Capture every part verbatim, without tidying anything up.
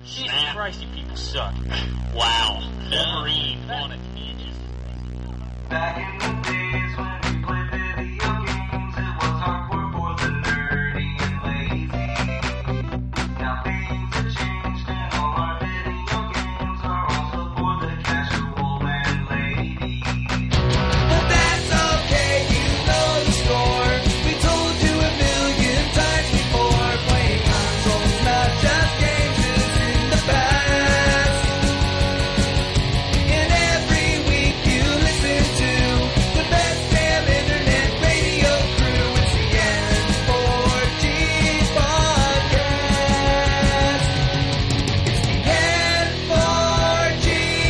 Jesus Christ, you people suck. Wow. Wolverine on a tangent. Back in the days when we played video games, it was hardcore for the nerdy and lazy. Now things have changed and all our video games are also for the casual and lady. But that's okay, you know the score. We told you a million times before. Playing consoles, not just games, is in the past. And every week you listen to the best damn internet radio crew. It's the N four G podcast. It's the N four G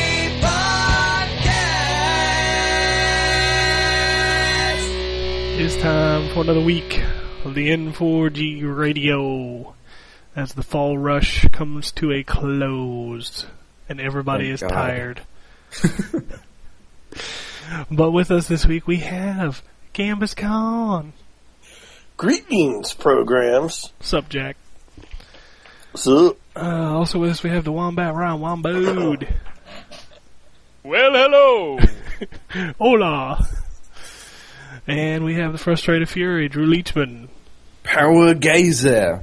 podcast. It's time for another week of the N four G radio as the fall rush comes to a close and everybody Thank is God. tired. But with us this week we have Gambus Khan. Greetings, programs. Sup, Jack? So, Uh, also with us we have the Wombat Ryan Wombood. Well, hello. Hola. And we have the Frustrated Fury, Drew Leachman. Power Gazer.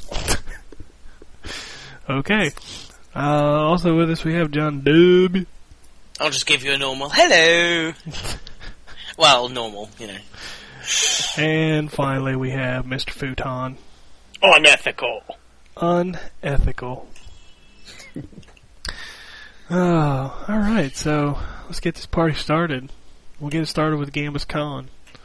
Okay. Uh, also with us we have John Dub. I'll just give you a normal hello. Well, normal, you know. And finally we have Mister Futon. Unethical. Unethical. Oh, alright, so let's get this party started. We'll get it started with Gambus Khan.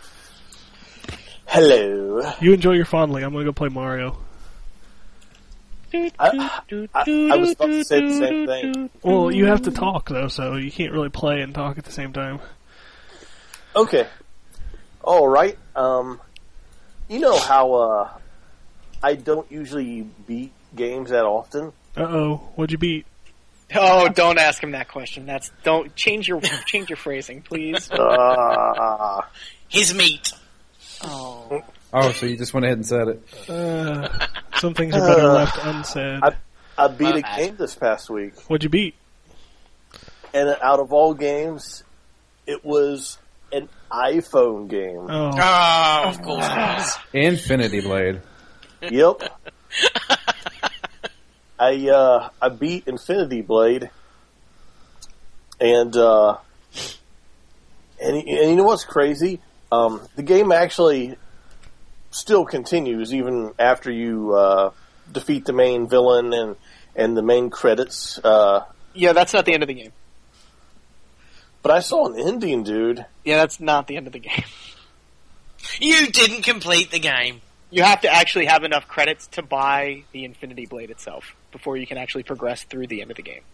hello. You enjoy your fondling. I'm gonna go play Mario. I, I, I was about to say the same thing. Well, you have to talk, though, so you can't really play and talk at the same time. Okay. All right. Um, you know how uh, I don't usually beat games that often. Uh-oh, what'd you beat? Oh, don't ask him that question. That's don't change your change your phrasing, please. Uh, His meat. Oh, Oh, so you just went ahead and said it. Uh, some things are better Uh, left unsaid. I, I beat My a bad. game this past week, What'd you beat? and out of all games, it was an iPhone game. Oh, Oh, of course it was. Infinity Blade. Yep. I uh, I beat Infinity Blade, and uh, and, and you know what's crazy? Um, the game actually still continues even after you uh, defeat the main villain and and the main credits. Uh, yeah, that's not the end of the game. but I saw an ending, dude. Yeah, that's not the end of the game. You didn't complete the game. You have to actually have enough credits to buy the Infinity Blade itself before you can actually progress through the end of the game.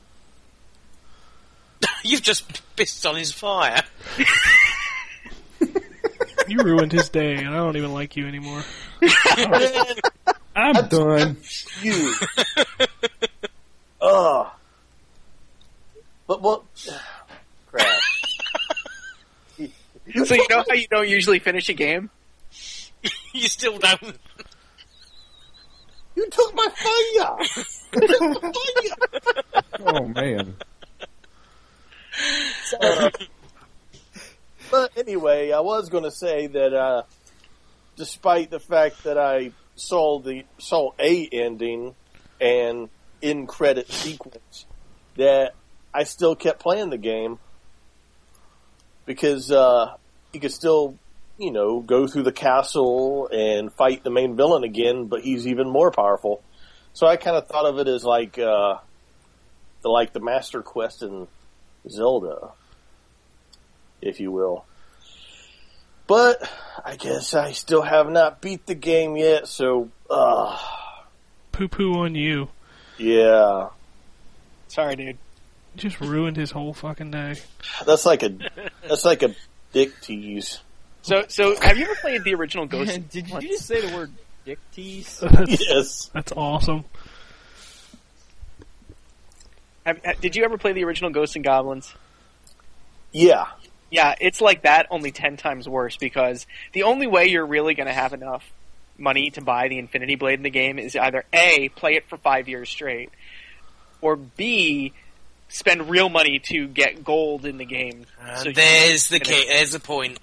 You've just pissed on his fire. you ruined his day, and I don't even like you anymore. I'm done. You. Ugh. But what? Crap. So you know how you don't usually finish a game? You still don't. You took my fire. You took my fire. Oh, man. Uh, but anyway, I was going to say that uh, despite the fact that I saw the saw a ending and in credit sequence, that I still kept playing the game because uh, you could still, you know, go through the castle and fight the main villain again, but he's even more powerful. So I kind of thought of it as like uh, the like the Master Quest in Zelda, if you will. But I guess I still have not beat the game yet, so uh Poo-poo on you. yeah. Sorry, dude. You just ruined his whole fucking day. That's like a that's like a dick tease. So, so have you ever played the original Ghost? Did you just say the word dick tease? That's, Yes. that's awesome. Have, have- did you ever play the original Ghosts and Goblins? Yeah. Yeah, it's like that, only ten times worse, because the only way you're really going to have enough money to buy the Infinity Blade in the game is either A, play it for five years straight, or B, spend real money to get gold in the game. Uh, So you- there's the key. There's the point.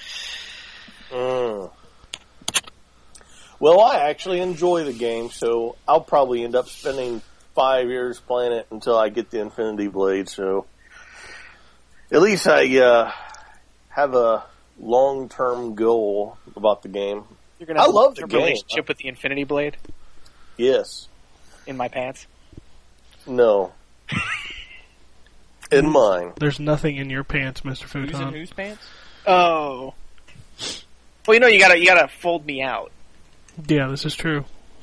Mm. Well, I actually enjoy the game, so I'll probably end up spending five years playing it until I get the Infinity Blade. So at least I uh, have a long-term goal about the game. You're gonna I have love a the game. relationship with the Infinity Blade Yes. in my pants. No. In mine. There's nothing in your pants, Mister Who's in Futon. whose pants? Oh. Well, you know, you gotta you gotta fold me out. Yeah, this is true.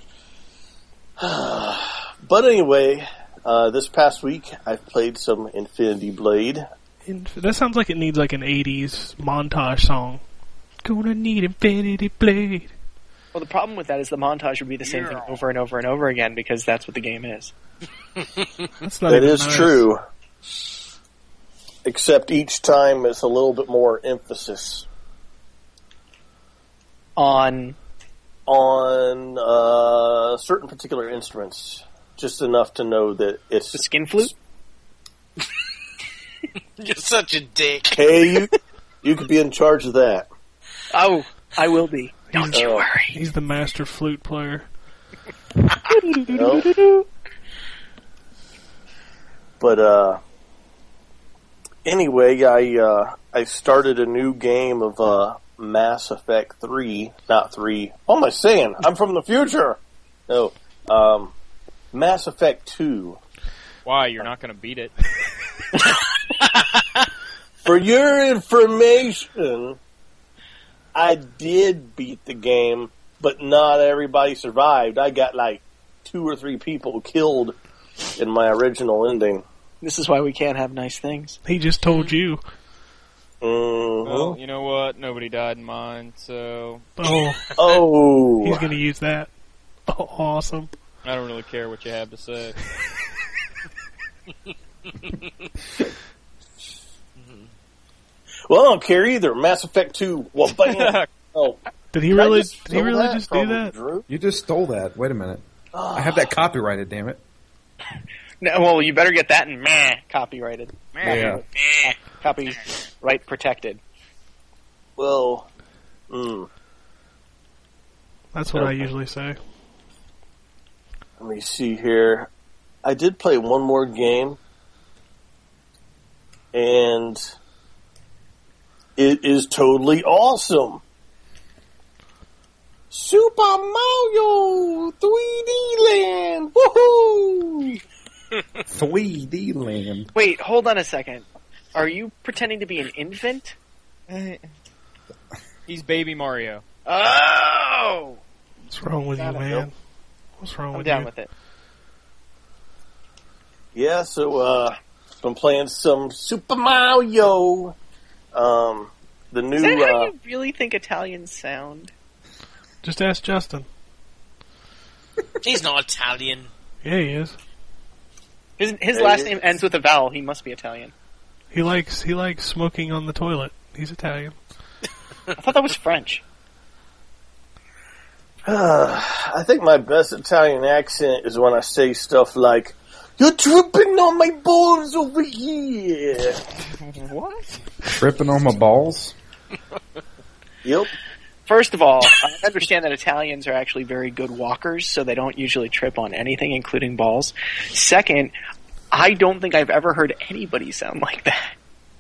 But anyway, uh, this past week I've played some Infinity Blade. Inf- that sounds like it needs like an eighties montage song. Gonna need Infinity Blade. Well, the problem with that is the montage would be the same thing over and over and over again because that's what the game is. That's not That even is nice. true. Except each time it's a little bit more emphasis On on uh, certain particular instruments. Just enough to know that it's... the skin flute. You're such a dick. Hey, you, you could be in charge of that. Oh, I will be. Don't you Oh. worry. He's the master flute player. No? But, uh... anyway, I, uh, I started a new game of, uh, Mass Effect three. Not three. What am I saying? I'm from the future! No. Um, Mass Effect two. Why? You're not going to beat it. For your information, I did beat the game, but not everybody survived. I got like two or three people killed in my original ending. This is why we can't have nice things. He just told you. Mhm. Well, you know what? Nobody died in mine, so Oh, Oh, he's gonna use that. Oh, awesome. I don't really care what you have to say. well, I don't care either. Mass Effect two. Well, bam. Oh, Did he did I really? just Did he steal really that just do from that? Drew? You just stole that. Wait a minute. I have that copyrighted, damn it. No, well, you better get that in meh copyrighted. Yeah. Meh. Copyright protected. Well, mm, That's what I Okay. usually say. let me see here. I did play one more game, and it is totally awesome. Super Mario three D Land! Woohoo! three D land. Wait, hold on a second. Are you pretending to be an infant? He's Baby Mario. Oh! What's wrong with you, Got it. man? What's wrong I'm with down you? with it. Yeah, so, uh, been playing some Super Mario. Um, the new, Is that how uh, you really think Italians sound? Just ask Justin. He's not Italian. Yeah, he is. His, his Yeah, last he name is. ends with a vowel. He must be Italian. He likes he likes smoking on the toilet. He's Italian. I thought that was French. I think my best Italian accent is when I say stuff like, "You're tripping on my balls over here." What? Tripping on my balls? Yep. First of all, I understand that Italians are actually very good walkers, so they don't usually trip on anything, including balls. Second, I don't think I've ever heard anybody sound like that.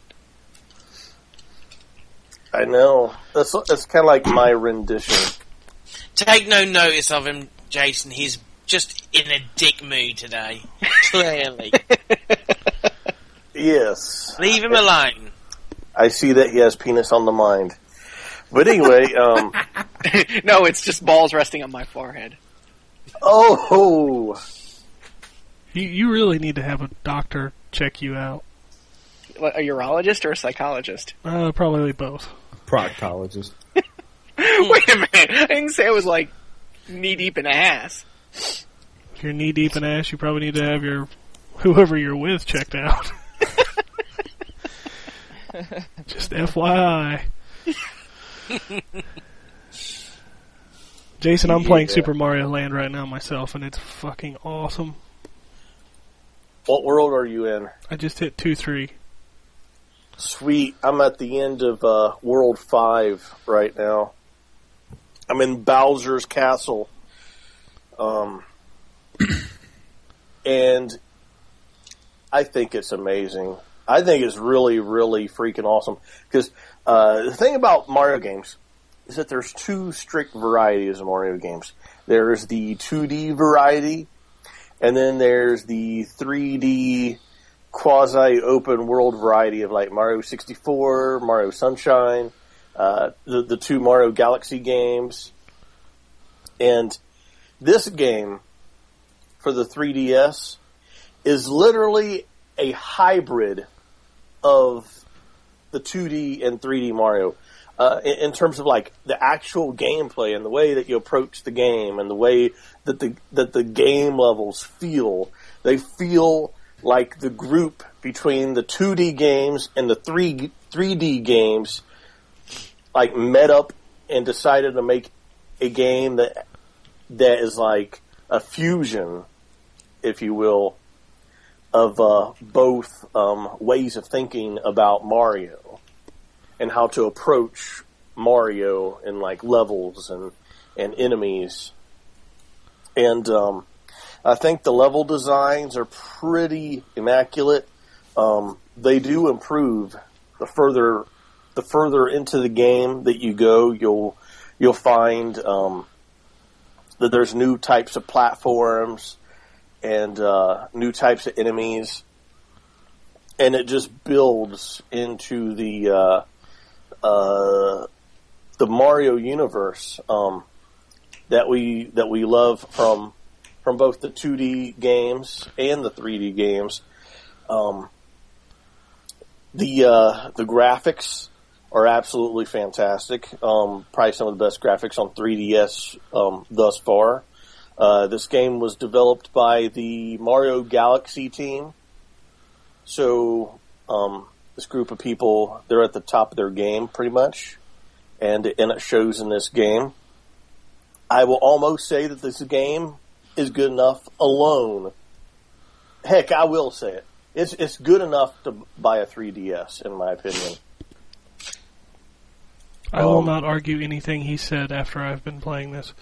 I know. That's that's kind of like my rendition. Take no notice of him, Jason. He's just in a dick mood today. Clearly. Yes. Leave him alone. I see that he has penis on the mind. But anyway, um, No, it's just balls resting on my forehead. oh, You you really need to have a doctor check you out. What, a urologist or a psychologist? Uh, probably both. Proctologist. Wait a minute. I didn't say it was like knee deep in ass. If you're knee deep in ass, you probably need to have your whoever you're with checked out. Just F Y I. Jason, I'm playing Yeah. Super Mario Land right now myself, and it's fucking awesome. What world are you in? I just hit two three. Sweet. I'm at the end of uh, World five right now. I'm in Bowser's Castle. Um, and I think it's amazing. I think it's really, really freaking awesome. Because uh, the thing about Mario games is that there's two strict varieties of Mario games. There's the two D variety, and then there's the three D quasi-open world variety of like Mario sixty-four, Mario Sunshine, uh, the, the two Mario Galaxy games. And this game for the three D S is literally a hybrid of the two D and three D Mario. Uh, in, in terms of like the actual gameplay and the way that you approach the game and the way that the that the game levels feel, they feel like the group between the two D games and the three three D games, like met up and decided to make a game that that is like a fusion, if you will, of uh, both um, ways of thinking about Mario and how to approach Mario in like levels and and enemies. And um, I think the level designs are pretty immaculate. Um, they do improve the further the further into the game that you go. You'll you'll find um, that there's new types of platforms and uh, new types of enemies, and it just builds into the uh, uh, the Mario universe um, that we that we love from from both the two D games and the three D games. Um, the uh, the graphics are absolutely fantastic. Um, probably some of the best graphics on three D S um, thus far. Uh, this game was developed by the Mario Galaxy team. So, um, this group of people, they're at the top of their game, pretty much. And, and it shows in this game. I will almost say that this game is good enough alone. Heck, I will say it. It's, it's good enough to buy a three D S, in my opinion. I will Um, not argue anything he said after I've been playing this.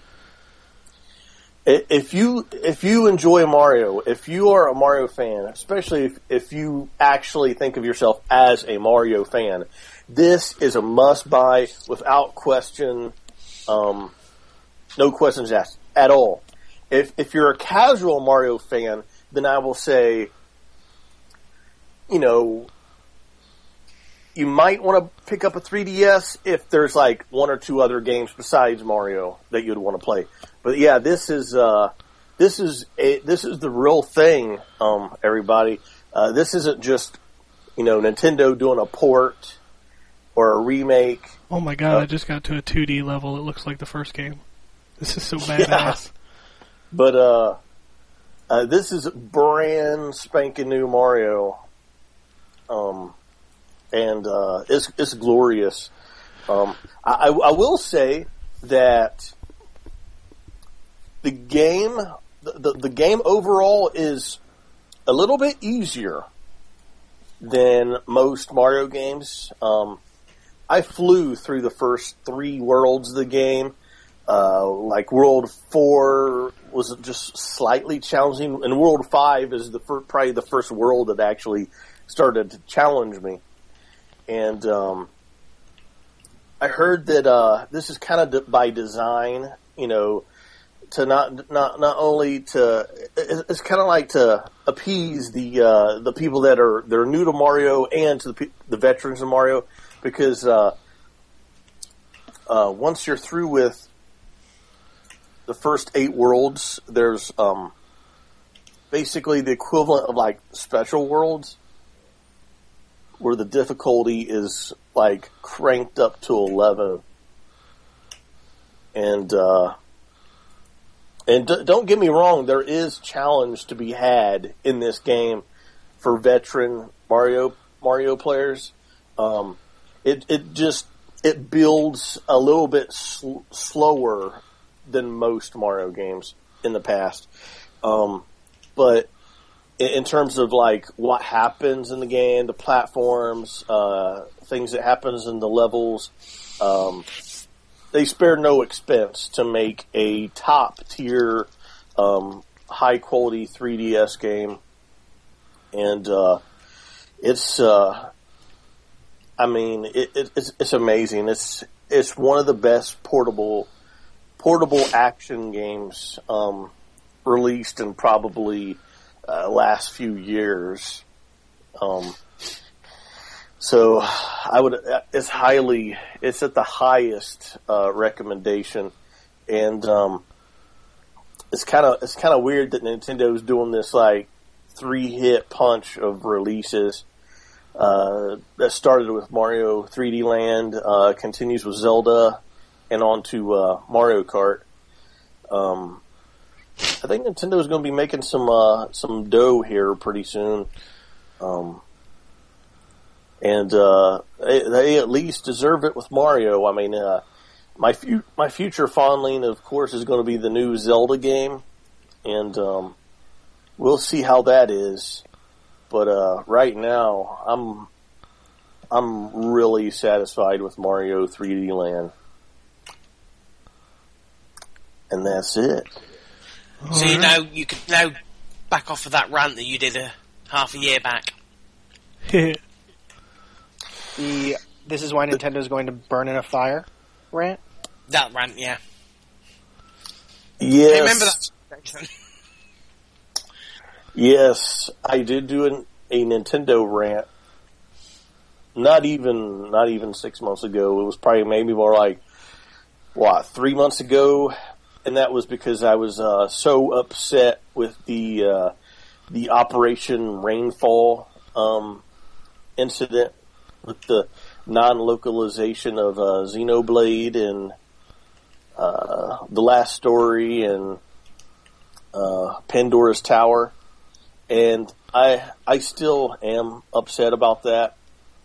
If you if you enjoy Mario, if you are a Mario fan, especially if, if you actually think of yourself as a Mario fan, this is a must-buy without question, um, no questions asked at all. If if you're a casual Mario fan, then I will say, you know, you might want to pick up a three D S if there's like one or two other games besides Mario that you'd want to play. But yeah, this is uh, this is a, this is the real thing, um, everybody. Uh, this isn't just, you know, Nintendo doing a port or a remake. Oh my god, Uh, I just got to a two D level. It looks like the first game. This is so badass. But uh, uh, this is brand spanking new Mario, um, and uh, it's it's glorious. Um, I, I will say that the game, the, the the game overall is a little bit easier than most Mario games. Um, I flew through the first three worlds of the game. Uh, like World four was just slightly challenging, and World five is the fir- probably the first world that actually started to challenge me. And um, I heard that uh, this is kind of de- by design, you know, to not not not only to it's, it's kind of like to appease the uh, the people that are they're new to Mario and to the pe- the veterans of Mario, because uh, uh, once you're through with the first eight worlds, there's um, basically the equivalent of like special worlds, where the difficulty is like cranked up to eleven, and uh, and d- don't get me wrong, there is challenge to be had in this game for veteran Mario Mario players. Um, it it just it builds a little bit sl- slower than most Mario games in the past. Um, but in, in terms of like what happens in the game, the platforms, uh, things that happens in the levels. Um, they spared no expense to make a top tier, um, high quality three D S game, and uh, it's. Uh, I mean, it, it, it's it's amazing. It's it's one of the best portable portable action games um, released in probably uh, last few years. Um, so I would it's highly it's at the highest uh, recommendation, and um, it's kind of it's kind of weird that Nintendo's doing this like three hit punch of releases. Uh, that started with Mario three D Land, uh, continues with Zelda, and on to uh, Mario Kart. Um, I think Nintendo is going to be making some uh, some dough here pretty soon, um, and uh, they, they at least deserve it with Mario. I mean, uh, my fu- my future fondling, of course, is going to be the new Zelda game, and um, we'll see how that is. But uh, right now, I'm I'm really satisfied with Mario three D Land, and that's it. So you know you can now back off of that rant that you did a half a year back. The this is why Nintendo's going to burn in a fire rant. That rant, yeah. Yes. I remember that. Jason. Yes, I did do an, a Nintendo rant. Not even, not even six months ago. It was probably maybe more like, what, three months ago, and that was because I was uh, so upset with the uh, the Operation Rainfall um, incident with the non-localization of uh, Xenoblade and uh, The Last Story and uh, Pandora's Tower. And I I still am upset about that.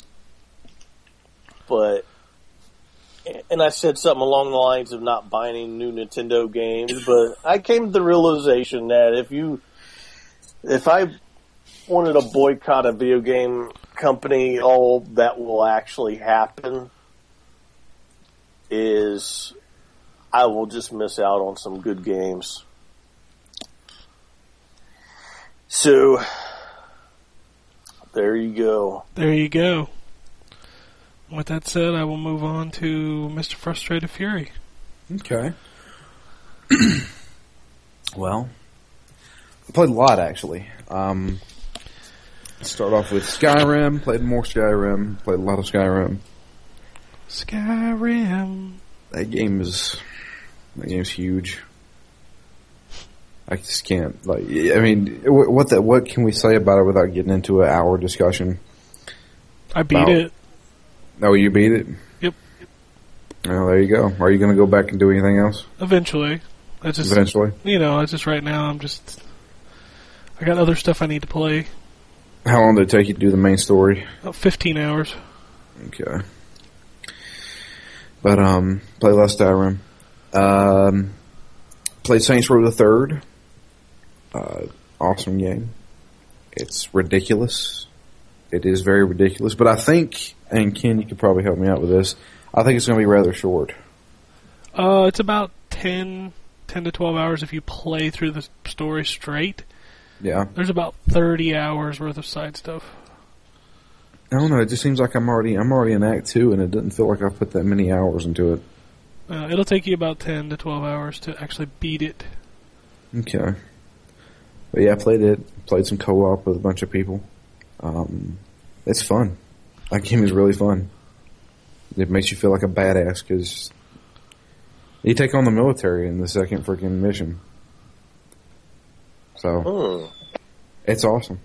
But, and I said something along the lines of not buying any new Nintendo games, but I came to the realization that if you, if I wanted to boycott a video game company, all that will actually happen is I will just miss out on some good games. So, there you go. There you go. With that said, I will move on to Mister Frustrated Fury. Okay. Well, I played a lot, actually. Um, start off with Skyrim, played more Skyrim, played a lot of Skyrim. Skyrim. That game is, that game's huge. I just can't, like, I mean, what the, what can we say about it without getting into an hour discussion? I beat about, it. Oh, you beat it? Yep. Oh, there you go. Are you going to go back and do anything else? Eventually. I just, Eventually? You know, I just right now, I'm just, I got other stuff I need to play. How long did it take you to do the main story? About fifteen hours. Okay. But, um, play less Skyrim. Um, played Saints Row the Third. Uh, awesome game. It's ridiculous. It is very ridiculous. But I think, and Ken, you could probably help me out with this, I think it's going to be rather short. Uh, it's about ten, ten to twelve hours if you play through the story straight. Yeah. There's about thirty hours worth of side stuff. I don't know. It just seems like I'm already I'm already in Act Two, and it doesn't feel like I've put that many hours into it. Uh, it'll take you about ten to twelve hours to actually beat it. Okay. But yeah, I played it. Played some co-op with a bunch of people. Um, it's fun. That game is really fun. It makes you feel like a badass because you take on the military in the second freaking mission. So Hmm. it's awesome.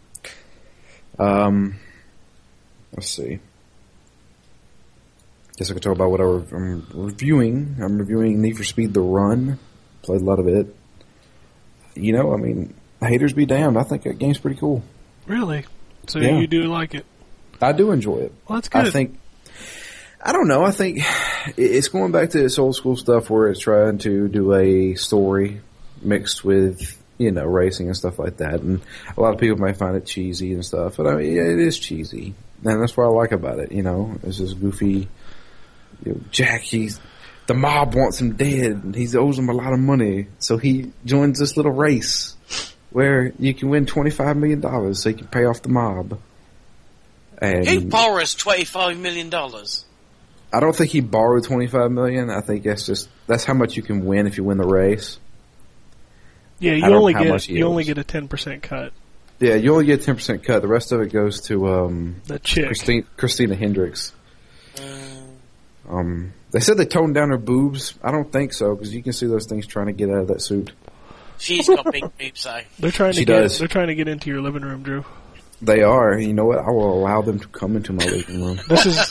Um, let's see. Guess I could talk about what I re- I'm reviewing. I'm reviewing Need for Speed The Run. Played a lot of it. You know, I mean, haters be damned. I think that game's pretty cool. Really? So Yeah. you do like it? I do enjoy it. Well, that's good. I think, I don't know, I think it's going back to this old school stuff where it's trying to do a story mixed with you know, racing and stuff like that. And a lot of people may find it cheesy and stuff, but I mean, yeah, it is cheesy, and that's what I like about it. You know, it's this goofy. You know, Jack, he's the mob wants him dead, and he owes him a lot of money, so he joins this little race where you can win twenty-five million dollars, so you can pay off the mob. And Who borrows twenty-five million dollars? I don't think he borrowed twenty-five million dollars. I think that's just that's how much you can win if you win the race. Yeah, I you don't only know how get much he you only owes. get a ten percent cut. Yeah, you only get a ten percent cut. The rest of it goes to um, The chick. Christine, Christina Hendricks. Mm, Um, they said they toned down her boobs. I don't think so, because you can see those things trying to get out of that suit. she's got big boobs, though. They're trying to She get does. they're trying to get into your living room, Drew. They are. You know what? I will allow them to come into my living room. This is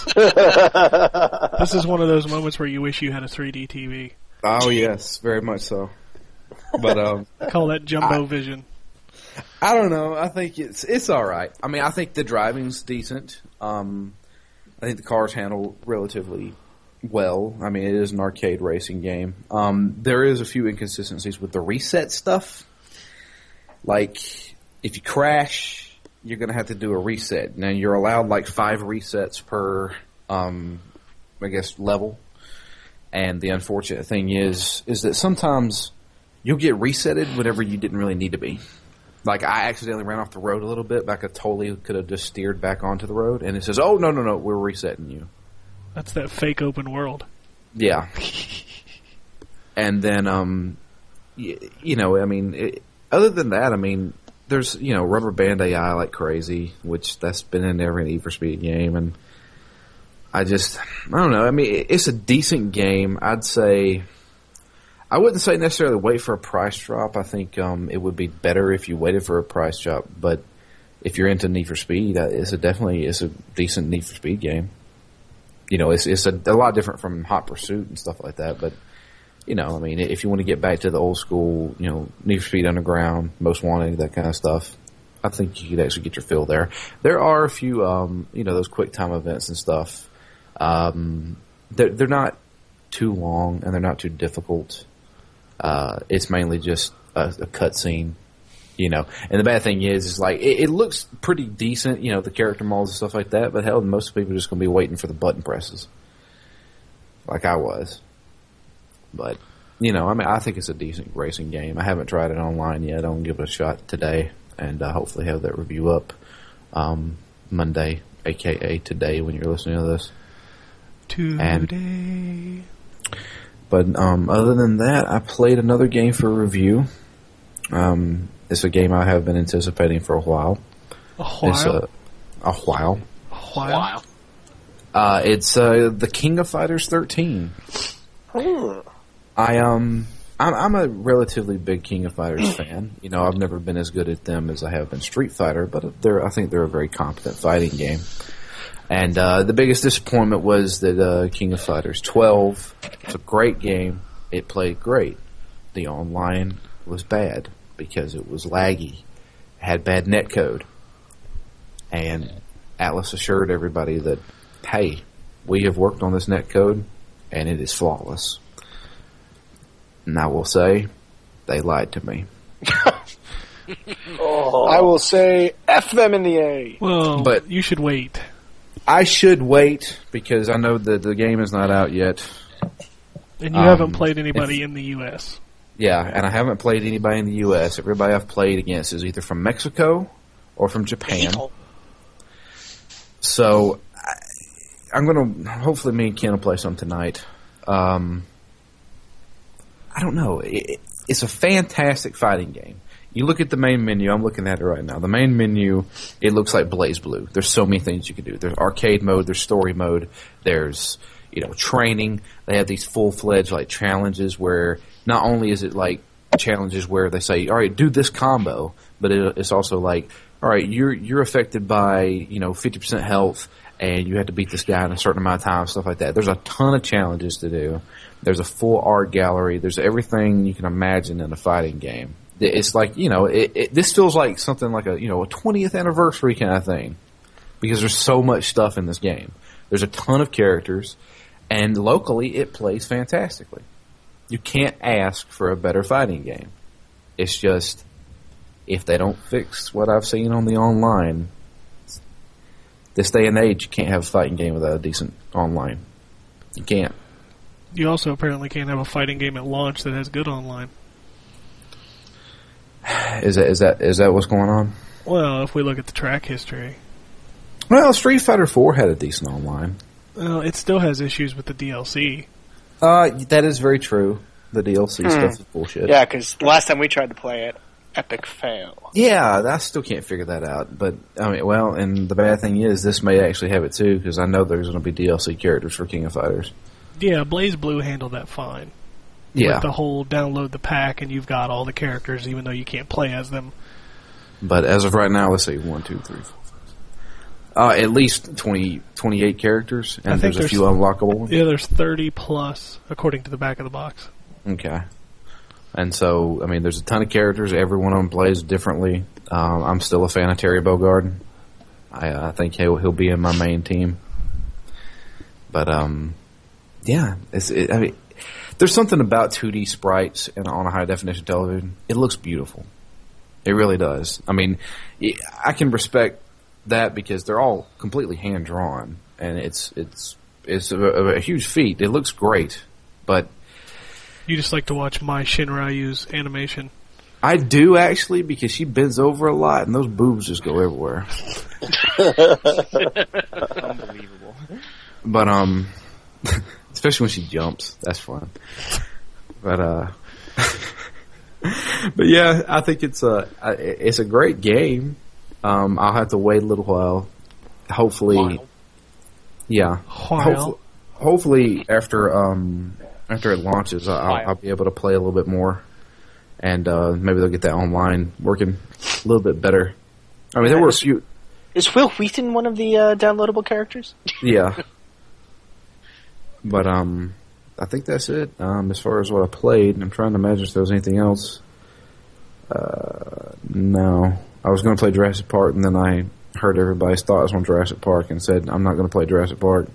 this is one of those moments where you wish you had a three D T V. Oh, yes, very much so. But um, I call that jumbo vision. I don't know. I think it's it's all right. I mean, I think the driving's decent. Um, I think the cars handle relatively well. I mean, it is an arcade racing game. Um, there is a few inconsistencies with the reset stuff. Like, if you crash, you're going to have to do a reset. Now, you're allowed like five resets per, um, I guess, level. And the unfortunate thing is, is that sometimes you'll get resetted whenever you didn't really need to be. Like, I accidentally ran off the road a little bit, but I could totally could have just steered back onto the road. And it says, oh, no, no, no, we're resetting you. That's that fake open world. Yeah. And then, um, y- you know, I mean, it, other than that, I mean, there's, you know, Rubber Band A I like crazy, which that's been in every Need for Speed game. And I just, I don't know. I mean, it- it's a decent game. I'd say, I wouldn't say necessarily wait for a price drop. I think um, it would be better if you waited for a price drop. But if you're into Need for Speed, uh, it's a definitely it's a decent Need for Speed game. You know, it's it's a, a lot different from Hot Pursuit and stuff like that. But you know, I mean, if you want to get back to the old school, you know, Need for Speed Underground, Most Wanted, that kind of stuff, I think you could actually get your fill there. There are a few, um, you know, those quick time events and stuff. Um, they're, they're not too long and they're not too difficult. Uh, it's mainly just a, a cutscene, you know. And the bad thing is, is like it, it looks pretty decent, you know, the character models and stuff like that. But hell, most people are just going to be waiting for the button presses, like I was. But you know, I mean, I think it's a decent racing game. I haven't tried it online yet. I'll give it a shot today, and uh, hopefully have that review up um, Monday, aka today, when you're listening to this. Today. But um, other than that, I played another game for review. Um, it's a game I have been anticipating for a while. A while. It's a, a while. a while. Wow. Uh, it's uh, the King of Fighters thirteen. I um, I'm, I'm a relatively big King of Fighters fan. You know, I've never been as good at them as I have been Street Fighter, but they're I think they're a very competent fighting game. And uh, the biggest disappointment was that uh, King of Fighters twelve. It's a great game. It played great. The online was bad because it was laggy. It had bad netcode. And Atlas assured everybody that, hey, we have worked on this netcode and it is flawless. And I will say, they lied to me. I will say, F them in the A. Well, But- you should wait. I should wait because I know that the game is not out yet. And you Um, haven't played anybody in the U S. Yeah, and I haven't played anybody in the U S. Everybody I've played against is either from Mexico or from Japan. So I, I'm going to, hopefully me and Ken will play some tonight. Um, I don't know. It, it's a fantastic fighting game. You look at the main menu, I'm looking at it right now. The main menu, it looks like Blaze Blue. There's so many things you can do. There's arcade mode, there's story mode, there's, you know, training. They have these full-fledged, like, challenges where not only is it, like, challenges where they say, all right, do this combo, but it, it's also like, all right, you're you're affected by, you know, fifty percent health, and you have to beat this guy in a certain amount of time, stuff like that. There's a ton of challenges to do. There's a full art gallery. There's everything you can imagine in a fighting game. It's like, you know, it, it, this feels like something like a, you know, a twentieth anniversary kind of thing because there's so much stuff in this game. There's a ton of characters, and locally it plays fantastically. You can't ask for a better fighting game. It's just if they don't fix what I've seen on the online, this day and age, you can't have a fighting game without a decent online. You can't. You also apparently can't have a fighting game at launch that has good online. Is that is that is that what's going on? Well, if we look at the track history, Well, Street Fighter four had a decent online. well, it still has issues with the D L C. Uh, that is very true. The D L C Hmm. stuff is bullshit. Yeah, because the last time we tried to play it, epic fail. Yeah, I still can't figure that out. But I mean, well, and the bad thing is, this may actually have it too, because I know there's going to be D L C characters for King of Fighters. Yeah, Blaze Blue handled that fine. Yeah, With the whole download the pack and you've got all the characters, even though you can't play as them. but as of right now, let's see, one, two, three, four, five, uh, at least twenty, twenty-eight characters, I and think there's a there's- few unlockable ones. Yeah, there's thirty plus, according to the back of the box. Okay. And so, I mean, there's a ton of characters. Every one of them plays differently. Um, I'm still a fan of Terry Bogard. I uh, think he'll he'll be in my main team. But um, yeah, it's it, I mean, there's something about two D sprites and on a high definition television. It looks beautiful. It really does. I mean, I can respect that because they're all completely hand drawn, and it's it's it's a, a huge feat. It looks great, but You just like to watch my Shinryu's animation. I do actually, because she bends over a lot and those boobs just go everywhere. Unbelievable. But um, especially when she jumps, that's fun. But uh, but yeah, I think it's a it's a great game. Um, I'll have to wait a little while. Hopefully, While. yeah. While. Hopefully, hopefully after um after it launches, I'll, I'll be able to play a little bit more, and uh, maybe they'll get that online working a little bit better. I mean, there were a few. Is Will Wheaton one of the uh, downloadable characters? Yeah. But, um, I think that's it. Um, as far as what I played, I'm trying to imagine if there was anything else. Uh, no. I was going to play Jurassic Park, and then I heard everybody's thoughts on Jurassic Park and said, I'm not going to play Jurassic Park.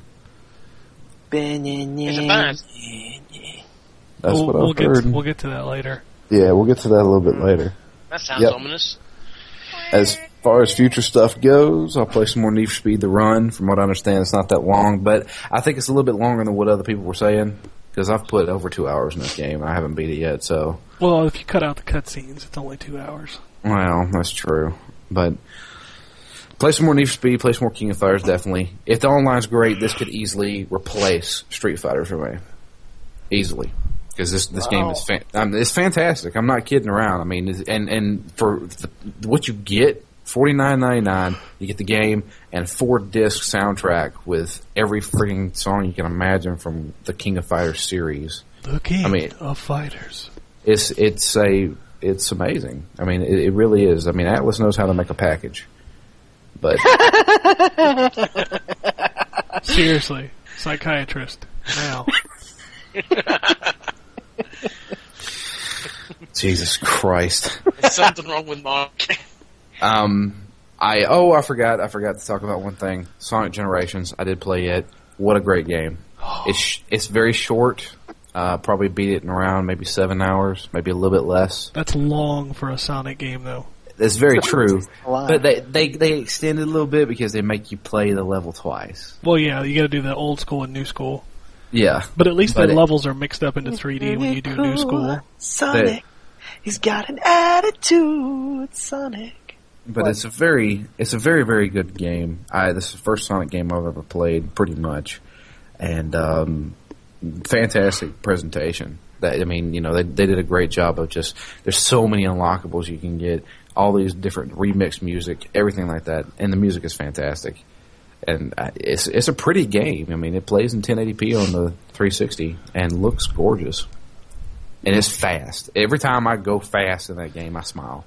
Is it bad? That's we'll, what we'll I've get heard. To, we'll get to that later. Yeah, we'll get to that a little bit later. That sounds Yep. ominous. As far as future stuff goes, I'll play some more Need for Speed The Run. From what I understand, it's not that long, but I think it's a little bit longer than what other people were saying, because I've put over two hours in this game. I haven't beat it yet, so... Well, if you cut out the cutscenes, it's only two hours. Well, that's true. But play some more Need for Speed, play some more King of Fighters, definitely. If the online's great, this could easily replace Street Fighter for me. Easily. Because this this game is fan- I mean, it's fantastic. I'm not kidding around. I mean, it's, and and for the, what you get, forty-nine ninety-nine, you get the game and four disc soundtrack with every freaking song you can imagine from the King of Fighters series. The King I mean- of Fighters. It's it's a it's amazing. I mean, it, it really is. I mean, Atlas knows how to make a package. But Seriously. Psychiatrist. Now. Jesus Christ. There's something wrong with Mark. Um, I oh I forgot I forgot to talk about one thing. Sonic Generations. I did play it. What a great game. It's it's very short. Uh, probably beat it in around maybe seven hours, maybe a little bit less. That's long for a Sonic game, though. That's very true. A lot. But they, they they extend it a little bit because they make you play the level twice. Well, yeah, you got to do the old school and new school. Yeah. But at least But the it- levels are mixed up into three D when you do new school. Sonic. He's got an attitude, Sonic. But it's a very, it's a very, very good game. I this is the first Sonic game I've ever played, pretty much, and um, fantastic presentation. That I mean, you know, they they did a great job of just. There's so many unlockables you can get, all these different remixed music, everything like that, and the music is fantastic. And uh, it's it's a pretty game. I mean, it plays in ten eighty p on the three sixty and looks gorgeous. And it's fast. Every time I go fast in that game, I smile.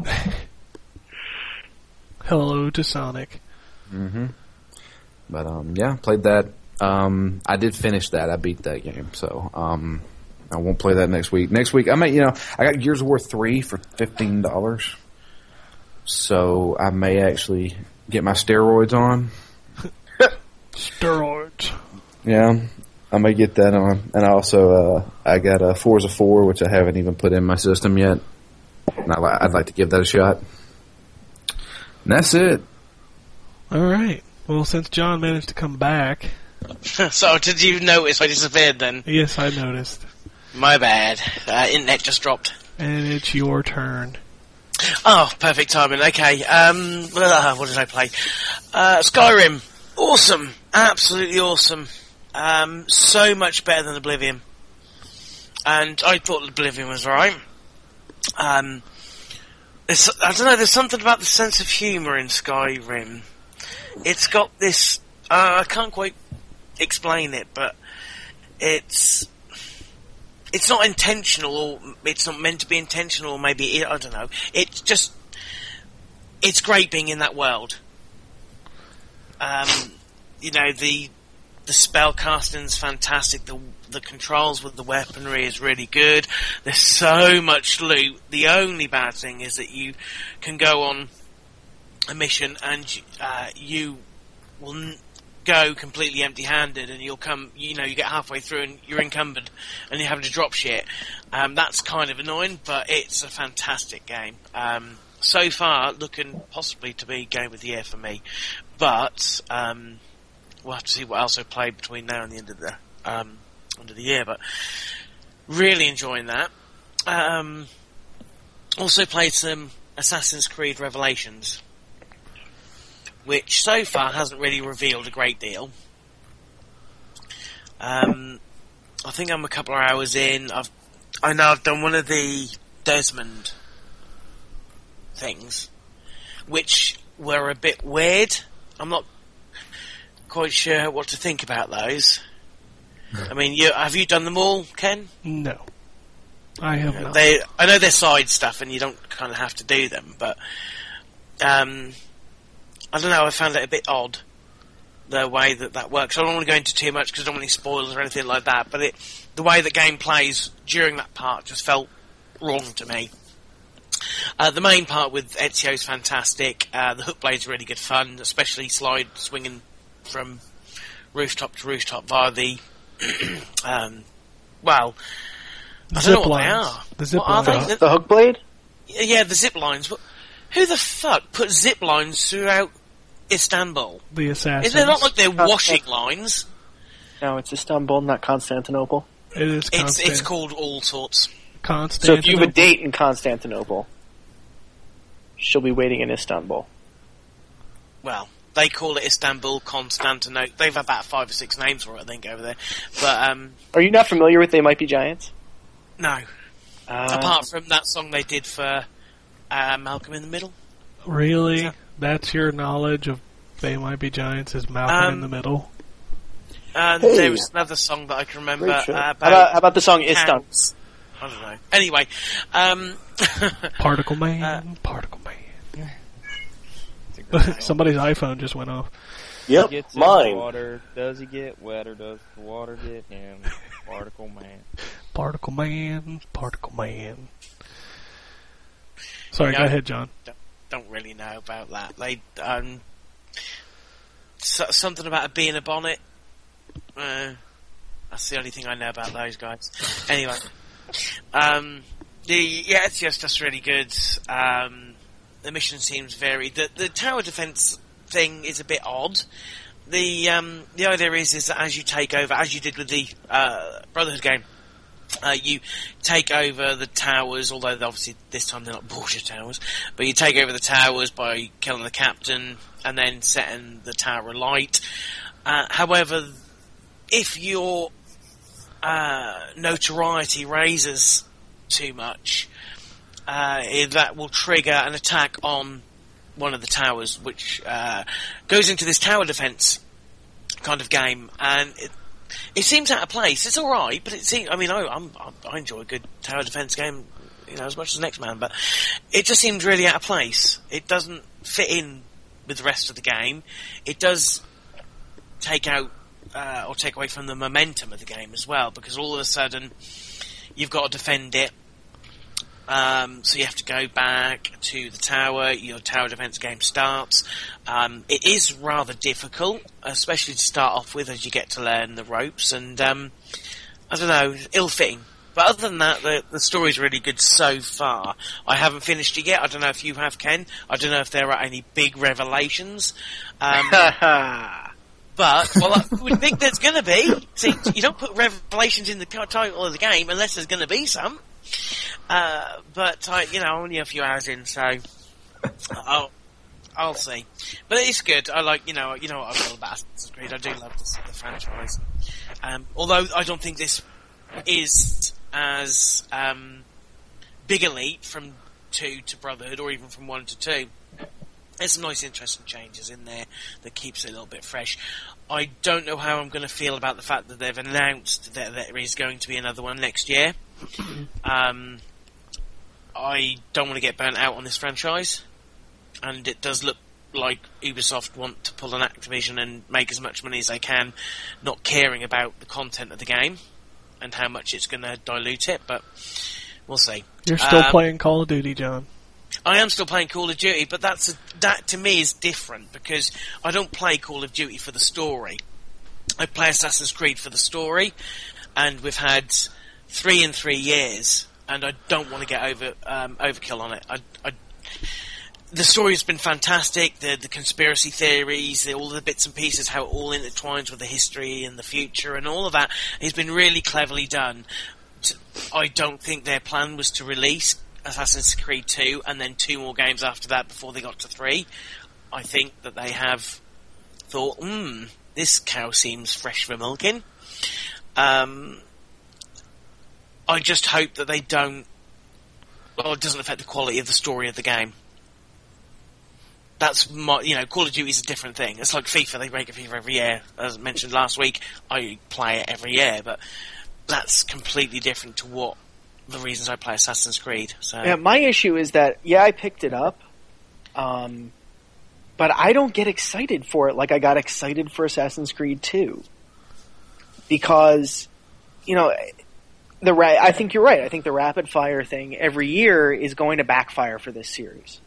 Hello to Sonic. Mm-hmm. But um, yeah, played that. Um, I did finish that. I beat that game, so um, I won't play that next week. Next week, I may, you know, I got Gears of War three for fifteen dollars, so I may actually get my steroids on. Steroids. Yeah, I may get that on, and also uh, I got a Forza four, which I haven't even put in my system yet. And I'd, li- I'd like to give that a shot. And that's it. All right. Well, since John managed to come back, So, did you notice I disappeared then? yes, I noticed. My bad. Uh, internet just dropped. And it's your turn. Oh, perfect timing. Okay. Um, uh, what did I play? Uh, Skyrim. Awesome. Absolutely awesome. Um, so much better than Oblivion. And I thought Oblivion was alright. Um, there's, I don't know, there's something about the sense of humour in Skyrim. It's got this, uh, I can't quite explain it, but it's, it's not intentional, or it's not meant to be intentional, or maybe, it, I don't know. It's just, it's great being in that world. Um, you know, the, the spell casting's fantastic, the, the controls with the weaponry is really good, there's so much loot. The only bad thing is that you can go on a mission and, uh, you will n- go completely empty-handed, and you'll come, you know, you get halfway through and you're encumbered and you're having to drop shit. Um, that's kind of annoying, but it's a fantastic game. Um, so far, looking possibly to be game of the year for me, but um, we'll have to see what else I play between now and the end of the um, end of the year. But really enjoying that. Um, also played some Assassin's Creed Revelations, which so far hasn't really revealed a great deal. Um, I think I'm a couple of hours in. I've, I know I've done one of the Desmond things, which were a bit weird. I'm not quite sure what to think about those. I mean, you, have you done them all, Ken? No. I have not. They, I know they're side stuff, and you don't kind of have to do them, but um, I don't know. I found it a bit odd the way that that works. I don't want to go into too much because I don't want any spoilers or anything like that. But it, the way the game plays during that part just felt wrong to me. Uh, the main part with Ezio is fantastic. Uh, the hook blade's really good fun, especially slide swinging from rooftop to rooftop via the um, well. I Zip don't know what lines. they are. The zip What are lines. they? The hook blade? Yeah, the zip lines. But who the fuck put zip lines throughout Istanbul? The assassins. Is it not like they're washing lines? No, it's Istanbul, not Constantinople. It is It's Constant- it's called all sorts. So if Constantinople. you have a date in Constantinople, she'll be waiting in Istanbul. Well, they call it Istanbul, Constantinople. They've about five or six names for it, I think, over there. But um, Are you not familiar with They Might Be Giants? no. Uh, Apart from that song they did for uh, Malcolm in the Middle. Really? Yeah. That's your knowledge of They Might Be Giants is Malcolm Um, in the Middle? And Hey. there was another song that I can remember Great show. uh, how, about. about, how about the song Istanbul? cows. I don't know. Anyway, um, Particle Man, uh, Particle Man. It's a great song. Somebody's iPhone just went off. Yep, Gets in the mine. water. Does he get wet or does the water get him? Particle Man. Particle Man, Particle Man. Sorry, You go know- ahead, John. don't really know about that. They um, so, something about a bee in a bonnet. Uh, that's the only thing I know about those guys. Anyway, um, the yeah, it's just just really good. Um, the mission seems varied. The the tower defense thing is a bit odd. The um, the idea is is that as you take over, as you did with the uh, Brotherhood game. Uh, you take over the towers, although obviously this time they're not Borgia towers, but you take over the towers by killing the captain and then setting the tower alight. Uh, however, if your uh, notoriety raises too much, uh, it- that will trigger an attack on one of the towers, which uh, goes into this tower defense kind of game, and it, It seems out of place. It's all right, but it seems. I mean, I, I'm, I enjoy a good tower defense game, you know, as much as the next man. But it just seems really out of place. It doesn't fit in with the rest of the game. It does take out uh, or take away from the momentum of the game as well, because all of a sudden you've got to defend it. Um, so you have to go back to the tower, your tower defense game starts. Um, it is rather difficult, especially to start off with as you get to learn the ropes, and um, I don't know, ill-fitting. But other than that, the, the story's really good so far. I haven't finished it yet. I don't know if you have, Ken. I don't know if there are any big revelations. Um, but, well, I would think there's going to be. See, you don't put revelations in the title of the game unless there's going to be some. Uh, but, I, you know, only a few hours in, so I'll, I'll see. But it's good. I like, you know, you know what I feel about Assassin's Creed. I do love this, the franchise. Um, although I don't think this is as um, big a leap from two to Brotherhood, or even from one to two. There's some nice, interesting changes in there that keeps it a little bit fresh. I don't know how I'm going to feel about the fact that they've announced that there is going to be another one next year. Um, I don't want to get burnt out on this franchise, and it does look like Ubisoft want to pull an Activision and make as much money as they can, not caring about the content of the game and how much it's going to dilute it, but we'll see. You're still um, playing Call of Duty, John. I am still playing Call of Duty, but that's a, that to me is different, because I don't play Call of Duty for the story. I play Assassin's Creed for the story, and we've had three in three years, and I don't want to get over um, overkill on it. I, I, the story has been fantastic, the the conspiracy theories, the, all the bits and pieces, how it all intertwines with the history and the future, and all of that has been really cleverly done. I don't think their plan was to release Assassin's Creed two and then two more games after that before they got to three. I think that they have thought, hmm, this cow seems fresh for milking. Um, I just hope that they don't, well, it doesn't affect the quality of the story of the game. That's my, you know, Call of Duty is a different thing. It's like FIFA, they make a FIFA every year. As I mentioned last week, I play it every year, but that's completely different to what the reasons I play Assassin's Creed. So yeah, my issue is that, yeah, I picked it up, um, but I don't get excited for it like I got excited for Assassin's Creed two. Because, you know, the ra- I think you're right. I think the rapid fire thing every year is going to backfire for this series.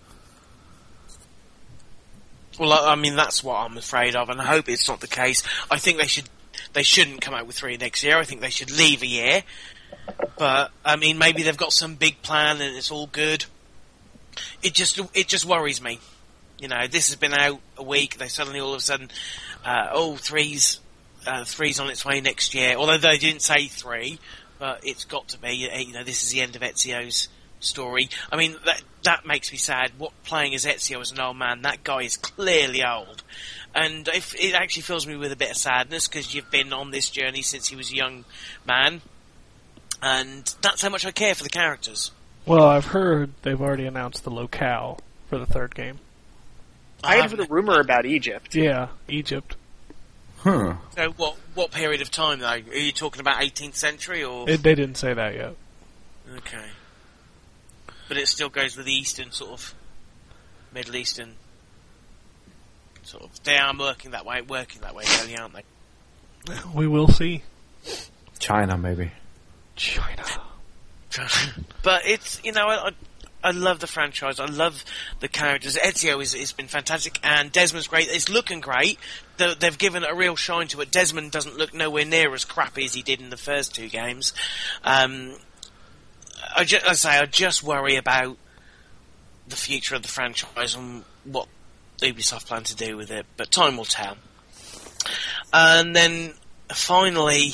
Well, I mean, that's what I'm afraid of, and I hope it's not the case. I think they should, they shouldn't come out with three next year. I think they should leave a year. But, I mean, maybe they've got some big plan and it's all good. It just, it just worries me. You know, this has been out a week, they suddenly all of a sudden, uh, oh, three's, uh, three's on its way next year. Although they didn't say three, but it's got to be, you know, this is the end of Ezio's story. I mean, that that makes me sad. What, playing as Ezio as an old man, that guy is clearly old. And if, it actually fills me with a bit of sadness, because you've been on this journey since he was a young man. And that's how much I care for the characters. Well, I've heard they've already announced the locale for the third game. I had the rumor about Egypt. Yeah, Egypt. Huh. So what what period of time, though? Are you talking about eighteenth century, or...? It, they didn't say that yet. Okay. But it still goes with the Eastern, sort of, Middle Eastern, sort of... They are working that way, working that way, really, aren't they? We will see. China, maybe. China. But it's, you know, I, I love the franchise. I love the characters. Ezio is, has been fantastic, and Desmond's great. It's looking great. The, they've given it a real shine to it. Desmond doesn't look nowhere near as crappy as he did in the first two games. Um, I, just, I say, I just worry about the future of the franchise and what Ubisoft plan to do with it, but time will tell. And then, finally,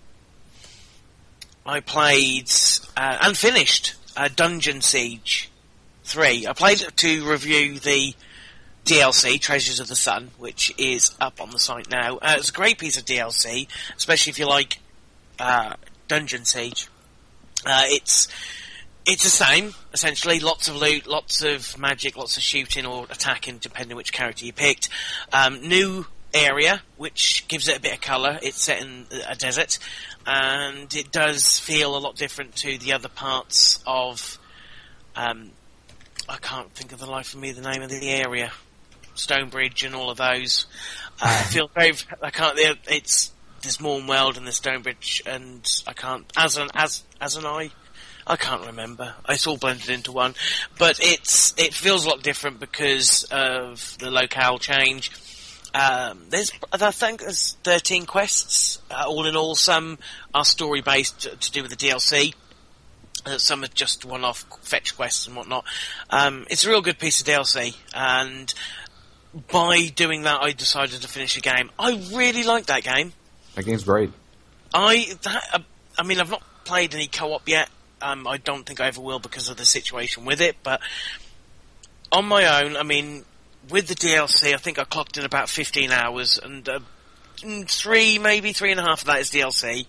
I played uh, and finished uh, Dungeon Siege three. I played it to review the D L C, Treasures of the Sun, which is up on the site now. Uh, it's a great piece of D L C, especially if you like uh, Dungeon Siege. Uh, it's it's the same, essentially. Lots of loot, lots of magic, lots of shooting or attacking, depending which character you picked. Um, new area, which gives it a bit of colour. It's set in a desert, and it does feel a lot different to the other parts of... Um, I can't think of the life of me the name of the area. Stonebridge and all of those. Uh, I feel very... I can't... It's... There's Mornweld and there's Stonebridge, and I can't... As an... As, as an I... I can't remember. It's all blended into one. But it's it feels a lot different because of the locale change. Um, there's, I think there's thirteen quests, uh, all in all. Some are story-based to, to do with the D L C. Uh, some are just one-off fetch quests and whatnot. Um, it's a real good piece of D L C, and by doing that, I decided to finish the game. I really like that game. That game's great. I, that, uh, I mean, I've not played any co-op yet. Um, I don't think I ever will because of the situation with it, but on my own, I mean, with the D L C, I think I clocked in about fifteen hours, and uh, three, maybe three and a half of that is D L C.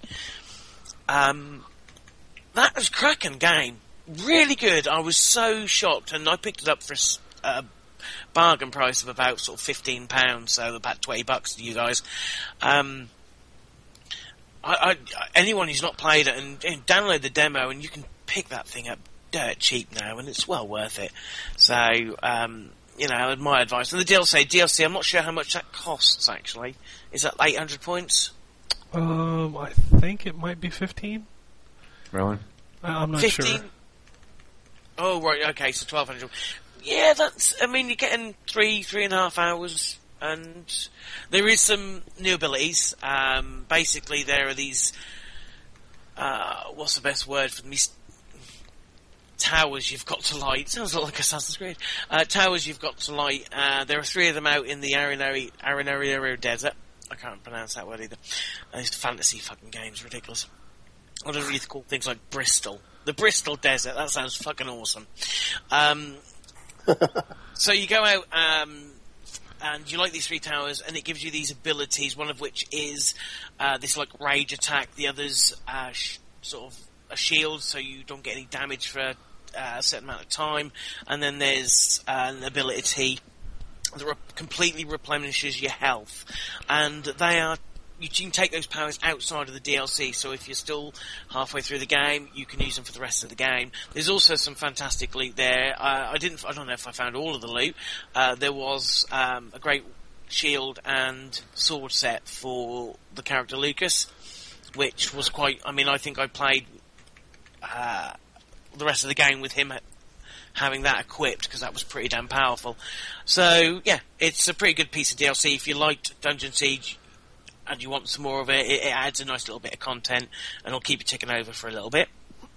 Um, that was a cracking game. Really good. I was so shocked, and I picked it up for a bargain price of about sort of fifteen pounds, so about twenty bucks to you guys. Um, I, I, anyone who's not played it, and, and download the demo, and you can pick that thing up dirt cheap now, and it's well worth it. So, um, you know, my advice. And the D L C, D L C, I'm not sure how much that costs, actually. Is that eight hundred points? Um, I think it might be fifteen. Really? I'm not fifteen? sure. Oh, right, okay, so twelve hundred. Yeah, that's, I mean, you're getting three, three and a half hours, and there is some new abilities. Um, basically, there are these, uh, what's the best word for them? These towers you've got to light. Sounds like Assassin's Creed. Uh, towers you've got to light. Uh, there are three of them out in the Arenari, Arenari Desert. I can't pronounce that word either. Uh, it's fantasy fucking games, ridiculous. I don't really call things like Bristol. The Bristol Desert, that sounds fucking awesome. Um, so you go out, um, and you light these three towers, and it gives you these abilities, one of which is uh, this like rage attack, the other's uh, sh- sort of a shield, so you don't get any damage for uh, a certain amount of time, and then there's uh, an ability that re- completely replenishes your health, and they are, you can take those powers outside of the D L C, so if you're still halfway through the game, you can use them for the rest of the game. There's also some fantastic loot there. Uh, I didn't, I don't know if I found all of the loot. Uh, there was um, a great shield and sword set for the character Lucas, which was quite, I mean, I think I played uh, the rest of the game with him having that equipped, because that was pretty damn powerful. So, yeah, it's a pretty good piece of D L C. If you liked Dungeon Siege and you want some more of it, it, it adds a nice little bit of content, and it'll keep you ticking over for a little bit.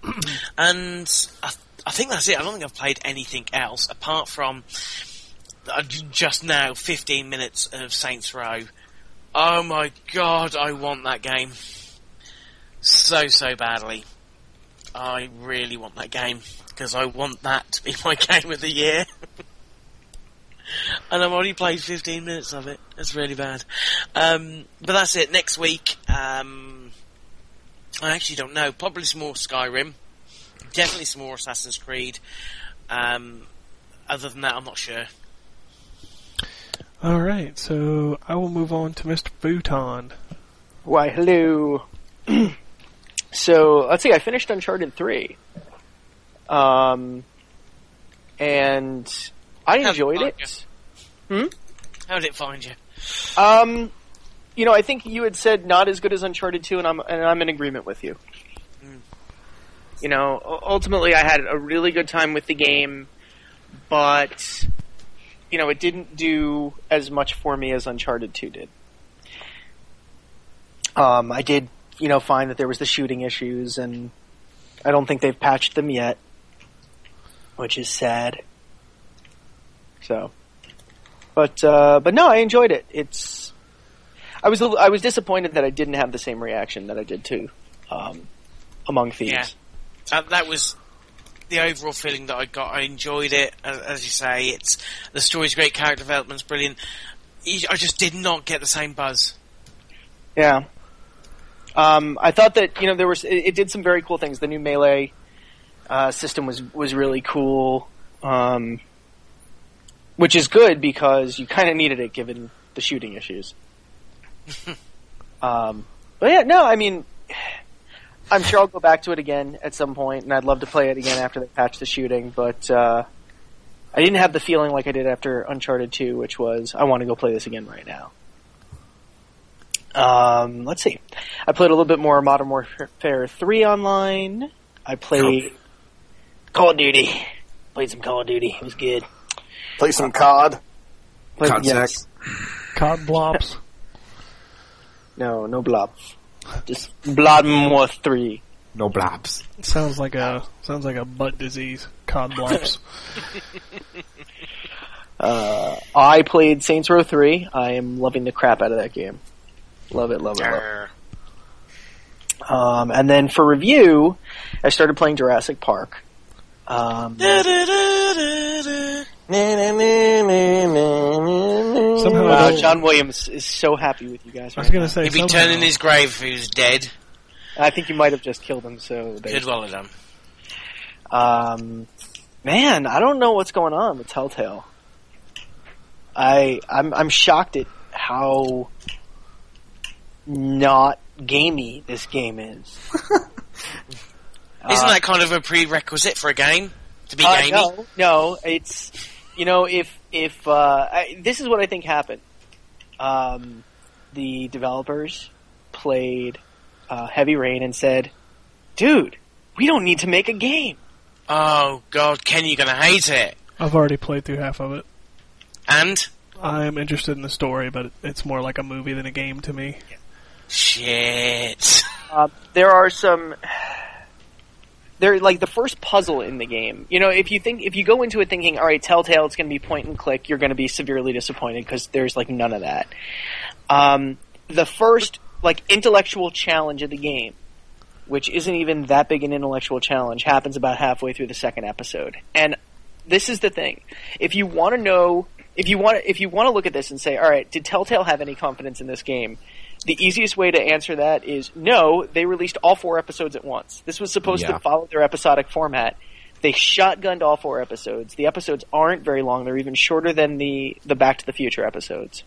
And I, I think that's it. I don't think I've played anything else, apart from uh, just now fifteen minutes of Saints Row. Oh my god, I want that game. So, so badly. I really want that game, because I want that to be my game of the year. And I've already played fifteen minutes of it. It's really bad. Um, but that's it. Next week, um, I actually don't know. Probably some more Skyrim. Definitely some more Assassin's Creed. Um, other than that, I'm not sure. Alright, so I will move on to Mister Futon. Why, hello. So, let's see, I finished Uncharted three. Um, and I How'd enjoyed it it. find Hmm? How did it find you? Um, you know, I think you had said not as good as Uncharted two, and I'm, and I'm in agreement with you. Mm. You know, u- ultimately I had a really good time with the game, but, you know, it didn't do as much for me as Uncharted two did. Um, I did, you know, find that there was the shooting issues, and I don't think they've patched them yet, which is sad. So, but uh, but no, I enjoyed it. It's I was a little- I was disappointed that I didn't have the same reaction that I did to um, Among Thieves. Yeah. Uh, that was the overall feeling that I got. I enjoyed it. As, as you say, it's the story's great, character development's brilliant. I just did not get the same buzz. Yeah. Um, I thought that, you know, there was, it, it did some very cool things. The new melee, uh, system was, was really cool. Um, which is good because you kind of needed it given the shooting issues. um, but yeah, no, I mean, I'm sure I'll go back to it again at some point, and I'd love to play it again after they patch the shooting, but, uh, I didn't have the feeling like I did after Uncharted two, which was, I want to go play this again right now. Um, let's see. I played a little bit more Modern Warfare three online. I played Call of Duty. Played some Call of Duty. It was good. Play some C O D. Played, Cod yes. sack. Cod blobs. No, no blobs. Just Bloodmore three. No blobs. Sounds like a sounds like a butt disease. Cod blobs. Uh, I played Saints Row three. I am loving the crap out of that game. Love it, love it, love it. Arr. Um, and then for review, I started playing Jurassic Park. Um, Da-da-da-da-da. Somehow I wow, don't- John Williams is so happy with you guys. I was Right gonna now. say He'd be somehow- turning his grave if he was dead. I think you might have just killed him. So, Good well have done. um, man, I don't know what's going on with Telltale. I I'm I'm shocked at how not gamey this game is. Isn't Uh, that kind of a prerequisite for a game? To be Uh, gamey? no, no, it's you know if if uh, I, this is what I think happened. Um, the developers played uh, Heavy Rain and said, "Dude, we don't need to make a game." Oh, God, Ken, you're going to hate it. I've already played through half of it. And? I'm interested in the story, but it's more like a movie than a game to me. Shit. Uh, there are some. They're like the first puzzle in the game. You know, if you think if you go into it thinking, all right, Telltale, it's going to be point and click, you're going to be severely disappointed because there's like none of that. Um, the first like intellectual challenge of the game, which isn't even that big an intellectual challenge, happens about halfway through the second episode. And this is the thing: if you want to know, if you want, if you want to look at this and say, all right, did Telltale have any confidence in this game? The easiest way to answer that is no, they released all four episodes at once. This was supposed Yeah. to follow their episodic format. They shotgunned all four episodes. The episodes aren't very long. They're even shorter than the, the Back to the Future episodes.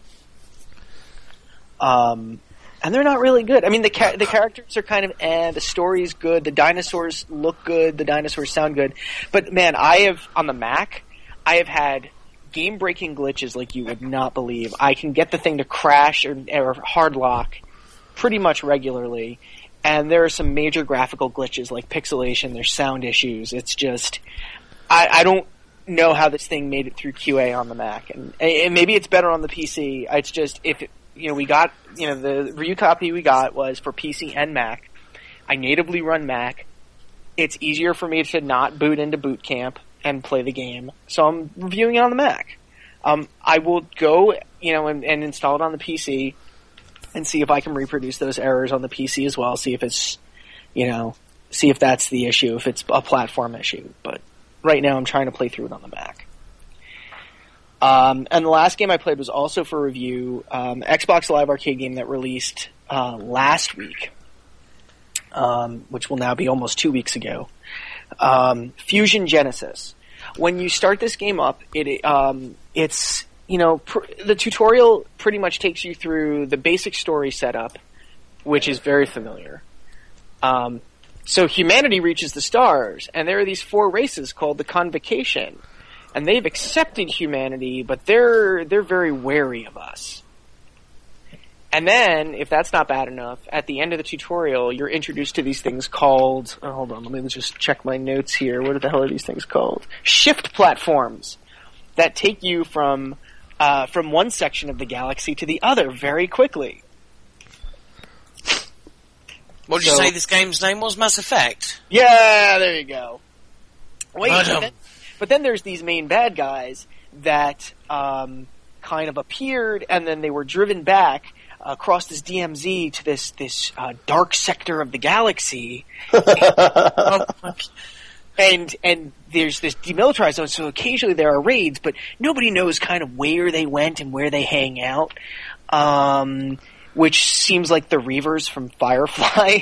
Um, and they're not really good. I mean, the ca- the characters are kind of eh, the story's good, the dinosaurs look good, the dinosaurs sound good. But man, I have, on the Mac, I have had game-breaking glitches like you would not believe. I can get the thing to crash or, or hard lock pretty much regularly, and there are some major graphical glitches like pixelation, there's sound issues. It's just, I, I don't know how this thing made it through Q A on the Mac, and, and maybe it's better on the P C. It's just, if, it, you know, we got, you know, the review copy we got was for P C and Mac. I natively run Mac. It's easier for me to not boot into Boot Camp and play the game, so I'm reviewing it on the Mac. Um, I will go, you know, and, and install it on the P C and see if I can reproduce those errors on the P C as well. See if it's, you know, see if that's the issue, if it's a platform issue. But right now, I'm trying to play through it on the Mac. Um, and the last game I played was also for review, um, Xbox Live Arcade game that released uh, last week, um, which will now be almost two weeks ago. Um, Fusion Genesis. When you start this game up, it um, it's you know pr- the tutorial pretty much takes you through the basic story setup, which is very familiar. Um, so humanity reaches the stars, and there are these four races called the Convocation, and they've accepted humanity, but they're they're very wary of us. And then, if that's not bad enough, at the end of the tutorial, you're introduced to these things called... Oh, hold on, let me just check my notes here. What the hell are these things called? Shift platforms that take you from uh, from one section of the galaxy to the other very quickly. What did you So- say this game's name was? Mass Effect? Yeah, there you go. Wait, Right but on. then, but then there's these main bad guys that um, kind of appeared, and then they were driven back across this D M Z to this this uh, dark sector of the galaxy, Oh, and and there's this demilitarized zone. So occasionally there are raids, but nobody knows kind of where they went and where they hang out, um, which seems like the Reavers from Firefly.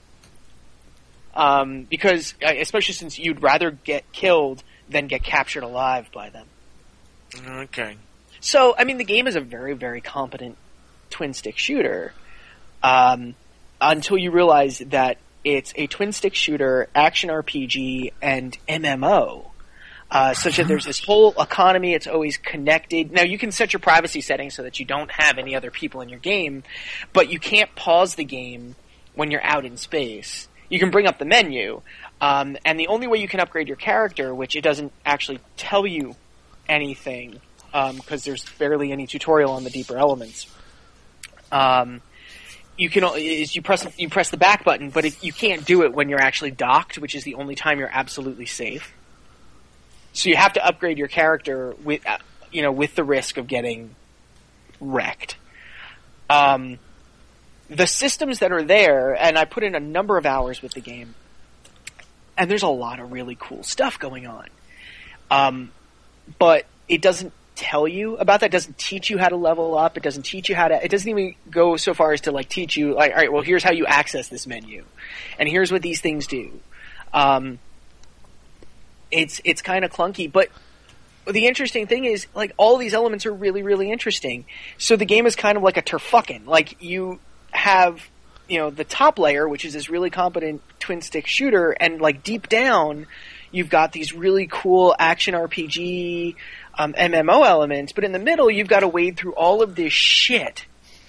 Um, because, uh, especially since you'd rather get killed than get captured alive by them. okay. So, I mean, the game is a very, very competent twin-stick shooter, um, until you realize that it's a twin-stick shooter, action R P G, and M M O. Uh, such that there's this whole economy, it's always connected. Now, you can set your privacy settings so that you don't have any other people in your game, but you can't pause the game when you're out in space. You can bring up the menu, um, and the only way you can upgrade your character, which it doesn't actually tell you anything because there's barely any tutorial on the deeper elements. Um, you can is you press you press the back button, but if, you can't do it when you're actually docked, which is the only time you're absolutely safe. So you have to upgrade your character with uh, you know with the risk of getting wrecked. Um, the systems that are there, and I put in a number of hours with the game, and there's a lot of really cool stuff going on. Um, but it doesn't tell you about that. It doesn't teach you how to level up. It doesn't teach you how to, it doesn't even go so far as to like teach you like, all right, well, here's how you access this menu and here's what these things do. Um, it's, it's kind of clunky, but the interesting thing is like all these elements are really, really interesting. So the game is kind of like a turfucking, like you have, you know, the top layer, which is this really competent twin stick shooter, and like deep down, you've got these really cool action R P G, um, M M O elements, but in the middle, you've got to wade through all of this shit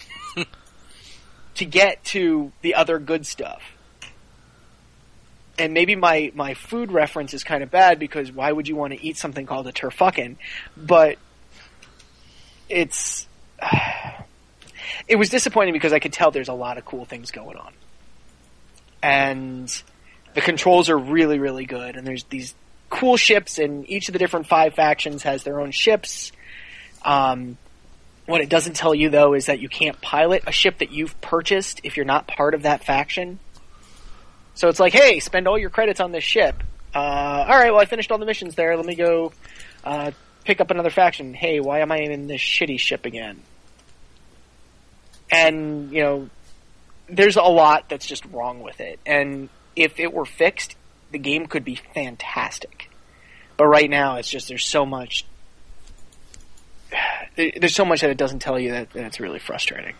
to get to the other good stuff. And maybe my, my food reference is kind of bad because why would you want to eat something called a turfucking? But it's it was disappointing because I could tell there's a lot of cool things going on, and the controls are really, really good, and there's these cool ships, and each of the different five factions has their own ships. Um, what it doesn't tell you, though, is that you can't pilot a ship that you've purchased if you're not part of that faction. So it's like, hey, spend all your credits on this ship. Uh, alright, well, I finished all the missions there. Let me go uh, pick up another faction. Hey, why am I in this shitty ship again? And, you know, there's a lot that's just wrong with it. And if it were fixed, the game could be fantastic. But right now, it's just, there's so much, there's so much that it doesn't tell you that, that it's really frustrating.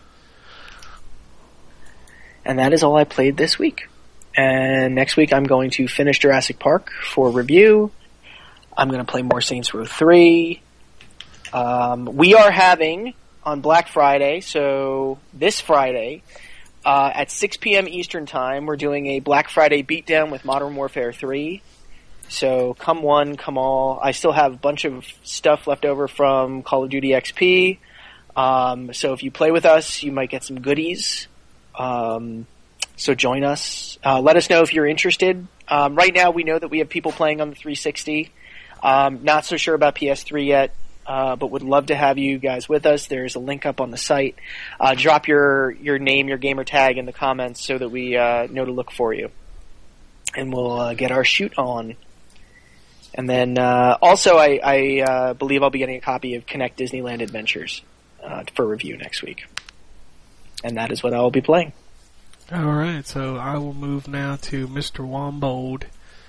And that is all I played this week. And next week, I'm going to finish Jurassic Park for review. I'm going to play more Saints Row three. Um, we are having, on Black Friday, so this Friday, Uh, at six p.m. Eastern Time, we're doing a Black Friday beatdown with Modern Warfare three. So come one, come all. I still have a bunch of stuff left over from Call of Duty X P. Um, so if you play with us, you might get some goodies. Um, so join us. Uh, let us know if you're interested. Um, right now, we know that we have people playing on the three sixty. Um, not so sure about P S three yet. Uh, but would love to have you guys with us. There's a link up on the site. Uh, drop your, your name, your gamer tag in the comments so that we uh, know to look for you. And we'll uh, get our shoot on. And then uh, also I, I uh, believe I'll be getting a copy of Connect Disneyland Adventures uh, for review next week. And that is what I will be playing. Alright, so I will move now to Mister Wombold.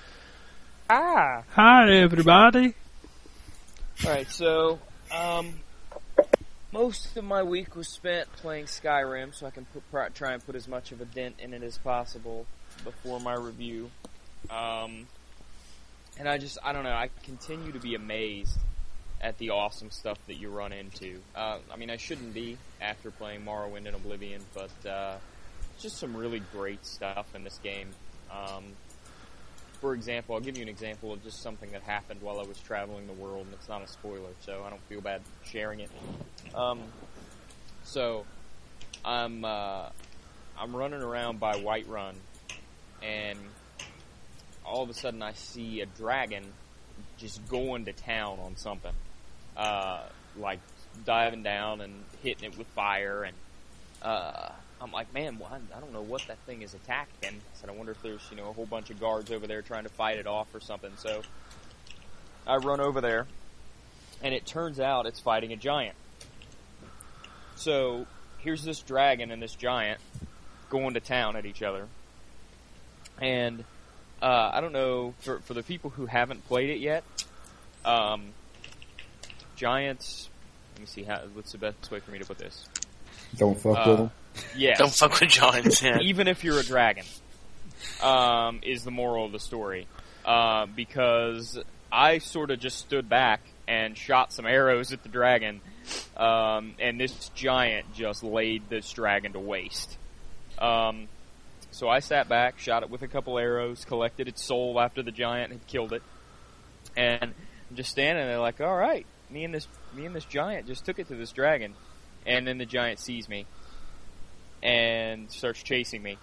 Ah! Hi, everybody. Alright, so, um, most of my week was spent playing Skyrim, so I can put, pr- try and put as much of a dent in it as possible before my review. Um, and I just, I don't know, I continue to be amazed at the awesome stuff that you run into. Uh, I mean, I shouldn't be after playing Morrowind and Oblivion, but, uh, just some really great stuff in this game. Um, For example, I'll give you an example of just something that happened while I was traveling the world, and it's not a spoiler, so I don't feel bad sharing it. Um, so, I'm, uh, I'm running around by Whiterun, and all of a sudden I see a dragon just going to town on something. Uh, like, diving down and hitting it with fire, and, uh... I'm like, man, well, I don't know what that thing is attacking. I said, I wonder if there's, you know, a whole bunch of guards over there trying to fight it off or something. So I run over there, and it turns out it's fighting a giant. So here's this dragon and this giant going to town at each other. And uh, I don't know, for, for the people who haven't played it yet, um, giants, let me see, how, what's the best way for me to put this? Don't fuck Uh, with them. Yeah. Don't fuck with giants, yeah. Even if you're a dragon, um, is the moral of the story. Uh, because I sort of just stood back and shot some arrows at the dragon, um, and this giant just laid this dragon to waste. Um, so I sat back, shot it with a couple arrows, collected its soul after the giant had killed it, and I'm just standing there like, alright, me and this me and this giant just took it to this dragon, and then the giant sees me and starts chasing me.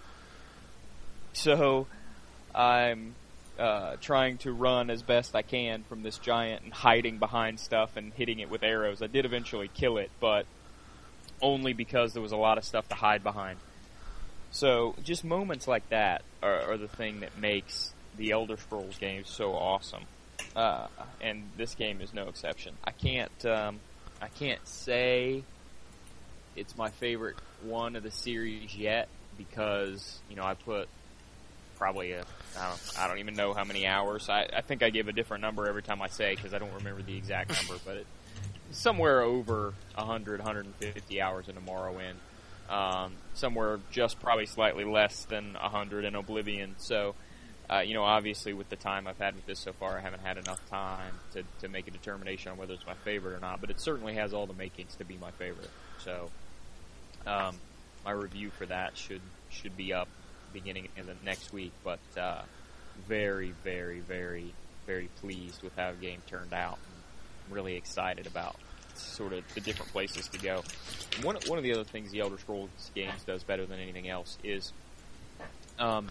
So I'm uh, trying to run as best I can from this giant and hiding behind stuff and hitting it with arrows. I did eventually kill it, but only because there was a lot of stuff to hide behind. So just moments like that are, are the thing that makes the Elder Scrolls games so awesome. Uh, and this game is no exception. I can't, um, I can't say it's my favorite one of the series yet because, you know, I put probably a, I don't, I don't even know how many hours. I, I think I give a different number every time I say because I don't remember the exact number, but it, it's somewhere over one hundred, one hundred fifty hours in Morrowind. Um, somewhere just probably slightly less than one hundred in Oblivion. So, uh, you know, obviously with the time I've had with this so far, I haven't had enough time to, to make a determination on whether it's my favorite or not, but it certainly has all the makings to be my favorite. So, um, my review for that should should be up beginning in the next week, but uh, very, very, very, very pleased with how the game turned out. I'm really excited about sort of the different places to go. One one of the other things the Elder Scrolls games does better than anything else is um,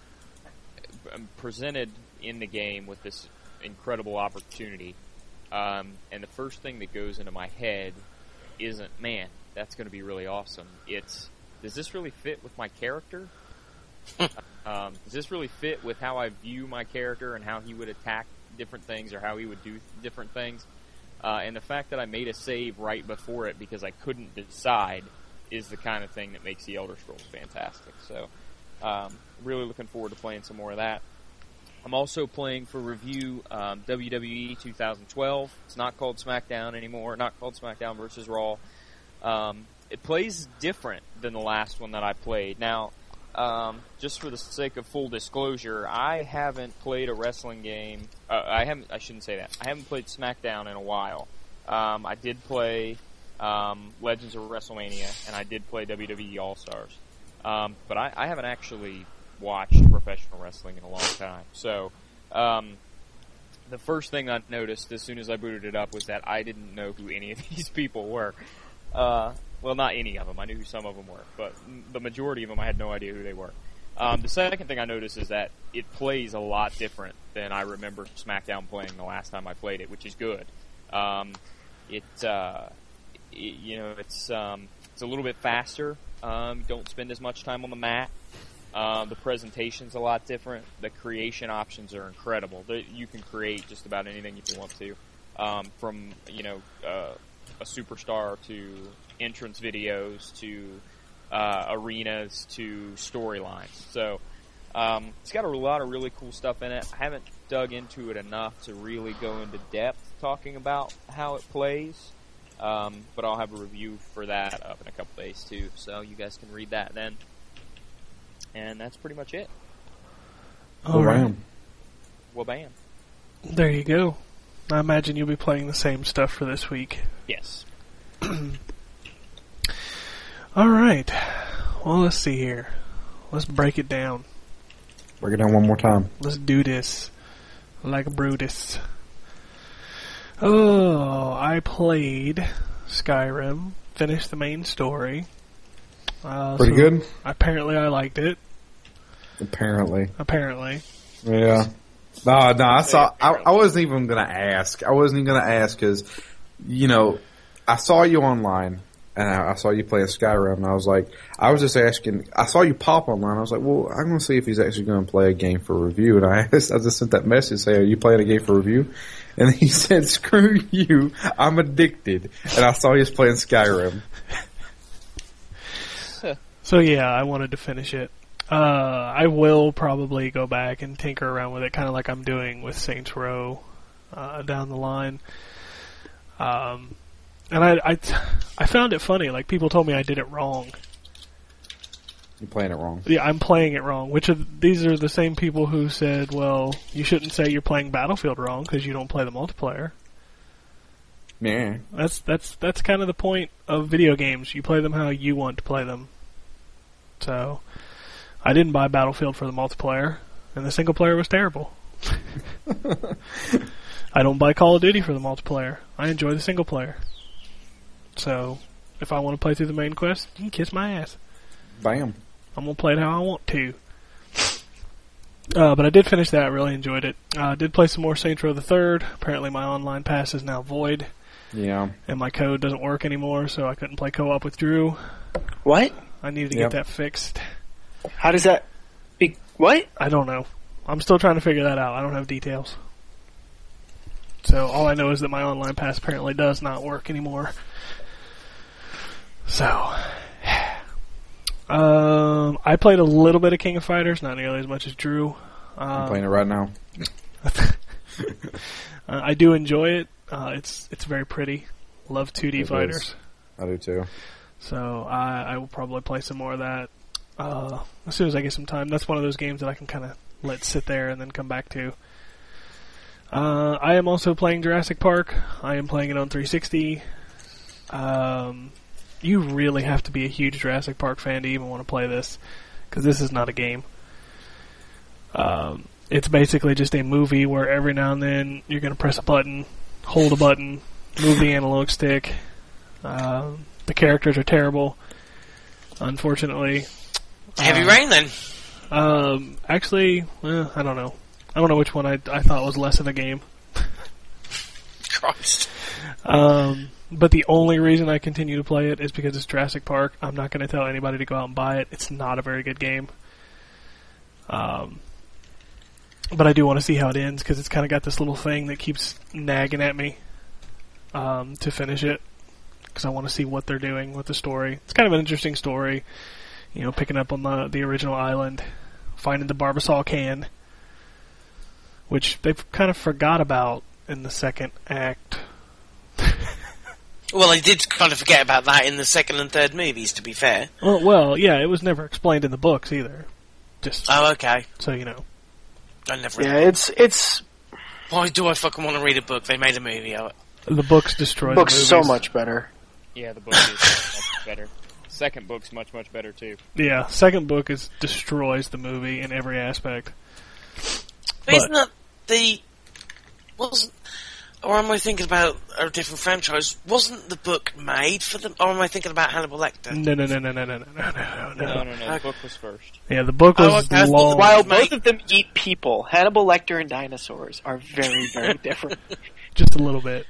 I'm presented in the game with this incredible opportunity, um, and the first thing that goes into my head isn't, man, that's going to be really awesome. It's, does this really fit with my character? um, does this really fit with how I view my character and how he would attack different things or how he would do different things? Uh, and the fact that I made a save right before it because I couldn't decide is the kind of thing that makes the Elder Scrolls fantastic. So, um, really looking forward to playing some more of that. I'm also playing for review um, W W E twenty twelve. It's not called SmackDown anymore. Not called SmackDown versus Raw. Um, it plays different than the last one that I played. Now, Um, just for the sake of full disclosure, I haven't played a wrestling game. Uh, I haven't. I shouldn't say that. I haven't played SmackDown in a while. Um, I did play um, Legends of WrestleMania, and I did play W W E All Stars. Um, but I, I haven't actually watched professional wrestling in a long time. So, um, the first thing I noticed as soon as I booted it up was that I didn't know who any of these people were. Uh, Well, not any of them. I knew who some of them were, but the majority of them I had no idea who they were. Um, the second thing I noticed is that it plays a lot different than I remember SmackDown playing the last time I played it, which is good. Um, it, uh, it, you know, it's um, it's a little bit faster. Um, don't spend as much time on the mat. Uh, the presentation's a lot different. The creation options are incredible. The, you can create just about anything you want to, um, from you know uh, a superstar to entrance videos to uh, arenas to storylines. So um, it's got a lot of really cool stuff in it. I haven't dug into it enough to really go into depth talking about how it plays, um, but I'll have a review for that up in a couple days too, so you guys can read that then. And that's pretty much it. All right. Well, bam. There you go. I imagine you'll be playing the same stuff for this week. Yes. All right. Well, let's see here. Let's break it down. Break it down one more time. Let's do this. Like a Brutus. Oh, I played Skyrim. Finished the main story. Uh, Pretty so good? Apparently I liked it. Apparently. Apparently. Yeah. No, no, I saw, I, I wasn't even gonna ask. I wasn't even gonna ask because, you know, I saw you online. And I, I saw you playing Skyrim, and I was like, I was just asking, I saw you pop online, I was like, well, I'm going to see if he's actually going to play a game for review, and I asked, I just sent that message saying, are you playing a game for review? And he said, screw you, I'm addicted, and I saw he was playing Skyrim. So yeah, I wanted to finish it. Uh, I will probably go back and tinker around with it, kind of like I'm doing with Saints Row, uh, down the line. Um... And I, I, I found it funny. Like, people told me I did it wrong. You're playing it wrong. Yeah, I'm playing it wrong. Which of these are the same people who said, well, you shouldn't say you're playing Battlefield wrong because you don't play the multiplayer. Yeah. That's that's that's kind of the point of video games. You play them how you want to play them. So, I didn't buy Battlefield for the multiplayer, and the single player was terrible. I don't buy Call of Duty for the multiplayer. I enjoy the single player. So, if I want to play through the main quest, you can kiss my ass. Bam. I'm going to play it how I want to. Uh, but I did finish that. I really enjoyed it. I uh, did play some more Saints Row the Third. Apparently my online pass is now void. Yeah. And my code doesn't work anymore, so I couldn't play co-op with Drew. What? I needed to Yep. get that fixed. How does that be? What? I don't know. I'm still trying to figure that out. I don't have details. So all I know is that my online pass apparently does not work anymore. So, um, I played a little bit of King of Fighters, not nearly as much as Drew. Um, I'm playing it right now. uh, I do enjoy it. Uh, it's it's very pretty. Love two D It fighters. is. I do too. So I, I will probably play some more of that uh, as soon as I get some time. That's one of those games that I can kind of let sit there and then come back to. Uh, I am also playing Jurassic Park. I am playing it on three sixty. Um, you really have to be a huge Jurassic Park fan to even want to play this, because this is not a game. Um, it's basically just a movie where every now and then you're going to press a button, hold a button, move the analog stick. Um, the characters are terrible, unfortunately. Heavy Uh, Rain then. Um, actually, well, I don't know. I don't know which one I I thought was less of a game. Christ. Um, but the only reason I continue to play it is because it's Jurassic Park. I'm not going to tell anybody to go out and buy it. It's not a very good game. Um, but I do want to see how it ends, because it's kind of got this little thing that keeps nagging at me um, to finish it, because I want to see what they're doing with the story. It's kind of an interesting story, you know, picking up on the the original island, finding the Barbasol can, which they've kind of forgot about in the second act. Well, I did kind of forget about that in the second and third movies, to be fair. Well, well, yeah, it was never explained in the books either. Just Oh, okay. so you know. I never. Yeah, it's it's Why do I fucking want to read a book? They made a movie of it. The books destroy books the so movies. much better. Yeah, the book is much better. Second book's much, much better, too. Yeah, second book is destroys the movie in every aspect. But, But- isn't that the... Wasn't... Or am I thinking about a different franchise? Wasn't the book made for them? Or am I thinking about Hannibal Lecter? No, no, no, no, no, no, no, no, no, No, no. no, no, the book was first. Yeah, the book Oh, was okay, I thought long. the- While Mate. both of them eat people, Hannibal Lecter and dinosaurs are very, very different. Just a little bit.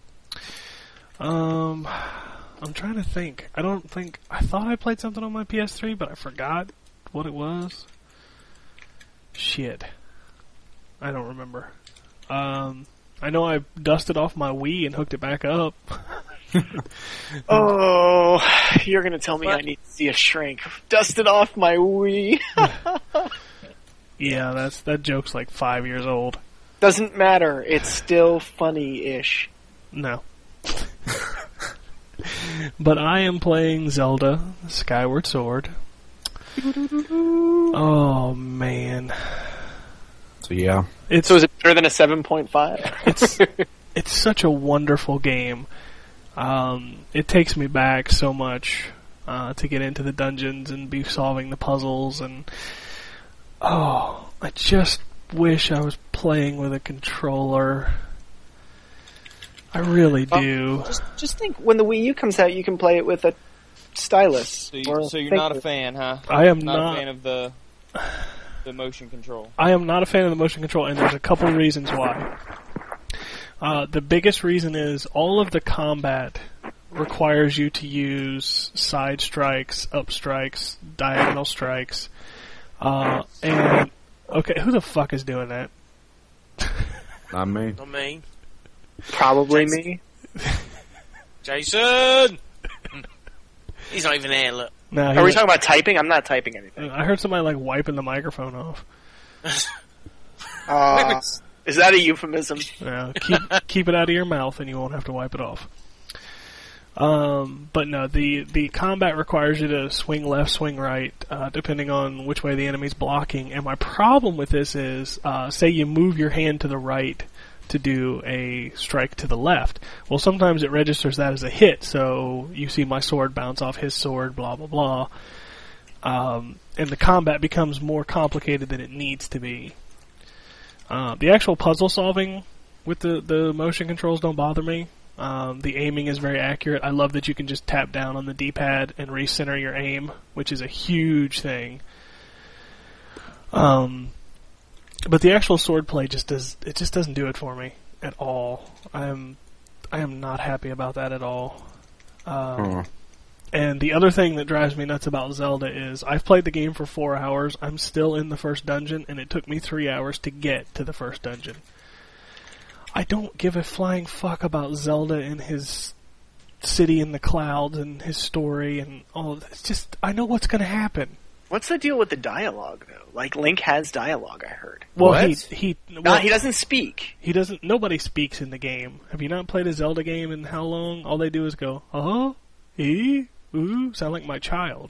Um, I'm trying to think. I don't think... I thought I played something on my P S three, but I forgot what it was. Shit. I don't remember. Um, I know I dusted off my Wii and hooked it back up. Oh, you're gonna tell me I need to see a shrink. Dusted off my Wii. Yeah, that's that joke's like five years old. Doesn't matter. It's still funny-ish. No. But I am playing Zelda Skyward Sword. Oh, man. So yeah. It's So is it better than a seven point five? it's it's such a wonderful game. Um, it takes me back so much uh, to get into the dungeons and be solving the puzzles, and oh, I just wish I was playing with a controller. I really do. Just, just think, when the Wii U comes out, you can play it with a stylus. So, you, or so you're think not a with- fan, huh? I am not, not. a fan of the the motion control. I am not a fan of the motion control, and there's a couple reasons why. Uh, the biggest reason is all of the combat requires you to use side strikes, up strikes, diagonal strikes, uh, and okay, who the fuck is doing that? Not me. Not me. Probably me. Jason! He's not even here, look. No, Are we talking about typing? I'm not typing anything. I heard somebody like wiping the microphone off. Uh, is that a euphemism? Yeah, keep keep it out of your mouth, and you won't have to wipe it off. Um, but no, the the combat requires you to swing left, swing right, uh, depending on which way the enemy's blocking. And my problem with this is, uh, say you move your hand to the right to do a strike to the left. Well, sometimes it registers that as a hit, so you see my sword bounce off his sword, blah blah blah. Um, and the combat becomes more complicated than it needs to be. Uh, the actual puzzle solving with the, the motion controls don't bother me. Um, the aiming is very accurate. I love that you can just tap down on the D-pad and recenter your aim, which is a huge thing. Um, but the actual swordplay just does it just doesn't do it for me at all. I am I am not happy about that at all. Um, Huh. And the other thing that drives me nuts about Zelda is I've played the game for four hours. I'm still in the first dungeon, and it took me three hours to get to the first dungeon. I don't give a flying fuck about Zelda and his city in the clouds and his story and all of that. It's just, I know what's going to happen. What's the deal with the dialogue, though? Like, Link has dialogue, I heard. Well, What? he he well, No, he doesn't speak. he doesn't. Nobody speaks in the game. Have you not played a Zelda game in how long? All they do is go, uh-huh, ee, ooh, sound like my child.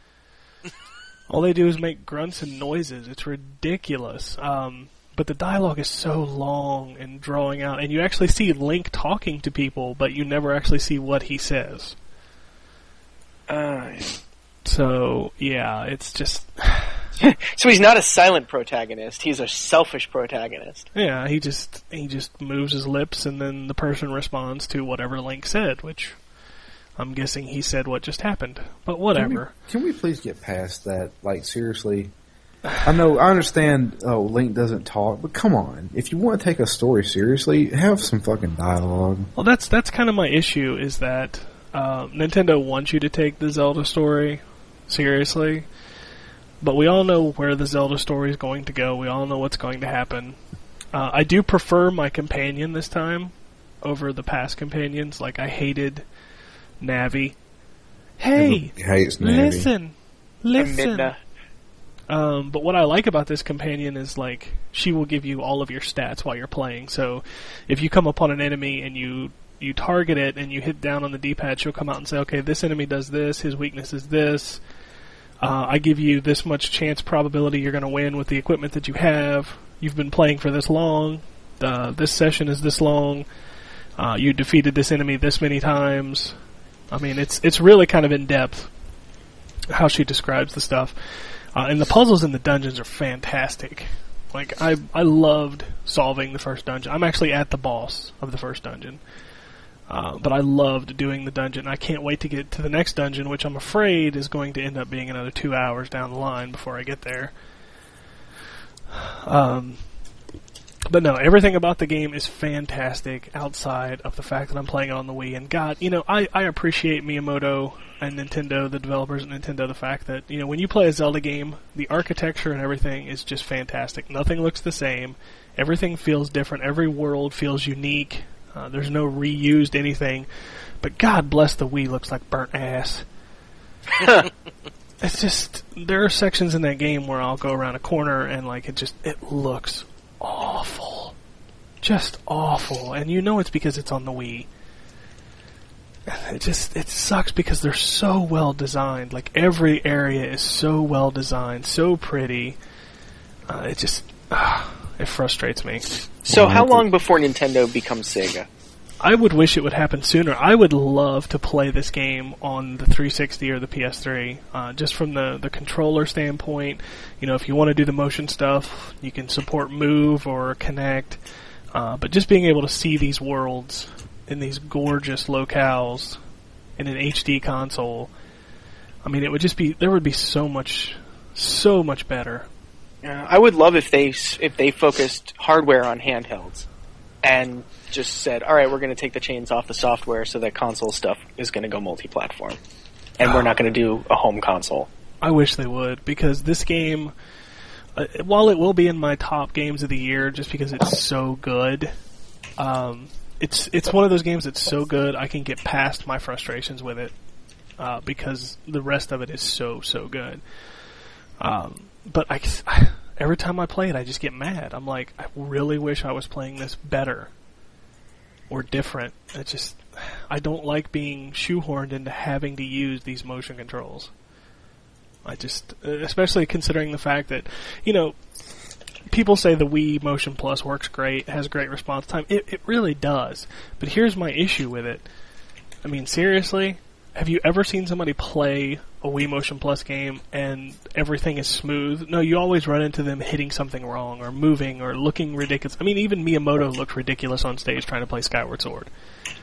All they do is make grunts and noises. It's ridiculous. Um, but the dialogue is so long and drawing out, and you actually see Link talking to people, but you never actually see what he says. Uh, So, yeah, it's just... so he's not a silent protagonist. He's a selfish protagonist. Yeah, he just he just moves his lips, and then the person responds to whatever Link said, which I'm guessing he said what just happened. But Can we, whatever. can we please get past that? Like, seriously. I know, I understand, oh, Link doesn't talk, but come on. If you want to take a story seriously, have some fucking dialogue. Well, that's that's kind of my issue, is that uh, Nintendo wants you to take the Zelda story seriously, but we all know where the Zelda story is going to go. We all know what's going to happen. Uh, I do prefer my companion this time over the past companions. Like, I hated Navi. Hey, He hates Navi. listen, listen. Midna. Um, but what I like about this companion is, like, she will give you all of your stats while you're playing. So if you come upon an enemy and you you target it and you hit down on the D-pad, she'll come out and say, okay, this enemy does this, his weakness is this. Uh, I give you this much chance probability you're going to win with the equipment that you have. You've been playing for this long. Uh, this session is this long. Uh, you defeated this enemy this many times. I mean, it's it's really kind of in-depth how she describes the stuff. Uh, and the puzzles in the dungeons are fantastic. Like, I I loved solving the first dungeon. I'm actually at the boss of the first dungeon. Uh, but I loved doing the dungeon. I can't wait to get to the next dungeon, which I'm afraid is going to end up being another two hours down the line before I get there. Um, but no, everything about the game is fantastic outside of the fact that I'm playing it on the Wii. And God, you know, I, I appreciate Miyamoto and Nintendo, the developers at Nintendo, the fact that, you know, when you play a Zelda game, the architecture and everything is just fantastic. Nothing looks the same. Everything feels different. Every world feels unique. Uh, there's no reused anything. But God bless the Wii looks like burnt ass. It's just, there are sections in that game where I'll go around a corner and, like, it just, it looks awful. Just awful. And you know it's because it's on the Wii. It just, it sucks because they're so well designed. Like, every area is so well designed, so pretty. Uh, it just, uh, it frustrates me. So Well, how I long before Nintendo becomes Sega? I would wish it would happen sooner. I would love to play this game on the three sixty or the P S three, uh, just from the, the controller standpoint. You know, if you want to do the motion stuff, you can support Move or Connect. Uh, but just being able to see these worlds in these gorgeous locales in an H D console, I mean, it would just be, there would be so much, so much better. Uh, I would love if they s- if they focused hardware on handhelds and just said, all right, we're going to take the chains off the software so that console stuff is going to go multi-platform. And we're not going to do a home console. I wish they would, because this game, uh, while it will be in my top games of the year just because it's so good, um, it's it's one of those games that's so good I can get past my frustrations with it, uh, because the rest of it is so, so good. Um, but I, every time I play it, I just get mad. I'm like, I really wish I was playing this better or different. It just, I don't like being shoehorned into having to use these motion controls. I just, especially considering the fact that, you know, people say the Wii Motion Plus works great, has great response time. It, it really does. But here's my issue with it. I mean, seriously, have you ever seen somebody play a Wii Motion Plus game and everything is smooth? No, you always run into them hitting something wrong or moving or looking ridiculous. I mean, even Miyamoto looked ridiculous on stage trying to play Skyward Sword.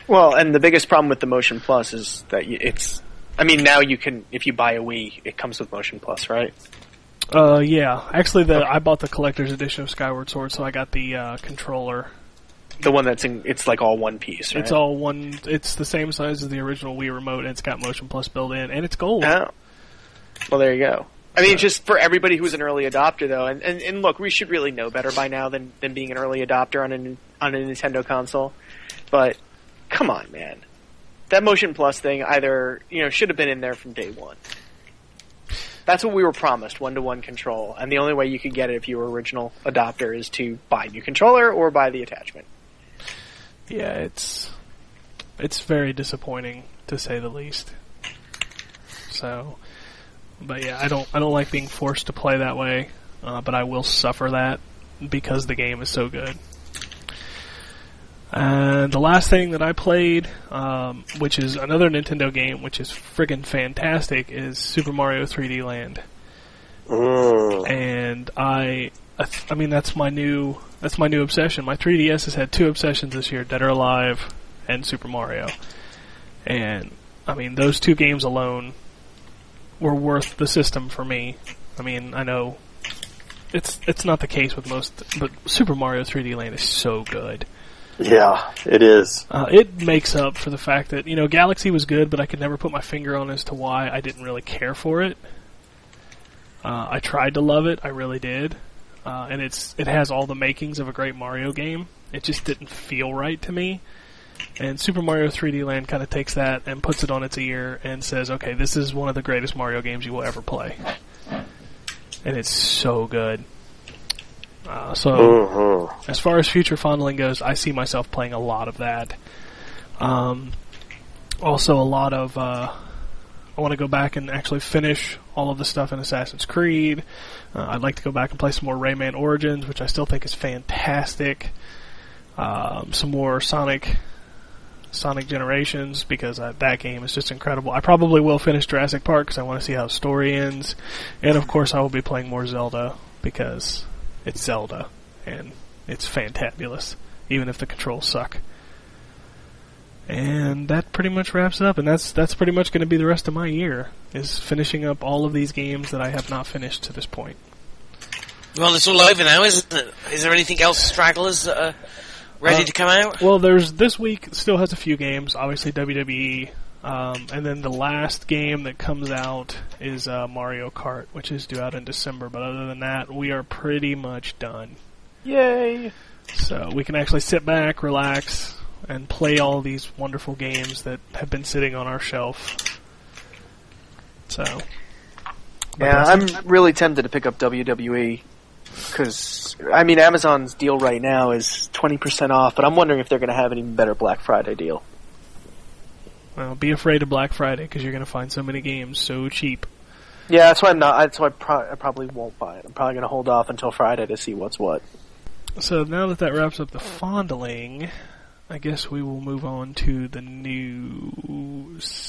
Well, and the biggest problem with the Motion Plus is that you, it's. I mean, now you can, if you buy a Wii, it comes with Motion Plus, right? Uh, yeah. Actually, the I bought the collector's edition of Skyward Sword, so I got the uh, controller. The one that's in, it's like all one piece, right? It's all one. It's the same size as the original Wii remote, and it's got Motion Plus built in, and it's gold. Oh. Well, there you go. I mean, just for everybody who's an early adopter, though, and, and, and look, we should really know better by now than, than being an early adopter on a, on a Nintendo console. But, come on, man. That Motion Plus thing either, you know, should have been in there from day one. That's what we were promised, one-to-one control. And the only way you could get it if you were original adopter is to buy a new controller or buy the attachment. Yeah, it's it's very disappointing, to say the least. So, but yeah, I don't I don't like being forced to play that way, uh, but I will suffer that because the game is so good. And the last thing that I played, um, which is another Nintendo game, which is friggin' fantastic, is Super Mario three D Land. Mm. And I, I, th- I mean, that's my new, that's my new obsession. My three D S has had two obsessions this year: Dead or Alive and Super Mario. And I mean, those two games alone were worth the system for me. I mean, I know it's it's not the case with most, but Super Mario three D Land is so good. Yeah, it is. Uh, it makes up for the fact that, you know, Galaxy was good, but I could never put my finger on as to why I didn't really care for it. Uh, I tried to love it, I really did. Uh, and it's it has all the makings of a great Mario game. It just didn't feel right to me. And Super Mario three D Land kind of takes that and puts it on its ear and says, okay, this is one of the greatest Mario games you will ever play. And it's so good. Uh, so, Mm-hmm. as far as future fondling goes, I see myself playing a lot of that. Um, also, a lot of. Uh, I want to go back and actually finish all of the stuff in Assassin's Creed. Uh, I'd like to go back and play some more Rayman Origins, which I still think is fantastic. Um, some more Sonic, Sonic Generations, because uh, that game is just incredible. I probably will finish Jurassic Park because I want to see how the story ends, and of course, I will be playing more Zelda because it's Zelda, and it's fantabulous, even if the controls suck. And that pretty much wraps it up, and that's that's pretty much going to be the rest of my year, is finishing up all of these games that I have not finished to this point. Well, it's all over now, isn't it? Is there anything else, stragglers, that are ready Uh, to come out? Well, there's this week still has a few games, obviously W W E, um, and then the last game that comes out is uh, Mario Kart, which is due out in December, but other than that, we are pretty much done. Yay! So we can actually sit back, relax, and play all these wonderful games that have been sitting on our shelf. So, but Yeah, that's- I'm really tempted to pick up W W E because I mean Amazon's deal right now is twenty percent off, but I'm wondering if they're going to have an even better Black Friday deal. well, be afraid of Black Friday because you're going to find so many games so cheap. Yeah, that's why I'm not. That's why I, pro- I probably won't buy it. I'm probably going to hold off until Friday to see what's what. So now that that wraps up the fondling, I guess we will move on to the news.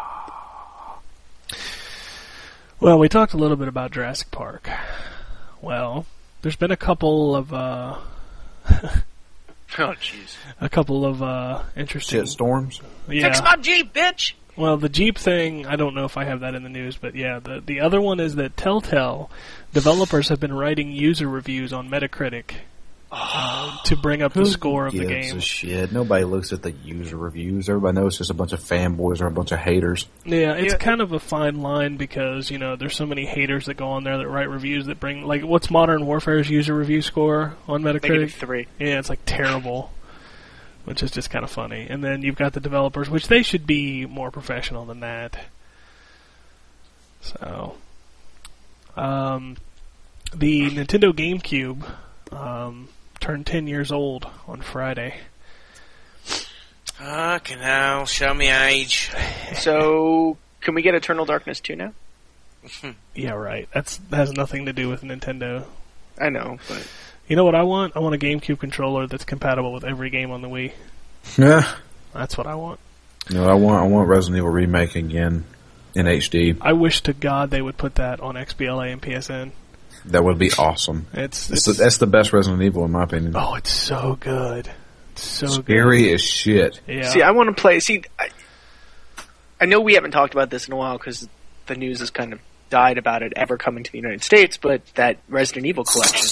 Well, we talked a little bit about Jurassic Park. Well, there's been a couple of uh, Oh, jeez. a couple of uh, interesting. Shit storms. Yeah. Fix my Jeep, bitch! Well, the Jeep thing, I don't know if I have that in the news, but yeah, the the other one is that Telltale developers have been writing user reviews on Metacritic uh, to bring up the score of the Gives game. a shit. Nobody looks at the user reviews. Everybody knows it's just a bunch of fanboys or a bunch of haters. Yeah, it's Yeah. kind of a fine line because, you know, there's so many haters that go on there that write reviews that bring, like, what's Modern Warfare's user review score on Negative Metacritic? three. Yeah, it's like terrible, which is just kind of funny. And then you've got the developers, which they should be more professional than that. So, um, the Nintendo GameCube um, turned ten years old on Friday. Fucking hell, show me age. So, can we get Eternal Darkness two now? Yeah, right. That's that has nothing to do with Nintendo. I know, but You know what I want? I want a GameCube controller that's compatible with every game on the Wii. Yeah. That's what I want. No, I want I want Resident Evil Remake again in H D. I wish to God they would put that on X B L A and P S N. That would be awesome. It's, It's it's the, that's the best Resident Evil in my opinion. oh, it's so good. It's so good. Scary as shit. Yeah. See, I want to play. See, I, I know we haven't talked about this in a while because the news has kind of died about it ever coming to the United States, but that Resident Evil collection.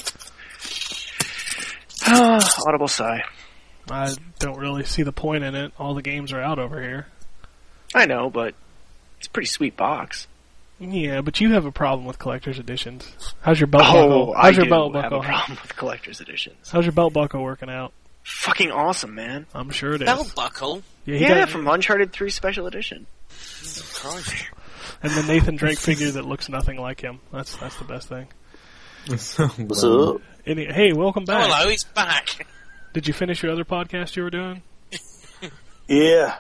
Audible sigh. I don't really see the point in it. All the games are out over here. I know, but it's a pretty sweet box. Yeah, but you have a problem with collector's editions. How's your belt Oh, buckle? How's I your do belt have buckle? a problem with collector's editions. How's your belt buckle working out? Fucking awesome, man. I'm sure it is. Belt buckle. Yeah, he Yeah, got- from Uncharted three Special Edition. Christ. and the Nathan Drake figure that looks nothing like him. That's that's the best thing. What's up? Any, hey, welcome back. Hello, he's back. Did you finish your other podcast you were doing? Yeah,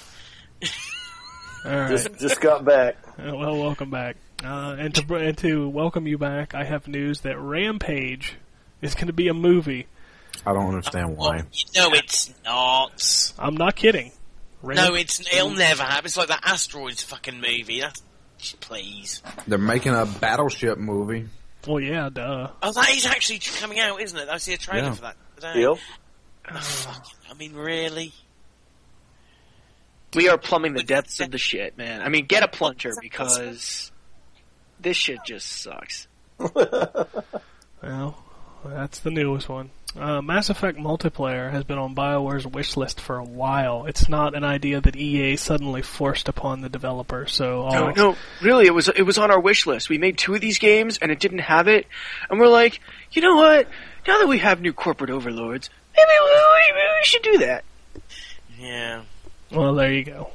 All right. just just got back. Uh, well, welcome back. Uh, and to and to welcome you back, I have news that Rampage is going to be a movie. I don't understand why. No, it's not. I'm not kidding. Ram- No, it's it'll never happen. It's like that Asteroids fucking movie. That's, please. They're making a battleship movie. Well, yeah, duh. Oh, that is actually coming out, isn't it? I see a trailer Yeah. for that today. Yep. Oh, fuck. I mean, really? We are plumbing the depths of the shit, man. I mean, get a plunger because this shit just sucks. Well, that's the newest one. Uh, Mass Effect multiplayer has been on BioWare's wish list for a while. It's not an idea that E A suddenly forced upon the developer. So, all, No, no, really, it was it was on our wish list. We made two of these games, and it didn't have it. And we're like, you know what? Now that we have new corporate overlords, maybe we, maybe we should do that. Yeah. well, there you go.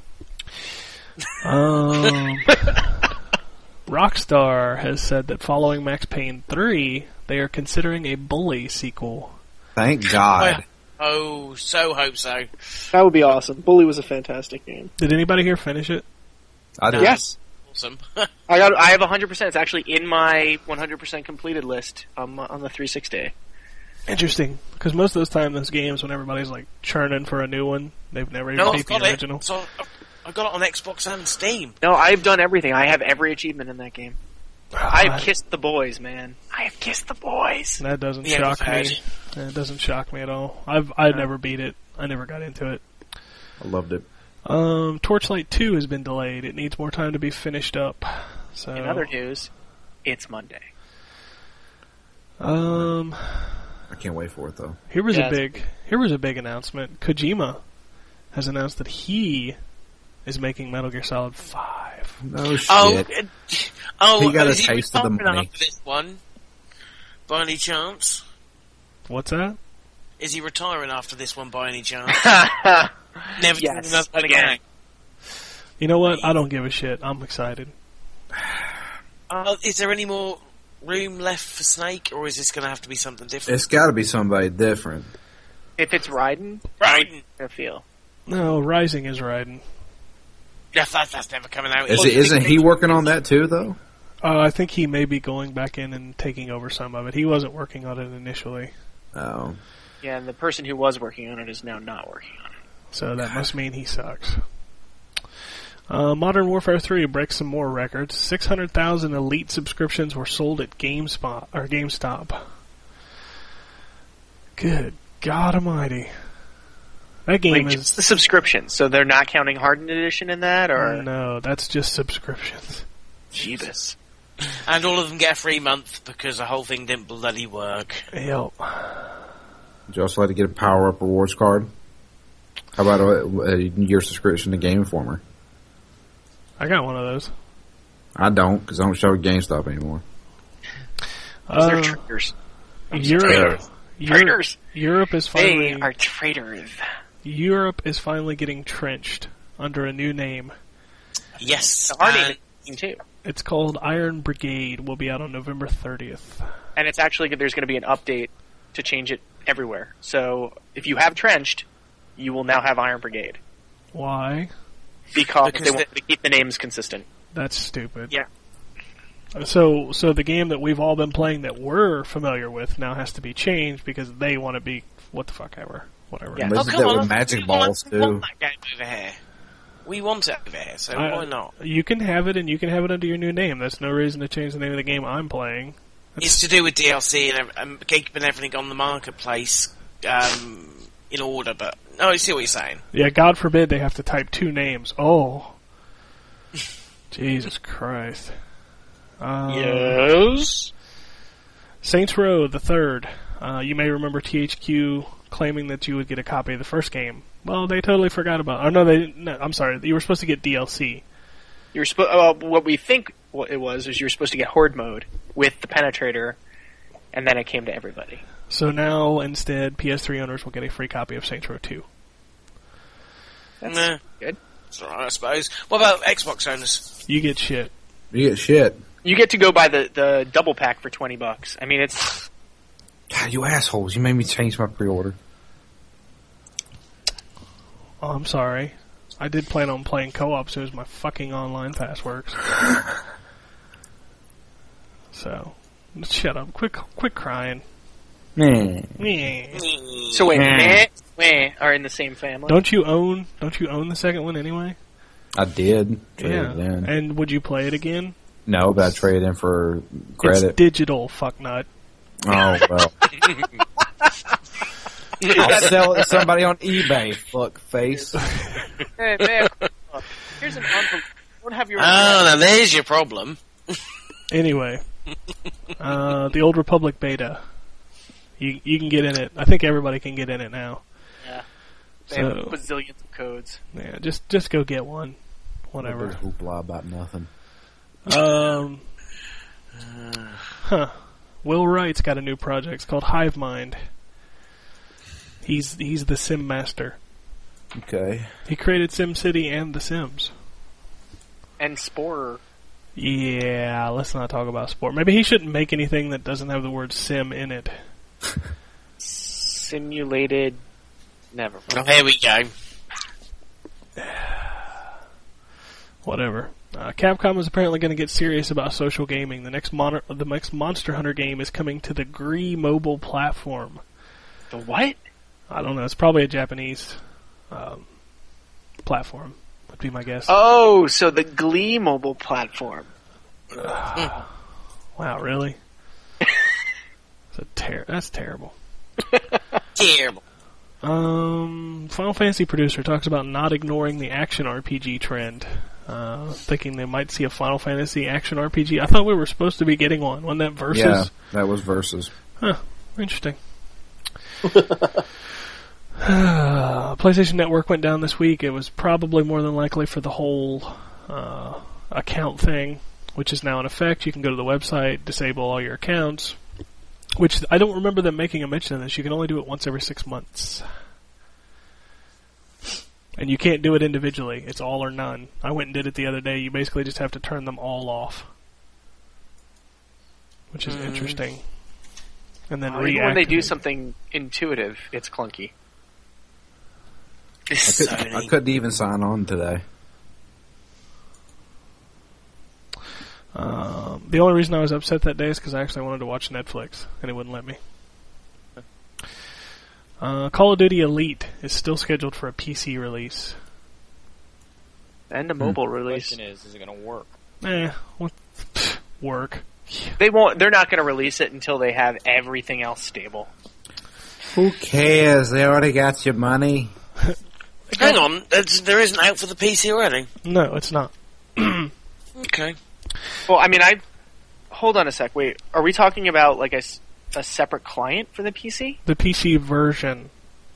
Um, Rockstar has said that following Max Payne three, they are considering a Bully sequel. Thank God. Oh, so hope so. That would be awesome. Bully was a fantastic game. Did anybody here finish it? I did. Yes, Awesome. I got. I have one hundred percent. It's actually in my one hundred percent completed list um, on the three sixty. Interesting, because most of those time, those games, when everybody's like churning for a new one, they've never even no, I've beat the got original. it. So I've- I got it on Xbox and Steam. No, I've done everything. I have every achievement in that game. Ah, I have kissed the boys, man. I have kissed the boys. That doesn't Yeah, shock we've me. That doesn't shock me at all. I've I never beat it. I never got into it. I loved it. Um, Torchlight two has been delayed. It needs more time to be finished up. So, In other news, it's Monday. um, I can't wait for it though. here was Yeah, a big here was a big announcement. Kojima has announced that he is making Metal Gear Solid five. No shit. Oh, uh, oh, He got a is he taste of the retiring money. after this one? By any chance? What's that? Is he retiring after this one by any chance? Never Yes, doing another again. game. You know what? I don't give a shit. I'm excited. Uh, is there any more room left for Snake, or is this going to have to be something different? It's got to be somebody different. If it's Raiden, Right. I feel. No, Rising is Raiden. Yes, that's, that's never coming out. Is it, isn't he working on that too though? Uh, I think he may be going back in and taking over some of it. He wasn't working on it initially, Oh, Yeah, and the person who was working on it is now not working on it. so that must mean he sucks. Uh, Modern Warfare three breaks some more records. six hundred thousand Elite subscriptions were sold at GameSpot or GameStop. Good God Almighty! That game Wait, is just the subscription, so they're not counting Hardened Edition in that, or no, that's just subscriptions. Jeebus. And all of them get a free month because the whole thing didn't bloody work. Yep. would you also like to get a power up rewards card? How about a, a year subscription to Game Informer? I got one of those. I don't because I don't shop at GameStop anymore. Because they're Uh, traitors. Europe, Traitors. Europe, Traitors. Europe is They finally are traitors. Europe is finally getting trenched under a new name. Yes. The Hardened and- Edition, too. It's called Iron Brigade. Will be out on November thirtieth. And it's actually, there's going to be an update to change it everywhere. So, if you have Trenched, you will now have Iron Brigade. Why? Because, Because they the- want to keep the names consistent. That's stupid. Yeah. So, so the game that we've all been playing that we're familiar with now has to be changed because they want to be what the fuck ever, whatever. Yeah. They Oh, did come that on. with Magic we want- Balls we want too. that game over here. We want it over here, so I- why not? You can have it, and you can have it under your new name. That's no reason to change the name of the game I'm playing. It's to do with D L C and, ev- and keeping everything on the marketplace, um, in order, but no, I see what you're saying. Yeah, God forbid they have to type two names. Oh. Jesus Christ. Um, Yes. Saints Row, the third. Uh, you may remember T H Q claiming that you would get a copy of the first game. Well, they totally forgot about. Oh no, they. No, I'm sorry. You were supposed to get D L C. You were supposed. Uh, what we think what it was is you were supposed to get Horde mode with the Penetrator, and then it came to everybody. So now instead, P S three owners will get a free copy of Saints Row two. That's Nah. good. That's all right, I suppose. What about Xbox owners? You get shit. You get shit. You get to go buy the, the double pack for twenty bucks. I mean, it's God, you assholes! You made me change my pre-order. Oh, I'm sorry. I did plan on playing co-op as soon as my fucking online pass works. So, shut up. Quit, quit crying. Nah. Meh. so wait, Mm. meh, meh are in the same family. Don't you own? Don't you own the second one anyway? I did trade Yeah. it in. And would you play it again? No, but I traded in for credit. It's digital, fucknut. Oh well. I'll sell it to somebody on eBay. Fuck face. Hey, man, here's an envelope. Don't have your. Oh, now there's your problem. Anyway, uh, the Old Republic beta. You you can get in it. I think everybody can get in it now. Yeah. They have So bazillions of codes. yeah, just just go get one. Whatever. There's hoopla about nothing. Um. Huh. Will Wright's got a new project. It's called Hive Mind. He's he's the Sim master. Okay. He created SimCity and The Sims. And Spore. Yeah, let's not talk about sport. Maybe he shouldn't make anything that doesn't have the word sim in it. Simulated. Never mind. Oh, here we go. Whatever. Uh, Capcom is apparently going to get serious about social gaming. The next mon- the next Monster Hunter game is coming to the Gree mobile platform. The what? I don't know. It's probably a Japanese um, platform. Would be my guess. Oh, so the Glee mobile platform. Wow, really? That's, a ter- that's terrible. Terrible. Um, Final Fantasy producer talks about not ignoring the action R P G trend. Uh, thinking they might see a Final Fantasy action R P G. I thought we were supposed to be getting one. Wasn't that Versus? Yeah, that was Versus. Huh. Interesting. PlayStation Network went down this week. It was probably more than likely for the whole uh, account thing, which is now in effect. You can go to the website, disable all your accounts, which I don't remember them making a mention of this. You can only do it once every six months. And you can't do it individually. It's all or none. I went and did it the other day. You basically just have to turn them all off, which is Mm. interesting. And then Uh, even when they do reactivate. something intuitive, it's clunky. I, could, I couldn't even sign on today. Um, the only reason I was upset that day is because I actually wanted to watch Netflix, and it wouldn't let me. Uh, Call of Duty Elite is still scheduled for a P C release. And a mobile The release. question is, is it going to work? Eh, what pfft, work? They won't. They're not going to release it until they have everything else stable. Who cares? They already got your money. Hang on, there's, there isn't out for the P C already? No, it's not. Okay. Well, I mean, I hold on a sec. Wait, are we talking about like a, s- a separate client for the P C? The P C version.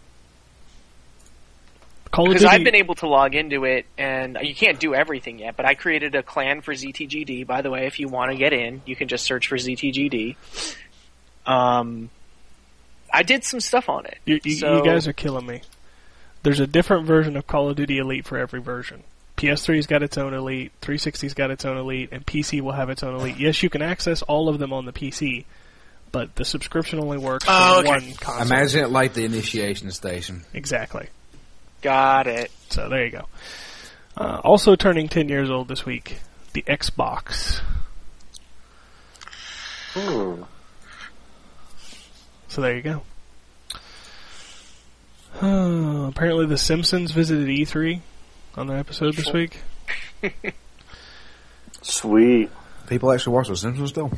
Call of Because Duty. I've been able to log into it, and you can't do everything yet. But I created a clan for Z T G D. By the way, if you want to get in, you can just search for Z T G D. Um, I did some stuff on it. You, you, So- you guys are killing me. There's a different version of Call of Duty Elite for every version. P S three's got its own Elite, three sixty's got its own Elite, and P C will have its own Elite. Yes, you can access all of them on the P C, but the subscription only works for Oh, okay. one console. Imagine it like the initiation station. Exactly. Got it. So there you go. Uh, also turning ten years old this week, the Xbox. Hmm. So there you go. Uh, apparently The Simpsons visited E three on their episode this week. Sweet. People actually watch The Simpsons still?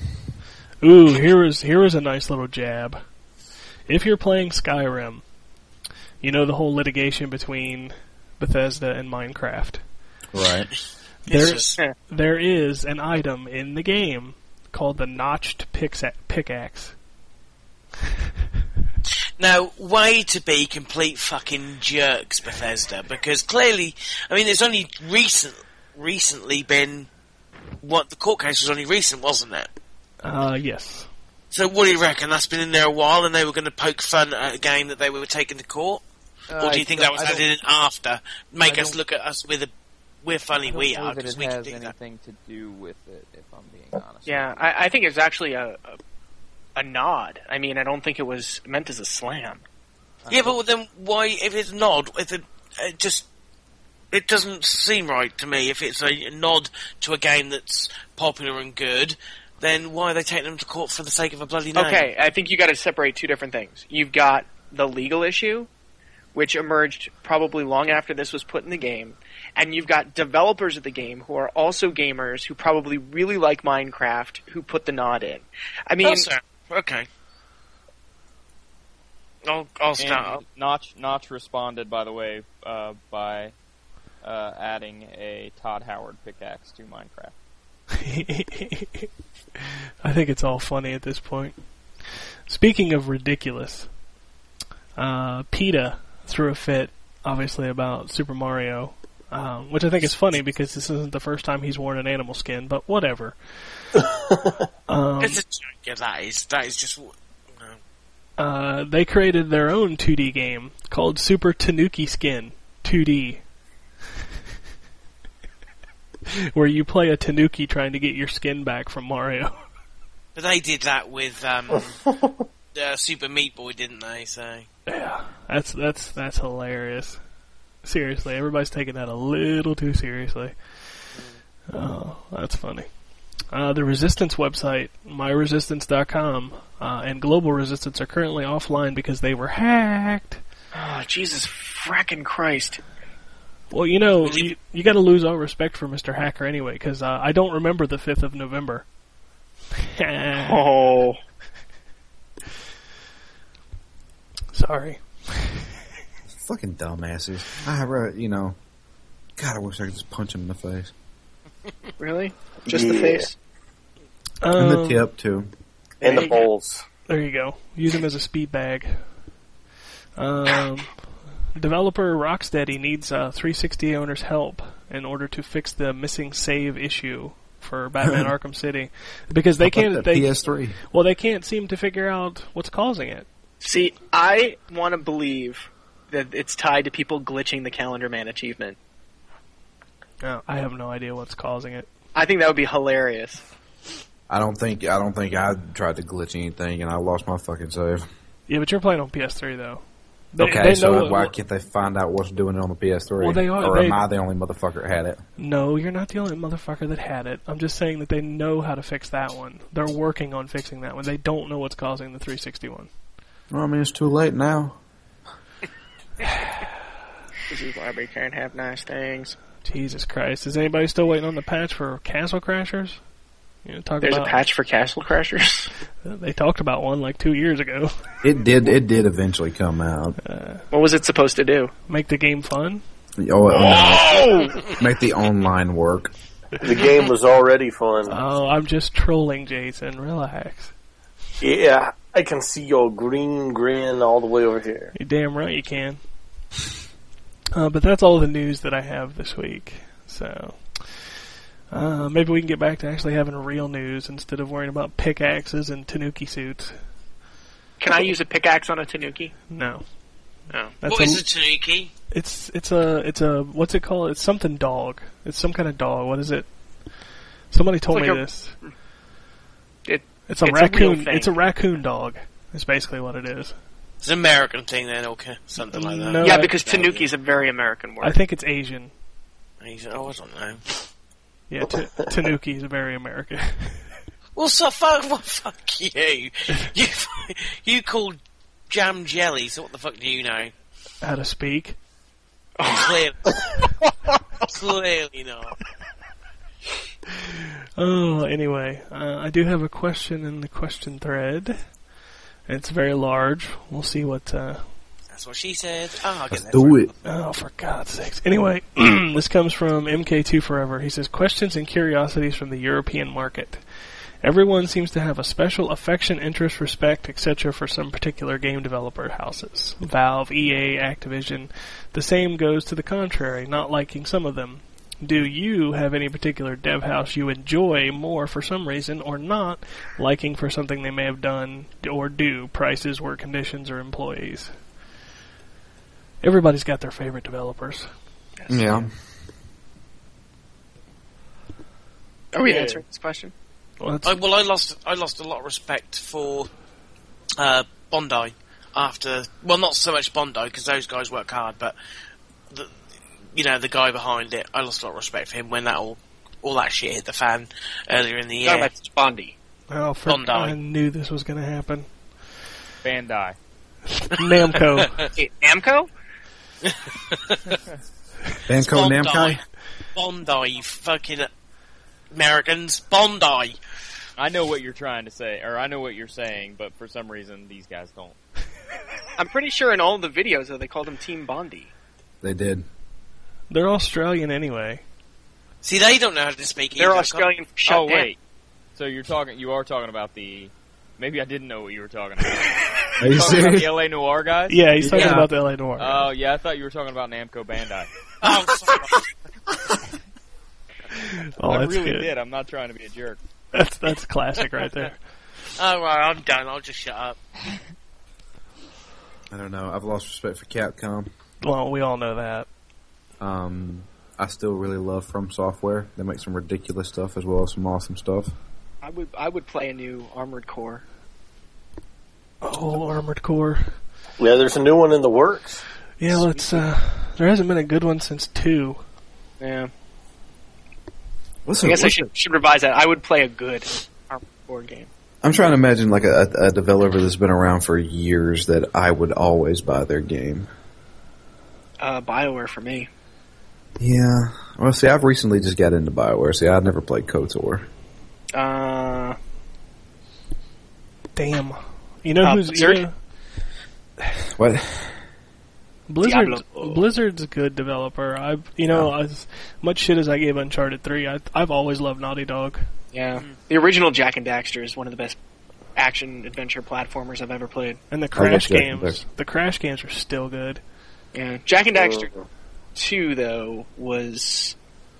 Ooh, here is here is a nice little jab. If you're playing Skyrim, You know the whole litigation between Bethesda and Minecraft. Right. There, It's just- there is an item in the game called the Notched Pixa- Pickaxe. Now, way to be complete fucking jerks, Bethesda, because clearly, I mean, it's only recent, recently been, what, the court case was only recent, wasn't it? Uh, yes. So what do you reckon? That's been in there a while and they were going to poke fun at a game that they were taking to court? Uh, or do you think I that was don't- I added in don't- after? Make I us don't- look at us with a, we're funny I don't we know are, that because it we can has do that. anything to do with it, if I'm being honest. Yeah, I, I think it's actually a, a a nod. I mean, I don't think it was meant as a slam. Yeah, but then why, if it's nod, if it, it just, it doesn't seem right to me. If it's a nod to a game that's popular and good, then why are they taking them to court for the sake of a bloody name? Okay, I think you got to separate two different things. You've got the legal issue, which emerged probably long after this was put in the game, and you've got developers of the game who are also gamers who probably really like Minecraft who put the nod in. I mean, Oh, sir. Okay. I'll, I'll start. And Notch, Notch responded, by the way, uh, by uh, adding a Todd Howard pickaxe to Minecraft. I think it's all funny at this point. Speaking of ridiculous, uh, PETA threw a fit, obviously, about Super Mario, um, which I think is funny because this isn't the first time he's worn an animal skin, but whatever. um, It's a joke, yeah, that is. That is just... No. uh, they created their own two D game called Super Tanuki Skin two D. Where you play a Tanuki trying to get your skin back from Mario. But they did that with um, uh, Super Meat Boy, didn't they? So Yeah, that's that's that's hilarious. Seriously, everybody's taking that a little too seriously. Oh, that's funny. Uh, the Resistance website, my resistance dot com, uh, and Global Resistance are currently offline because they were hacked. oh, Jesus frackin' Christ. Well, you know, you, you got to lose all respect for Mister Hacker anyway, because uh, I don't remember the fifth of November. Oh. Sorry. Fucking dumbasses. I re- you know, God, I wish I could just punch him in the face. Really? Just the Yeah. face? And the Um, tip, too. And the bowls. There you go. Use him as a speed bag. Um, developer Rocksteady needs uh, three sixty owners' help in order to fix the missing save issue for Batman Arkham City, because they How about can't. that They P S three. well, they can't seem to figure out what's causing it. See, I want to believe that it's tied to people glitching the Calendar Man achievement. No, I have no idea what's causing it. I think that would be hilarious. I don't think I don't think I tried to glitch anything, and I lost my fucking save. Yeah, but you're playing on P S three though. They, Okay, they so know, why can't they find out what's doing it on the P S three? Well, they are- or they- am I the only motherfucker that had it? No, you're not the only motherfucker that had it. I'm just saying that they know how to fix that one. They're working on fixing that one. They don't know what's causing the three sixty one. Well, I mean, it's too late now. This is why we can't have nice things. Jesus Christ. Is anybody still waiting on the patch for Castle Crashers? You know, talk There's about, a patch for Castle Crashers? They talked about one like two years ago. It did. It did eventually come out. What was it supposed to do? Make the game fun? Oh, oh! Make the online work. The game was already fun. Oh, I'm just trolling, Jason. Relax. Yeah, I can see your green grin all the way over here. You're damn right you can. Uh, but that's all the news that I have this week. So, uh, maybe we can get back to actually having real news instead of worrying about pickaxes and Tanuki suits. Can I use a pickaxe on a Tanuki? No. No. That's what a, is a Tanuki? It's it's a it's a what's it called? It's something dog. It's some kind of dog. What is it? Somebody told It's me like a- this. It, It's a it's a real raccoon. thing. It's a raccoon dog. Is basically what it is. It's an American thing then, okay. Something like that. No, yeah, I- because Tanuki is a very American word. I think it's Asian. He's, oh, I don't know. Yeah, t- Tanuki is very American. Well, so fuck, well, fuck you. You, you call jam jelly, so what the fuck do you know? How to speak? Clearly. Clearly not. Oh, anyway, uh, I do have a question in the question thread. It's very large. We'll see what uh, That's what she said. Oh, I'll get Let's there do for it. Oh, for God's sakes. Anyway, this comes from M K two Forever. He says, questions and curiosities from the European market. Everyone seems to have a special affection, interest, respect, et cetera for some particular game developer houses. Valve, E A, Activision. The same goes to the contrary, not liking some of them. Do you have any particular dev house you enjoy more for some reason or not liking for something they may have done or do, prices, work conditions, or employees? Everybody's got their favorite developers. Yeah. Are we Yeah. answering this question? Well, that's, I, well, I lost I lost a lot of respect for uh, Bondi after. Well, not so much Bondi because those guys work hard, but the, you know the guy behind it. I lost a lot of respect for him when that all all that shit hit the fan earlier in the Talking year. about Bondi. oh, for, Bondi. I knew this was going to happen. Bandai. Namco. Hey, Namco? Banco Bondi. Namco? Bondi, you fucking Americans, Bondi. I know what you're trying to say, or I know what you're saying, but for some reason these guys don't. I'm pretty sure in all the videos though they called him Team Bondi. They did. They're Australian anyway. See, they don't know how to speak. They're either. Australian. Shut oh down. wait, so you're talking? You are talking about the? Maybe I didn't know what you were talking about. Are you Talking about serious? the L A Noir guys? Yeah, he's talking Yeah. about the L A Noir. Oh yeah, I thought you were talking about Namco Bandai. Oh, sorry. oh, I that's really good. did. I'm not trying to be a jerk. That's that's classic right there. Oh, right, I'm done. I'll just shut up. I don't know. I've lost respect for Capcom. Well, we all know that. Um, I still really love From Software. They make some ridiculous stuff as well as some awesome stuff. I would I would play a new Armored Core. Oh, Armored Core. Yeah, there's a new one in the works. Yeah, let's. Uh, there hasn't been a good one since two. Yeah. What's I a- guess I what's should should revise that. I would play a good Armored Core game. a- I'm trying to imagine like a, a developer that's been around for years that I would always buy their game. Uh, BioWare for me. Yeah. Well, see, I've recently just got into BioWare. See, I've never played KOTOR. Uh, Damn. You know Uh, who's Blizzard? you know, What? Blizzard? Diablo. Blizzard's a good developer. I, you know, as much shit as I gave Uncharted three, I, I've always loved Naughty Dog. yeah. The original Jack and Daxter is one of the best action adventure platformers I've ever played. And the I love Crash Jack and games, Daxter. the Crash games are still good. Yeah. Jack and Daxter two though was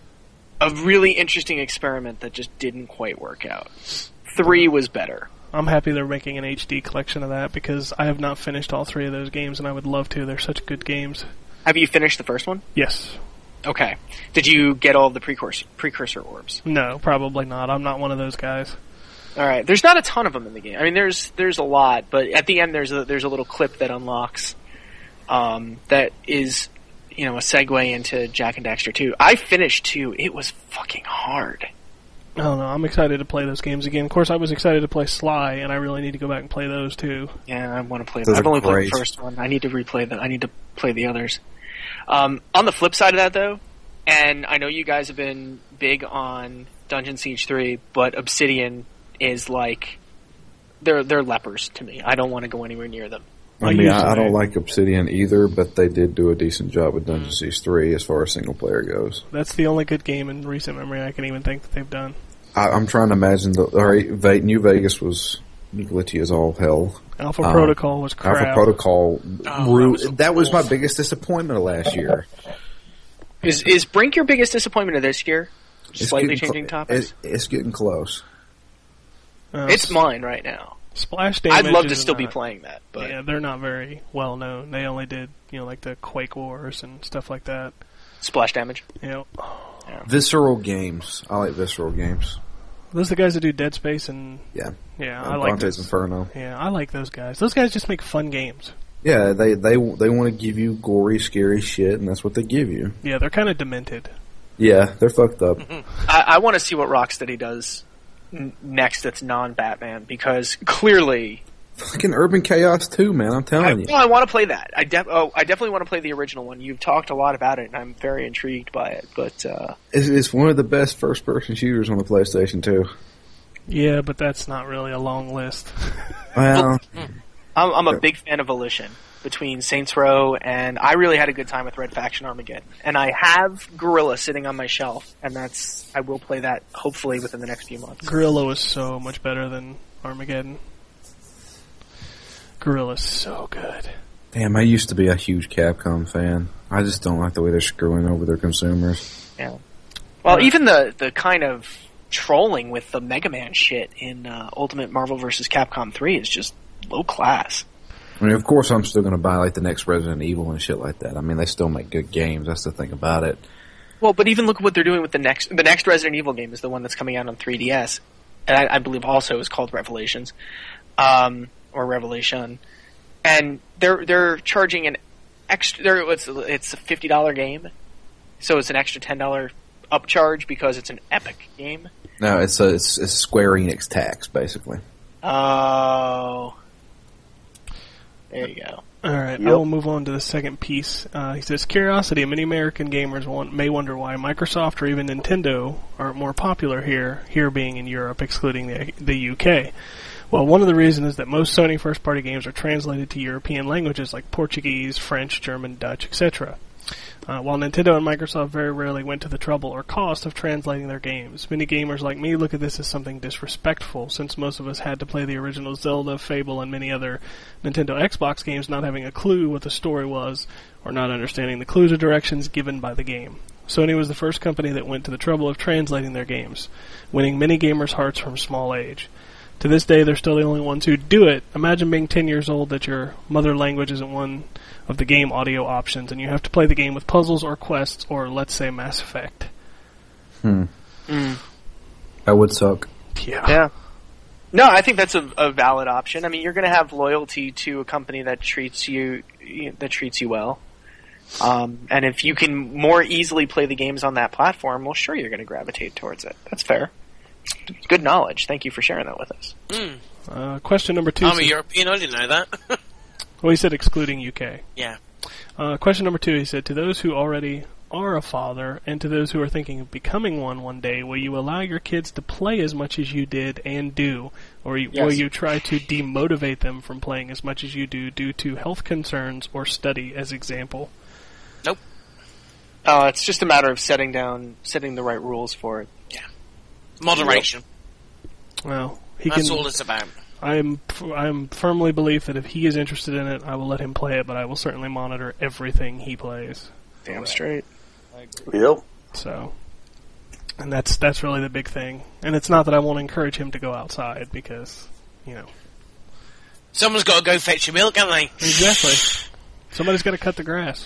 a really interesting experiment that just didn't quite work out. Three was better. I'm happy they're making an H D collection of that because I have not finished all three of those games, and I would love to. They're such good games. Have you finished the first one? Yes. Okay. Did you get all the precursor precursor orbs? No, probably not. I'm not one of those guys. All right. There's not a ton of them in the game. I mean, there's there's a lot, but at the end there's a there's a little clip that unlocks um, that is you know a segue into Jack and Daxter two. I finished two. It was fucking hard. I don't know. I'm excited to play those games again. Of course, I was excited to play Sly, and I really need to go back and play those too. Yeah, I want to play. Those I've are only played great. the first one. I need to replay that. I need to play the others. Um, on the flip side of that, though, and I know you guys have been big on Dungeon Siege three, but Obsidian is like they're they're lepers to me. I don't want to go anywhere near them. I I mean, usually- I, I don't like Obsidian either, but they did do a decent job with Dungeon Siege three as far as single player goes. That's the only good game in recent memory I can even think that they've done. I, I'm trying to imagine the all right, Ve- New Vegas was glitchy as all hell. Alpha Uh, Protocol was crap. Alpha Protocol, Oh, ru- that was that was my awful. biggest disappointment of last year. Is is Brink your biggest disappointment of this year? It's Slightly getting changing cl- topics. It, it's getting close. Uh, It's mine right now. Splash Damage. I'd love to is still be not- playing that, but Yeah, they're not very well known. They only did, you know, like the Quake Wars and stuff like that. splash damage. You know, Visceral games. I like visceral games. those are the guys that do Dead Space and Yeah. yeah, Uh, I like Dante's those. Inferno. Yeah, I like those guys. Those guys just make fun games. Yeah, they they they want to give you gory, scary shit, and that's what they give you. Yeah, they're kind of demented. Yeah, they're fucked up. I, I want to see what Rocksteady does n- next that's non-Batman, because clearly, Fucking Urban Chaos too, man. I'm I, telling you. well, I want to play that. I def- oh, I definitely want to play the original one. You've talked a lot about it, and I'm very intrigued by it. But uh, It's, it's one of the best first-person shooters on the PlayStation two. Yeah, but that's not really a long list. Well, I'm, I'm a big fan of Volition. between Saints Row and I really had a good time with Red Faction Armageddon. And I have Guerrilla sitting on my shelf, and that's I will play that hopefully within the next few months. Guerrilla was so much better than Armageddon. Guerrilla's so good. Damn, I used to be a huge Capcom fan. I just don't like the way they're screwing over their consumers. Yeah. Well, even the the kind of trolling with the Mega Man shit in uh, Ultimate Marvel versus. Capcom three is just low class. I mean, of course, I'm still going to buy like the next Resident Evil and shit like that. I mean, they still make good games. That's the thing about it. Well, but even look at what they're doing with the next the next Resident Evil game is the one that's coming out on three D S, and I, I believe also is called Revelations, um, or Revelation, and they're they're charging an extra. They're, it's it's a fifty dollar game, so it's an extra ten dollar upcharge because it's an Epic game. No, it's a it's, it's Square Enix tax basically. Oh, there you go. All right, Yep. I will move on to the second piece. Uh, he says, curiosity, many American gamers want, may wonder why Microsoft or even Nintendo aren't more popular here, here being in Europe, excluding the, the U K. Well, one of the reasons is that most Sony first-party games are translated to European languages like Portuguese, French, German, Dutch, et cetera. Uh, while Nintendo and Microsoft very rarely went to the trouble or cost of translating their games, many gamers like me look at this as something disrespectful, since most of us had to play the original Zelda, Fable, and many other Nintendo Xbox games not having a clue what the story was, or not understanding the clues or directions given by the game. Sony was the first company that went to the trouble of translating their games, winning many gamers' hearts from small age. To this day, they're still the only ones who do it. Imagine being ten years old that your mother language isn't one of the game audio options, and you have to play the game with puzzles or quests, or let's say Mass Effect. Hmm. Mm. That would suck. Yeah. Yeah. No, I think that's a, a valid option. I mean, you're going to have loyalty to a company that treats you that treats you well, um, and if you can more easily play the games on that platform, well, sure, you're going to gravitate towards it. That's fair. Good knowledge. Thank you for sharing that with us. Mm. Uh, question number two. I'm a says- European, I didn't know that. well, he said excluding U K. Yeah. Uh, question number two, he said, to those who already are a father, and to those who are thinking of becoming one one day, will you allow your kids to play as much as you did and do, or you, Yes. will you try to demotivate them from playing as much as you do due to health concerns or study, as example? Nope. Uh, it's just a matter of setting down, setting the right rules for it. Moderation. Well, he That's can. all it's about. I'm I'm firmly believe that if he is interested in it, I will let him play it, but I will certainly monitor everything he plays. Damn straight. I agree. Yep. So, and that's that's really the big thing. And it's not that I won't encourage him to go outside because, you know, Someone's got to go fetch your milk, haven't they? exactly. Somebody's got to cut the grass.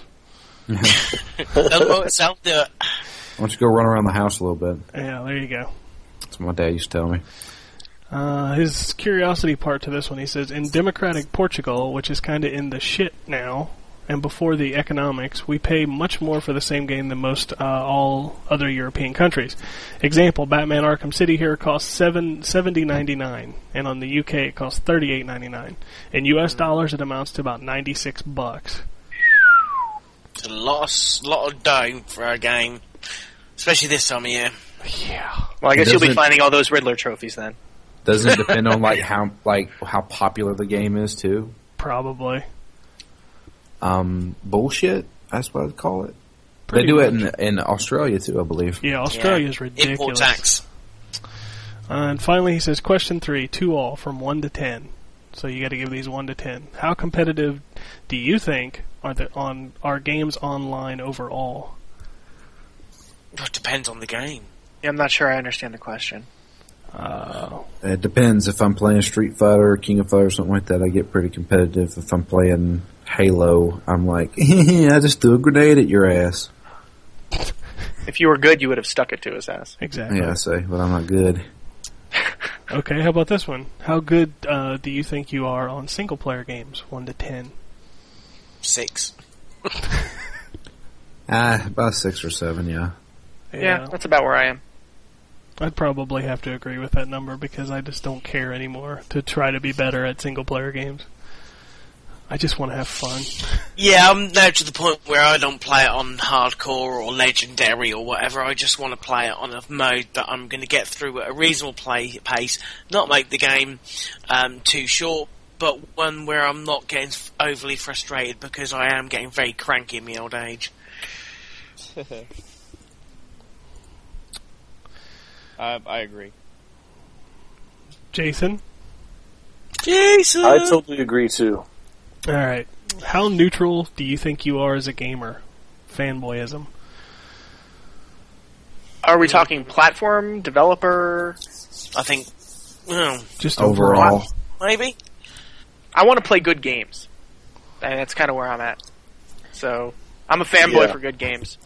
Don't go itself, do it. Why don't you go run around the house a little bit? Yeah, there you go. That's what my dad used to tell me. Uh, his curiosity part to this one, he says, in democratic Portugal, which is kind of in the shit now, and before the economics, we pay much more for the same game than most uh, all other European countries. Example, Batman Arkham City here costs seven seventy ninety nine, and on the U K it costs thirty eight ninety nine. In U S dollars, it amounts to about ninety six bucks. It's a lot of, lot of dough for a game, especially this time of year. Yeah. Well, I guess you'll be Doesn't- finding all those Riddler trophies then. Doesn't it depend on like how like how popular the game is too? Probably. Um, bullshit. That's what I'd call it. Pretty they do much. it in in Australia too, I believe. Yeah, Australia's Yeah. ridiculous. Import tax. Uh, and finally, he says, question three, two all, from one to ten. So you got to give these one to ten. How competitive do you think are the on are games online overall? It depends on the game. Yeah, I'm not sure I understand the question. Uh, It depends. If I'm playing Street Fighter or King of Fighters or something like that, I get pretty competitive. If I'm playing Halo, I'm like, I just threw a grenade at your ass. If you were good, you would have stuck it to his ass. exactly. Yeah, I say, but I'm not good. Okay, how about this one? How good uh, do you think you are on single player games? One to ten. Six. Ah, about six or seven, yeah. Yeah, that's about where I am. I'd probably have to agree with that number because I just don't care anymore to try to be better at single player games. I just want to have fun. Yeah, I'm now to the point where I don't play it on hardcore or legendary or whatever. I just want to play it on a mode that I'm going to get through at a reasonable play pace, not make the game um, too short, but one where I'm not getting f- overly frustrated because I am getting very cranky in my old age. I, I agree. Jason? Jason! I totally agree too. Alright. How neutral do you think you are as a gamer? Fanboyism. Are we talking platform, developer? I think, well, Just Overall. overall. maybe? I want to play good games. And that's kind of where I'm at. So, I'm a fanboy Yeah. for good games.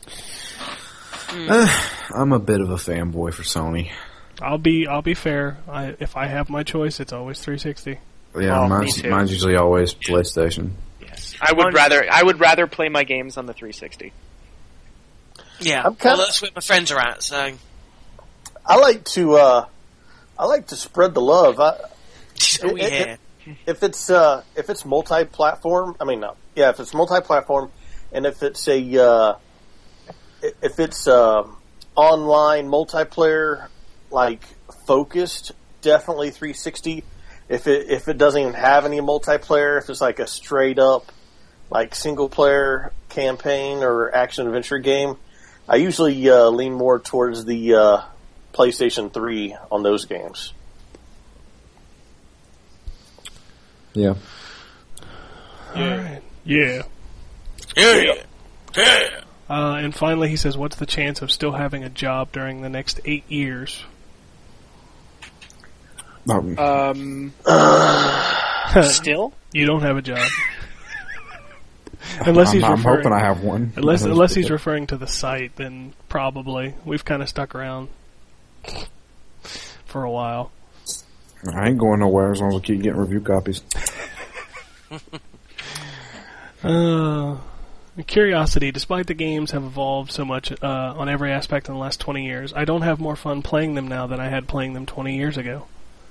I'm a bit of a fanboy for Sony. I'll be I'll be fair. I, if I have my choice, it's always three sixty. Yeah, Oh, me mine's, too. mine's usually always PlayStation. Yes. I would rather I would rather play my games on the three sixty. Yeah, I'm kinda- well, that's where my friends are at, so... I like to uh, I like to spread the love. I, Oh, It- it- yeah. if it's uh, if it's multi-platform, I mean no, yeah, if it's multi-platform, and if it's a uh, i- if it's uh, online multiplayer like focused, definitely three sixty. If it if it doesn't even have any multiplayer, if it's like a straight up like single player campaign or action adventure game, I usually uh, lean more towards the uh, PlayStation three on those games. Yeah. Alright. Yeah. Yeah. Yeah. Uh, and finally, he says, what's the chance of still having a job during the next eight years? Um, Um, still? You don't have a job. Unless I'm, he's I'm referring, hoping I have one. unless unless he's referring to the site, then probably. We've kind of stuck around for a while. I ain't going nowhere as long as I keep getting review copies. Uh, curiosity. Despite the games have evolved so much uh, on every aspect in the last twenty years, I don't have more fun playing them now than I had playing them twenty years ago.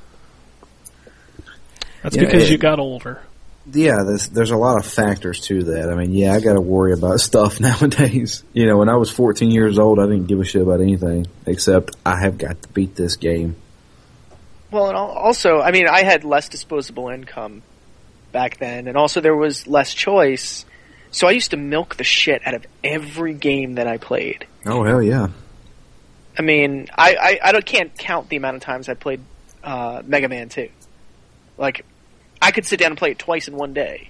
That's Yeah, because it- you got older. Yeah, there's there's a lot of factors to that. I mean, yeah, I got to worry about stuff nowadays. You know, when I was fourteen years old, I didn't give a shit about anything except I have got to beat this game. Well, and al- also, I mean, I had less disposable income back then, and also there was less choice. So I used to milk the shit out of every game that I played. Oh hell yeah! I mean, I, I, I don't, can't count the amount of times I played uh, Mega Man two. Like, I could sit down and play it twice in one day.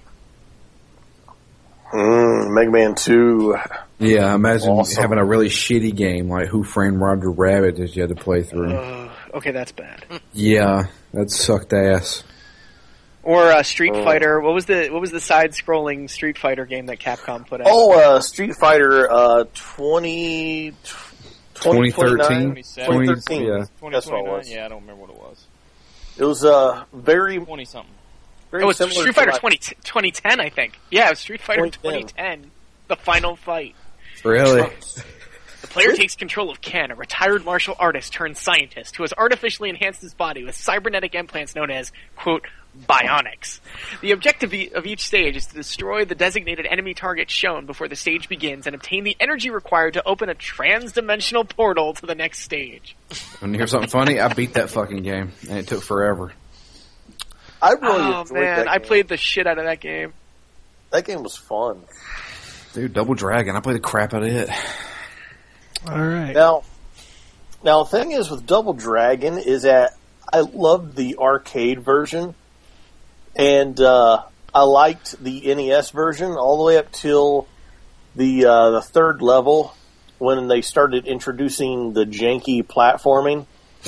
Mm, Mega Man two. Yeah, imagine Awesome. having a really shitty game like Who Framed Roger Rabbit that you had to play through. Uh, okay, that's bad. Yeah, that sucked ass. Or uh, Street Oh. Fighter. What was the what was the side-scrolling Street Fighter game that Capcom put out? Oh, uh, Street Fighter uh, twenty, twenty, twenty thirteen? twenty thirteen. Yeah. That's what it was. Yeah, I don't remember what it was. It was uh, very, twenty something. very it was similar Street to Fighter like- twenty, twenty ten, I think. Yeah, it was Street Fighter twenty ten. twenty ten. The final fight. Really? The player takes control of Ken, a retired martial artist turned scientist who has artificially enhanced his body with cybernetic implants known as, quote, bionics. The objective e- of each stage is to destroy the designated enemy target shown before the stage begins and obtain the energy required to open a trans-dimensional portal to the next stage. Want to hear something funny? I beat that fucking game, and it took forever. I really Oh enjoyed man, that I game. played the shit out of that game. That game was fun. Dude, Double Dragon, I played the crap out of it. All right. Now, now the thing is with Double Dragon is that I loved the arcade version, and uh, I liked the N E S version all the way up till the uh, the third level when they started introducing the janky platforming.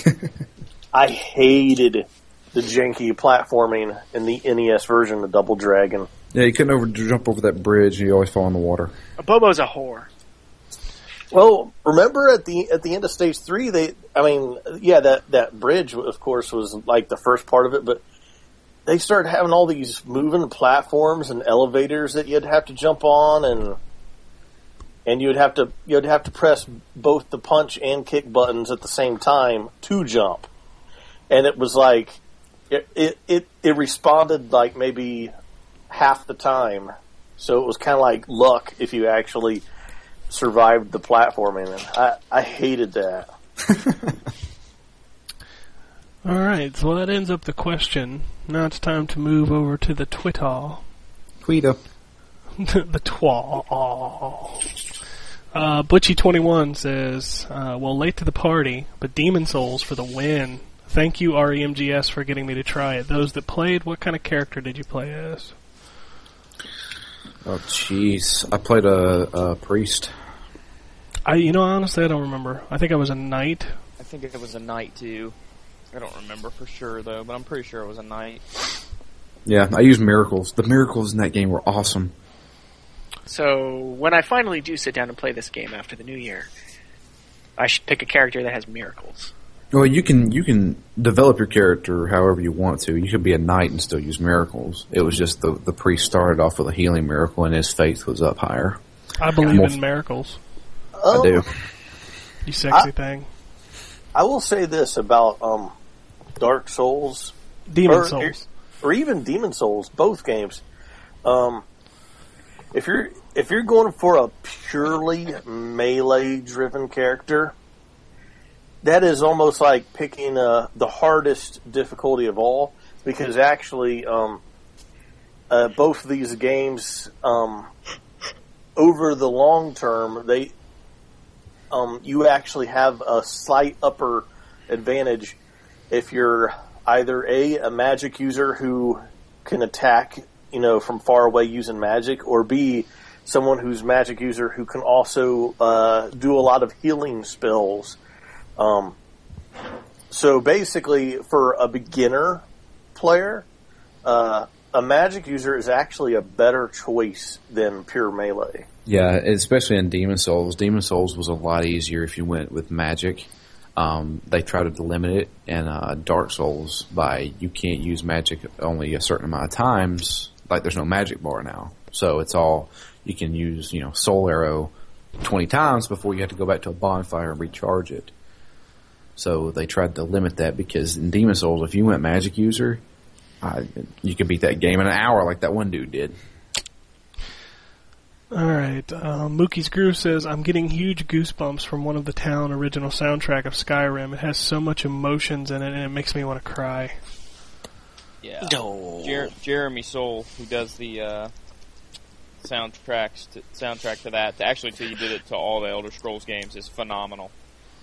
I hated the janky platforming in the N E S version of Double Dragon. Yeah, you couldn't over, jump over that bridge, and you always fall in the water. Bobo's a whore. Well, remember at the at the end of stage three, they I mean, yeah, that that bridge, of course, was like the first part of it, but they started having all these moving platforms and elevators that you'd have to jump on, and and you'd have to you'd have to press both the punch and kick buttons at the same time to jump, and it was like it it it, it responded like maybe half the time, so it was kind of like luck if you actually survived the platforming. And I, I hated that. All right, so that ends up the question. Now it's time to move over to the Twitter. Tweeta. The twa. Uh, Butchie twenty-one says, uh, well, late to the party, but Demon Souls for the win. Thank you, R E M G S, for getting me to try it. Those that played, what kind of character did you play as? Oh, jeez. I played a, a priest. I, you know, honestly, I don't remember. I think I was a knight. I think it was a knight too. I don't remember for sure though, but I'm pretty sure it was a knight. Yeah, I used miracles. The miracles in that game were awesome. So when I finally do sit down and play this game after the new year, I should pick a character that has miracles. Well, you can you can develop your character however you want to. You could be a knight and still use miracles. It was just the the priest started off with a healing miracle, and his faith was up higher. I believe More- in miracles. Um, I do. You sexy I- thing. I will say this about um, Dark Souls, Demon or, Souls. or even Demon Souls, both games. Um, if you're if you're going for a purely melee-driven character, that is almost like picking uh, the hardest difficulty of all, because actually, um, uh, both of these games, um, over the long term, they um, you actually have a slight upper advantage if you're either a a magic user who can attack, you know, from far away using magic, or b someone who's magic user who can also uh, do a lot of healing spells. Um, so basically, for a beginner player, uh, a magic user is actually a better choice than pure melee. Yeah, especially in Demon Souls. Demon Souls was a lot easier if you went with magic. Um, they tried to limit it, and uh, Dark Souls, by you can't use magic only a certain amount of times. Like, there's no magic bar now, so it's all you can use. You know, Soul Arrow twenty times before you have to go back to a bonfire and recharge it. So they tried to limit that, because in Demon Souls, if you went magic user, uh, you could beat that game in an hour, like that one dude did. Alright, uh, Mookie's Groove says, I'm getting huge goosebumps from one of the town original soundtrack of Skyrim. It has so much emotions in it, and it makes me want to cry. Yeah. No. Jer- Jeremy Soule, who does the uh, soundtracks to, soundtrack to that, actually, till you did it to all the Elder Scrolls games, is phenomenal.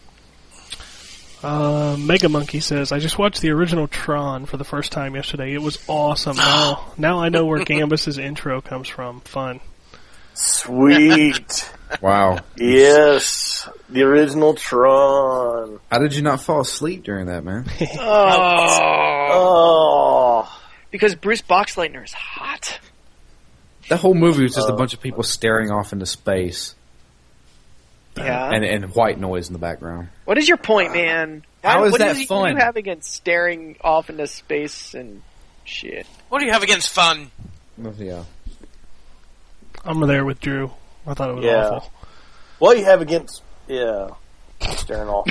Uh, Mega Monkey says, I just watched the original Tron for the first time yesterday. It was awesome. Now, now I know where Gambus's intro comes from. Fun. Sweet. Wow. Yes. The original Tron. How did you not fall asleep during that, man? Oh, Oh. because Bruce Boxleitner is hot. That whole movie was just a Uh, bunch of people staring off into space Yeah. and, and white noise in the background. What is your point, man? How is what that do you- fun? you have against staring off into space and shit? What do you have against fun? Yeah. I'm there with Drew. I thought it was Yeah. awful. What do you have against, yeah, staring off?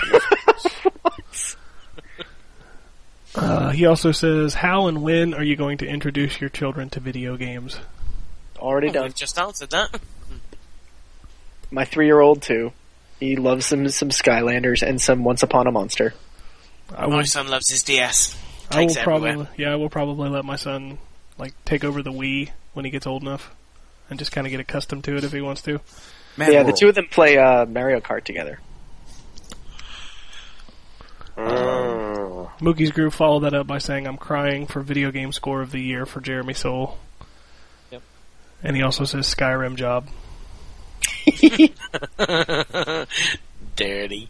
Uh, he also says, how and when are you going to introduce your children to video games? Already done. We've just answered that. My three-year-old too. He loves some some Skylanders and some Once Upon a Monster. I My will, son loves his D S. I will Takes it everywhere. probably, yeah, I will probably let my son like take over the Wii when he gets old enough, and just kind of get accustomed to it if he wants to. Man, yeah, the World. two of them play uh, Mario Kart together. Mm. Mookie's Groove followed that up by saying, I'm crying for video game score of the year for Jeremy Soule. Yep. And he also says Skyrim job. Dirty.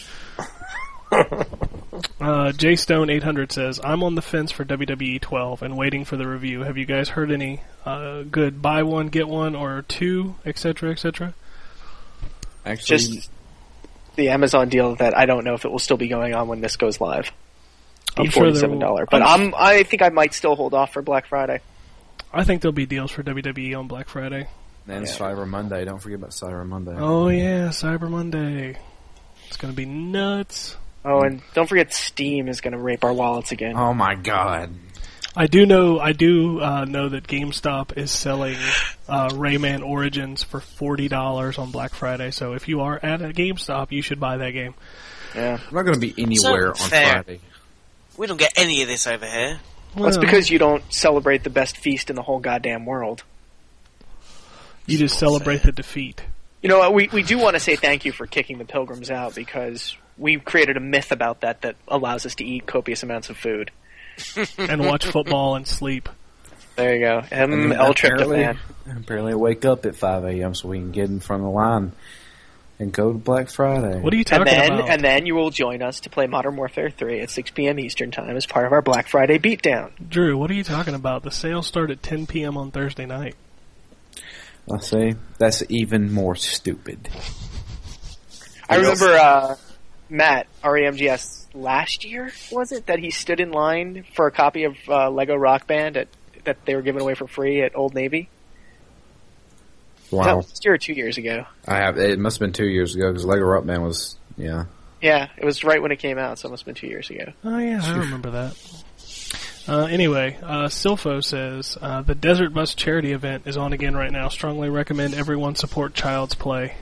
Uh, J Stone eight hundred says, I'm on the fence for W W E twelve and waiting for the review. Have you guys heard any uh, good buy one, get one, or two, et cetera, et cetera? Actually, Just the Amazon deal that I don't know if it will still be going on when this goes live. I'm The sure there forty-seven will- dollars, but I'm- I'm, I think I might still hold off for Black Friday. I think there'll be deals for W W E on Black Friday. and Yeah. Cyber Monday. Don't forget about Cyber Monday. Oh yeah, Cyber Monday. It's gonna be nuts. Oh, and don't forget Steam is going to rape our wallets again. Oh my god. I do know. I do uh, know that GameStop is selling uh, Rayman Origins for forty dollars on Black Friday. So if you are at a GameStop, you should buy that game. Yeah. I'm not going to be anywhere on fair. Friday. We don't get any of this over here. Well, it's because you don't celebrate the best feast in the whole goddamn world. You just celebrate the defeat. You know what? We we do want to say thank you for kicking the Pilgrims out, because we created a myth about that that allows us to eat copious amounts of food. And watch football and sleep. There you go. M. And L. apparently, Tryptophan. apparently wake up at five a.m. so we can get in front of the line and go to Black Friday. What are you talking And then, about? and then you will join us to play Modern Warfare three at six p.m. Eastern Time as part of our Black Friday beatdown. Drew, what are you talking about? The sales start at ten p.m. on Thursday night. I say that's even more stupid. I remember uh, Matt, R E M G S, last year, was it, that he stood in line for a copy of uh, Lego Rock Band at, that they were giving away for free at Old Navy? That Wow, was last year or two years ago. I have. It must have been two years ago because Lego Rock Band was yeah. Yeah, it was right when it came out, so it must have been two years ago. Oh, yeah, I remember that. Uh, anyway, uh, Silfo says, uh, the Desert Bus charity event is on again right now. Strongly recommend everyone support Child's Play.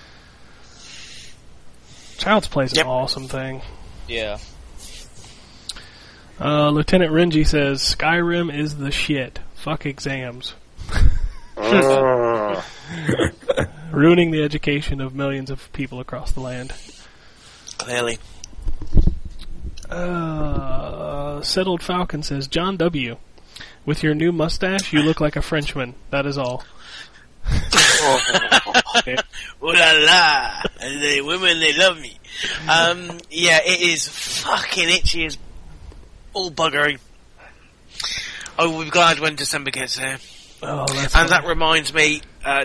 Child's Play is an Yep. awesome thing. Yeah. Uh, Lieutenant Renji says, Skyrim is the shit. Fuck exams. Ruining the education of millions of people across the land. Clearly. Uh, Settled Falcon says, John W., with your new mustache, you look like a Frenchman. That is all. Ooh la la! And the women, they love me. Um, yeah, it is fucking itchy as all buggery. I will be glad when December gets here. Oh, that's And that fine. reminds me, uh,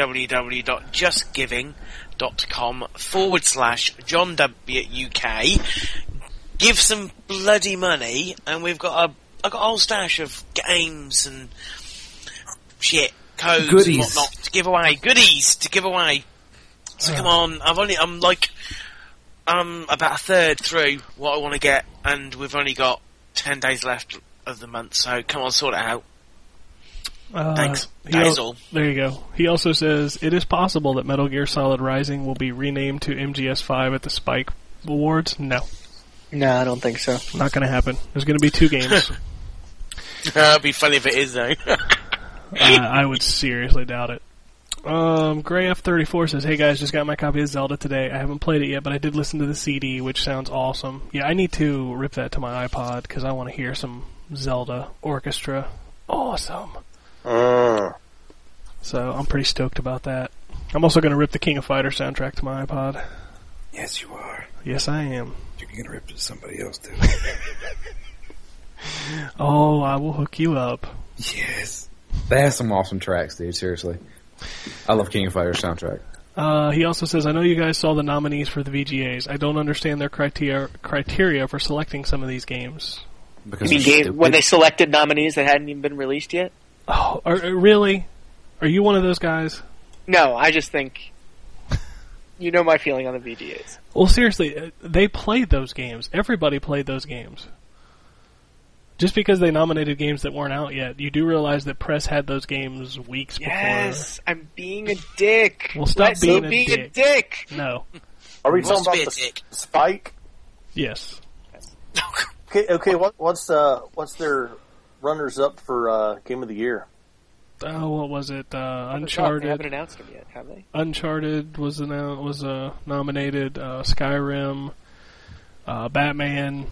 www.justgiving.com forward slash John W U K. Give some bloody money, and we've got a, I've got a whole stash of games and shit, codes Goodies. and whatnot to give away. Goodies to give away. So come on, I've only, I'm like, I'm about a third through what I want to get, and we've only got ten days left of the month, so come on, sort it out. Uh, Thanks. he That al- is all. There you go. He also says, it is possible that Metal Gear Solid Rising will be renamed to M G S five at the Spike Awards. No, No, I don't think so. not going to happen. There's going to be two games. It'd be funny if it is, though. I, I would seriously doubt it. Um, Gray F thirty-four says, hey guys, just got my copy of Zelda today. I haven't played it yet, but I did listen to the C D, which sounds awesome. Yeah, I need to rip that to my iPod, because I want to hear some Zelda orchestra. Awesome. Mm. So I'm pretty stoked about that. I'm also going to rip the King of Fighters soundtrack to my iPod. Yes, you are. Yes, I am. You're gonna rip it to somebody else too. Oh, I will hook you up. Yes, they have some awesome tracks, dude. Seriously, I love King of Fighters soundtrack. Uh, he also says, I know you guys saw the nominees for the V G As. I don't understand their criteria criteria for selecting some of these games. Because You mean they're game, stupid. when they selected nominees that hadn't even been released yet? Oh, are, are- really? Are you one of those guys? No, I just think... You know my feeling on the V G As. Well, seriously, uh, they played those games. Everybody played those games. Just because they nominated games that weren't out yet, you do realize that press had those games weeks Yes, I'm being a dick. Well, stop Let being me a be dick. a dick. before. No. Are we Must talking be about a the dick. Spike? Yes. Okay, okay. What, what's uh, what's their runners up for uh, Game of the Year? Oh, what was it? Uh, They haven't Uncharted. announced them yet, have they? Uncharted was annou- was uh, nominated. Uh, Skyrim, uh, Batman,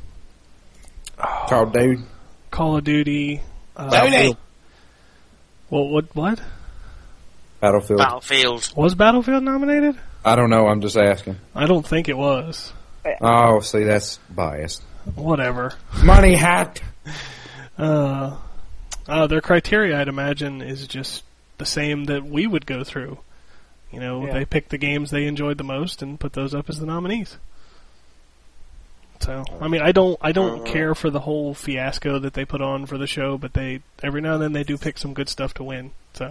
Call of Duty. Call of Duty. Uh, Battlefield. What? What? What? Battlefield. Battlefield. Was Battlefield nominated? I don't know. I'm just asking. I don't think it was. Oh, see, that's biased. Whatever. Money hat. Uh, uh, their criteria, I'd imagine, is just the same that we would go through. You know, Yeah. they pick the games they enjoyed the most and put those up as the nominees. So, I mean, I don't, I don't care for the whole fiasco that they put on for the show, but they every now and then they do pick some good stuff to win. So,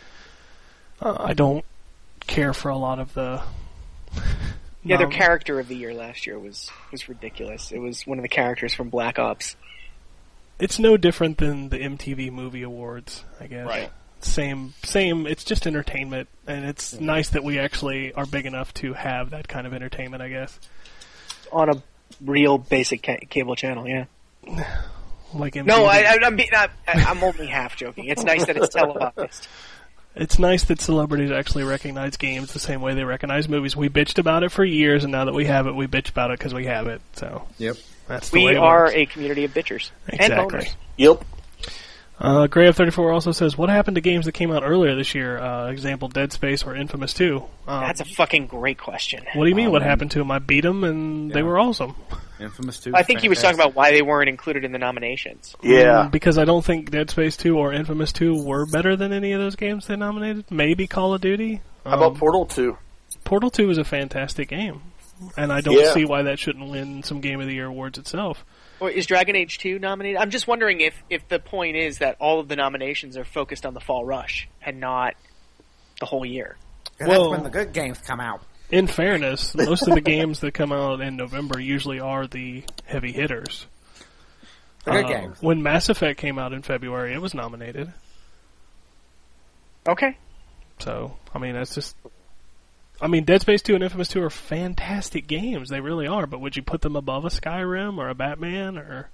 uh, I don't care for a lot of the. Yeah, their nom- character of the year last year was, was ridiculous. It was one of the characters from Black Ops. It's no different than the M T V Movie Awards, I guess. Right. Same, same. It's just entertainment, and it's nice that we actually are big enough to have that kind of entertainment, I guess. On a real basic ca- cable channel, yeah. Like in No, the- I, I, I'm, being, I, I'm only half joking. It's nice that it's televised. It's nice that celebrities actually recognize games the same way they recognize movies. We bitched about it for years, and now that we have it, we bitch about it because we have it. So Yep. that's the way We it are works. a community of bitchers. And Exactly. boners. Yep. Uh, Gray of thirty-four also says, what happened to games that came out earlier this year? Uh, example, Dead Space or Infamous two? Um, That's a fucking great question. what do you mean, what Um, happened to them? I beat them, and they yeah. were awesome. Infamous two. I think he was talking about why they weren't included in the nominations. Yeah. Mm, because I don't think Dead Space two or Infamous two were better than any of those games they nominated. Maybe Call of Duty. How about Um, Portal two? Portal two is a fantastic game, and I don't Yeah. see why that shouldn't win some Game of the Year awards itself. Or is Dragon Age two nominated? I'm just wondering if, if the point is that all of the nominations are focused on the fall rush and not the whole year. Well- That's when the good games come out. In fairness, most of the games that come out in November usually are the heavy hitters. The good Uh, games. When Mass Effect came out in February, it was nominated. Okay. So, I mean, that's just... I mean, Dead Space two and Infamous two are fantastic games. They really are. But would you put them above a Skyrim or a Batman or...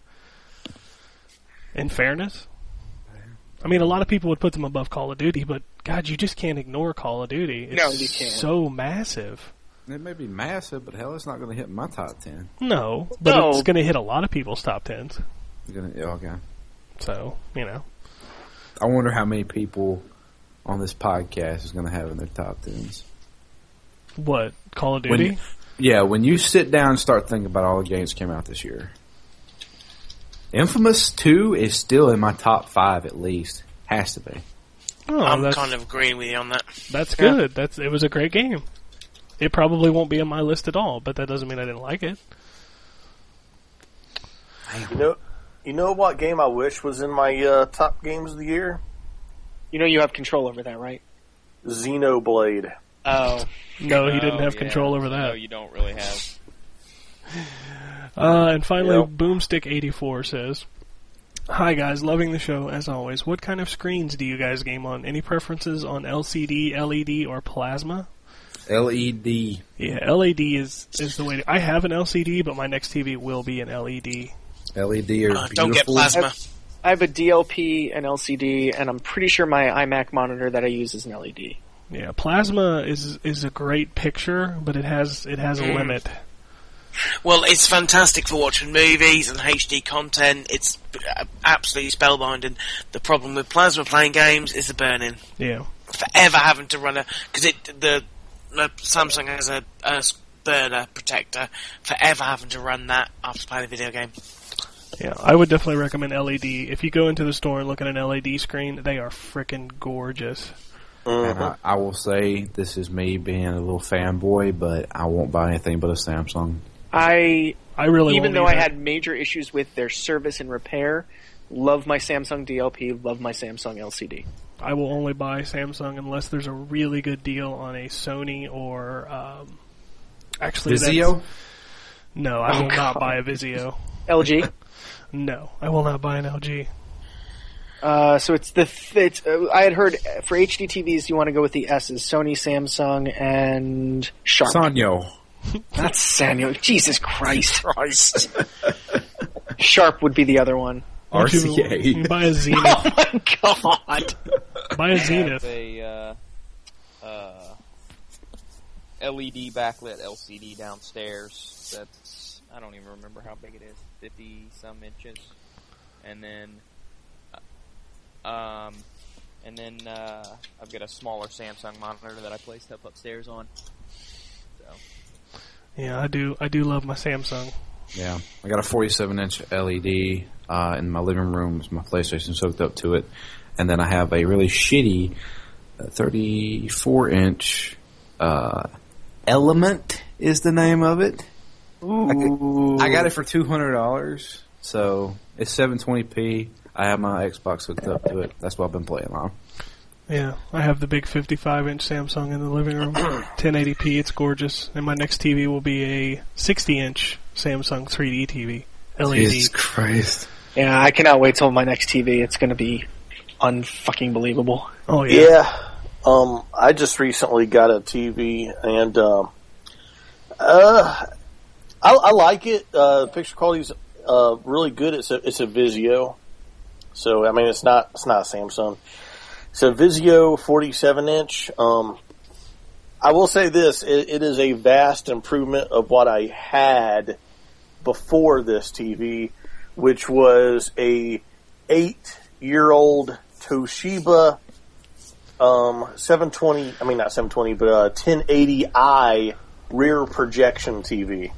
In fairness? I mean, a lot of people would put them above Call of Duty, but God, you just can't ignore Call of Duty. It's No, you can't. so massive. It may be massive, but hell, it's not going to hit my top ten. No, but No. it's going to hit a lot of people's top tens. It's gonna, yeah, okay. So, you know. I wonder how many people on this podcast is going to have in their top tens. What, Call of When Duty? you- Yeah, when you sit down and start thinking about all the games that came out this year, Infamous two is still in my top five at least. Has to be. Oh, I'm that's, kind of agreeing with you on that. that's good. That's It was a great game. It probably won't be on my list at all, but that doesn't mean I didn't like it. You know, you know what game I wish was in my uh, top games of the year? You know you have control over that, right? Xenoblade. Oh. No, he didn't Oh, have yeah. control over No, that. you don't really have. Uh, and finally, Yep. Boomstick eighty-four says, hi guys, loving the show as always. What kind of screens do you guys game on? Any preferences on L C D, L E D, or plasma? L E D. Yeah, L E D is, is the way to... I have an L C D, but my next T V will be an L E D. L E D are Uh, beautiful. don't get plasma. I have a D L P, an L C D, and I'm pretty sure my iMac monitor that I use is an L E D. Yeah, plasma is is a great picture, but it has it has a Mm. limit. Well, it's fantastic for watching movies and H D content. It's uh, absolutely spellbinding. The problem with plasma playing games is the burn-in. Yeah. Forever having to run a... Because it the, the Samsung has a, a burner protector. Forever having to run that after playing a video game. Yeah, I would definitely recommend L E D. If you go into the store and look at an L E D screen, they are freaking gorgeous. And I, I will say, this is me being a little fanboy, but I won't buy anything but a Samsung. I, I really even won't though I either. had major issues with their service and repair, love my Samsung D L P, love my Samsung L C D. I will only buy Samsung unless there's a really good deal on a Sony or um, actually Vizio? that's- No, I Oh, will not God. buy a Vizio. L G. No, I will not buy an L G. Uh, so it's the th- it's, uh, I had heard for H D T Vs you want to go with the S's: Sony, Samsung, and Sharp. Sanyo. Not Sanyo. Jesus Christ. Christ. Sharp would be the other one. R C You, you A. buy a Zenith. Oh my god. Buy a I have Zenith. a uh, uh, L E D backlit L C D downstairs. That's I don't even remember how big it is, fifty some inches, and then uh, um, and then uh, I've got a smaller Samsung monitor that I placed up upstairs on. So Yeah, I do. I do love my Samsung. Yeah, I got a forty-seven inch L E D uh, in my living room. My PlayStation's hooked up to it, and then I have a really shitty uh, thirty-four inch uh, Element is the name of it. I, could- I got it for two hundred dollars, so it's seven twenty p. I have my Xbox hooked up to it. That's what I've been playing on. Yeah, I have the big fifty-five inch Samsung in the living room, ten eighty p. It's gorgeous, and my next T V will be a sixty inch Samsung three D T V, L E D. Jesus Christ! Yeah, I cannot wait till my next T V. It's going to be unfucking believable. Oh yeah. Yeah. Um, I just recently got a T V, and um, uh, I, I like it. Uh, picture quality's uh, really good. It's a it's a Vizio, so I mean it's not it's not a Samsung. It's a Vizio forty-seven inch. Um, I will say this: it, it is a vast improvement of what I had before this T V, which was a eight year old Toshiba um, seven twenty. I mean not seven twenty, but a ten eighty i rear projection T V.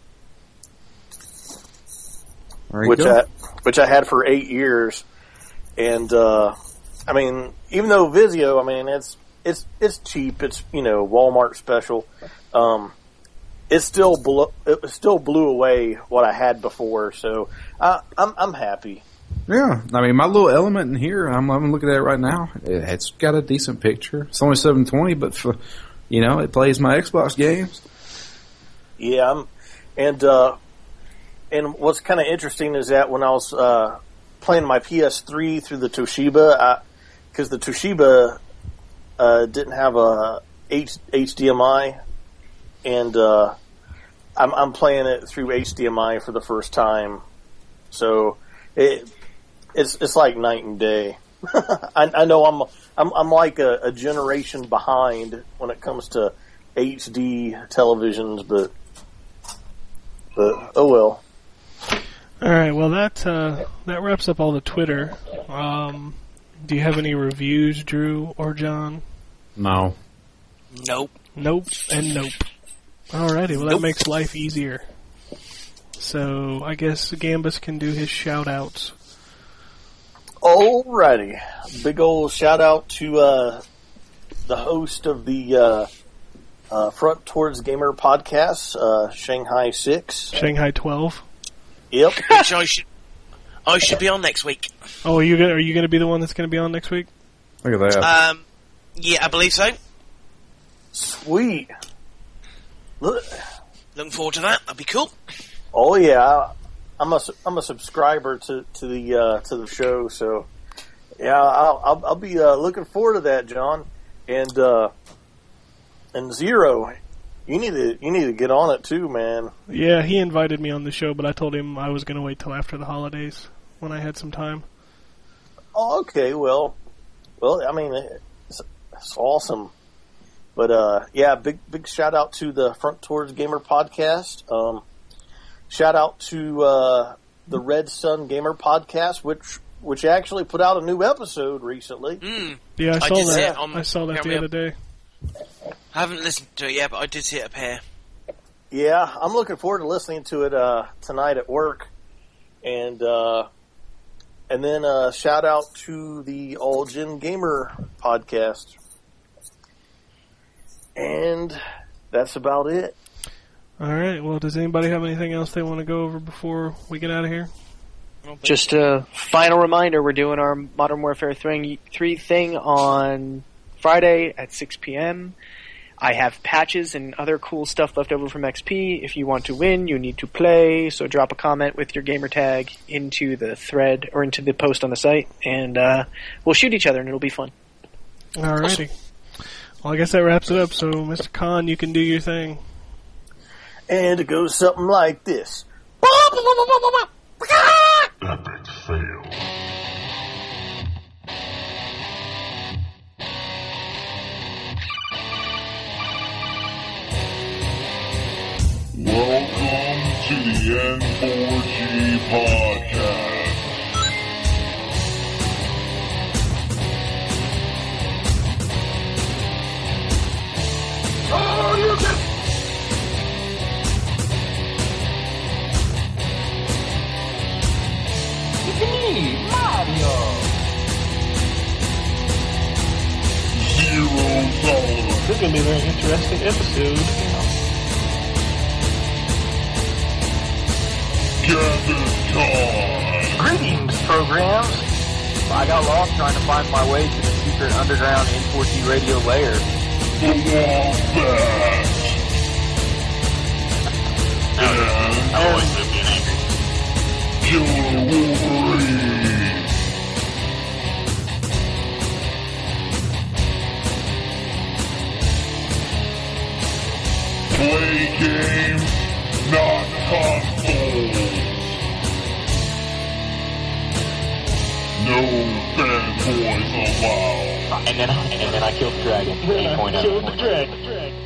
There you which go. I which I had for eight years, and uh, I mean, even though Vizio, I mean, it's it's it's cheap. It's you know Walmart special. Um, it still blew, it still blew away what I had before. So I, I'm I'm happy. Yeah, I mean, my little element in here, I'm, I'm looking at it right now. It, it's got a decent picture. It's only seven twenty, but for, you know, it plays my Xbox games. Yeah, I'm, and uh, and what's kind of interesting is that when I was uh, playing my P S three through the Toshiba, because the Toshiba uh, didn't have a H- HDMI, and uh, I'm, I'm playing it through H D M I for the first time, so it it's it's like night and day. I, I know I'm I'm I'm like a, a generation behind when it comes to H D televisions, but but oh well. All right, well that uh, that wraps up all the Twitter. Um, do you have any reviews, Drew or John? No. Nope. Nope and nope. Alrighty, well that Nope. makes life easier. So I guess Gambus can do his shout outs. Alrighty, big old shout out to uh, the host of the uh, uh, Front Towards Gamer podcast, uh, Shanghai Six. Shanghai twelve. Yep. Which I should, I should be on next week. Oh, are you gonna, are you going to be the one that's going to be on next week? Look at that. Um, yeah, I believe so. Sweet. Look. Looking forward to that. That'd be cool. Oh yeah, I'm a I'm a subscriber to to the uh, to the show, so yeah, I'll I'll, I'll be uh, looking forward to that, John. And uh, and Zero, you need to you need to get on it too, man. Yeah, he invited me on the show, but I told him I was going to wait till after the holidays when I had some time. Oh, okay, well, well, I mean, it's, it's awesome. But uh, yeah, big big shout out to the Front Towards Gamer podcast. Um, shout out to uh, the Red Sun Gamer podcast, which which actually put out a new episode recently. Mm. Yeah, I I saw did see that. it on- I saw that Count the me other up. day. I haven't listened to it yet, but I did see it appear. Yeah, I'm looking forward to listening to it uh, tonight at work, and uh, and then uh, shout out to the All Gen Gamer podcast, and that's about it. All right. Well, does anybody have anything else they want to go over before we get out of here? Just a final reminder, we're doing our Modern Warfare three thing on Friday at six p.m. I have patches and other cool stuff left over from X P. If you want to win, you need to play, so drop a comment with your gamer tag into the thread or into the post on the site, and uh, we'll shoot each other and it'll be fun. All righty. Well, I guess that wraps it up. So, Mister Khan, you can do your thing. And it goes something like this. Epic fail. Welcome to the N four G podcast. Oh, you can... Zero tolerance. This is going to be a very interesting episode. Gambit time. Greetings, programs. I got lost trying to find my way to the secret underground N four G radio lair. The Wombat. And always been angry. Killer Wolverine. Play games, not consoles. No fanboys allowed. And then, and then I killed the dragon. eight point oh. Killed the dragon.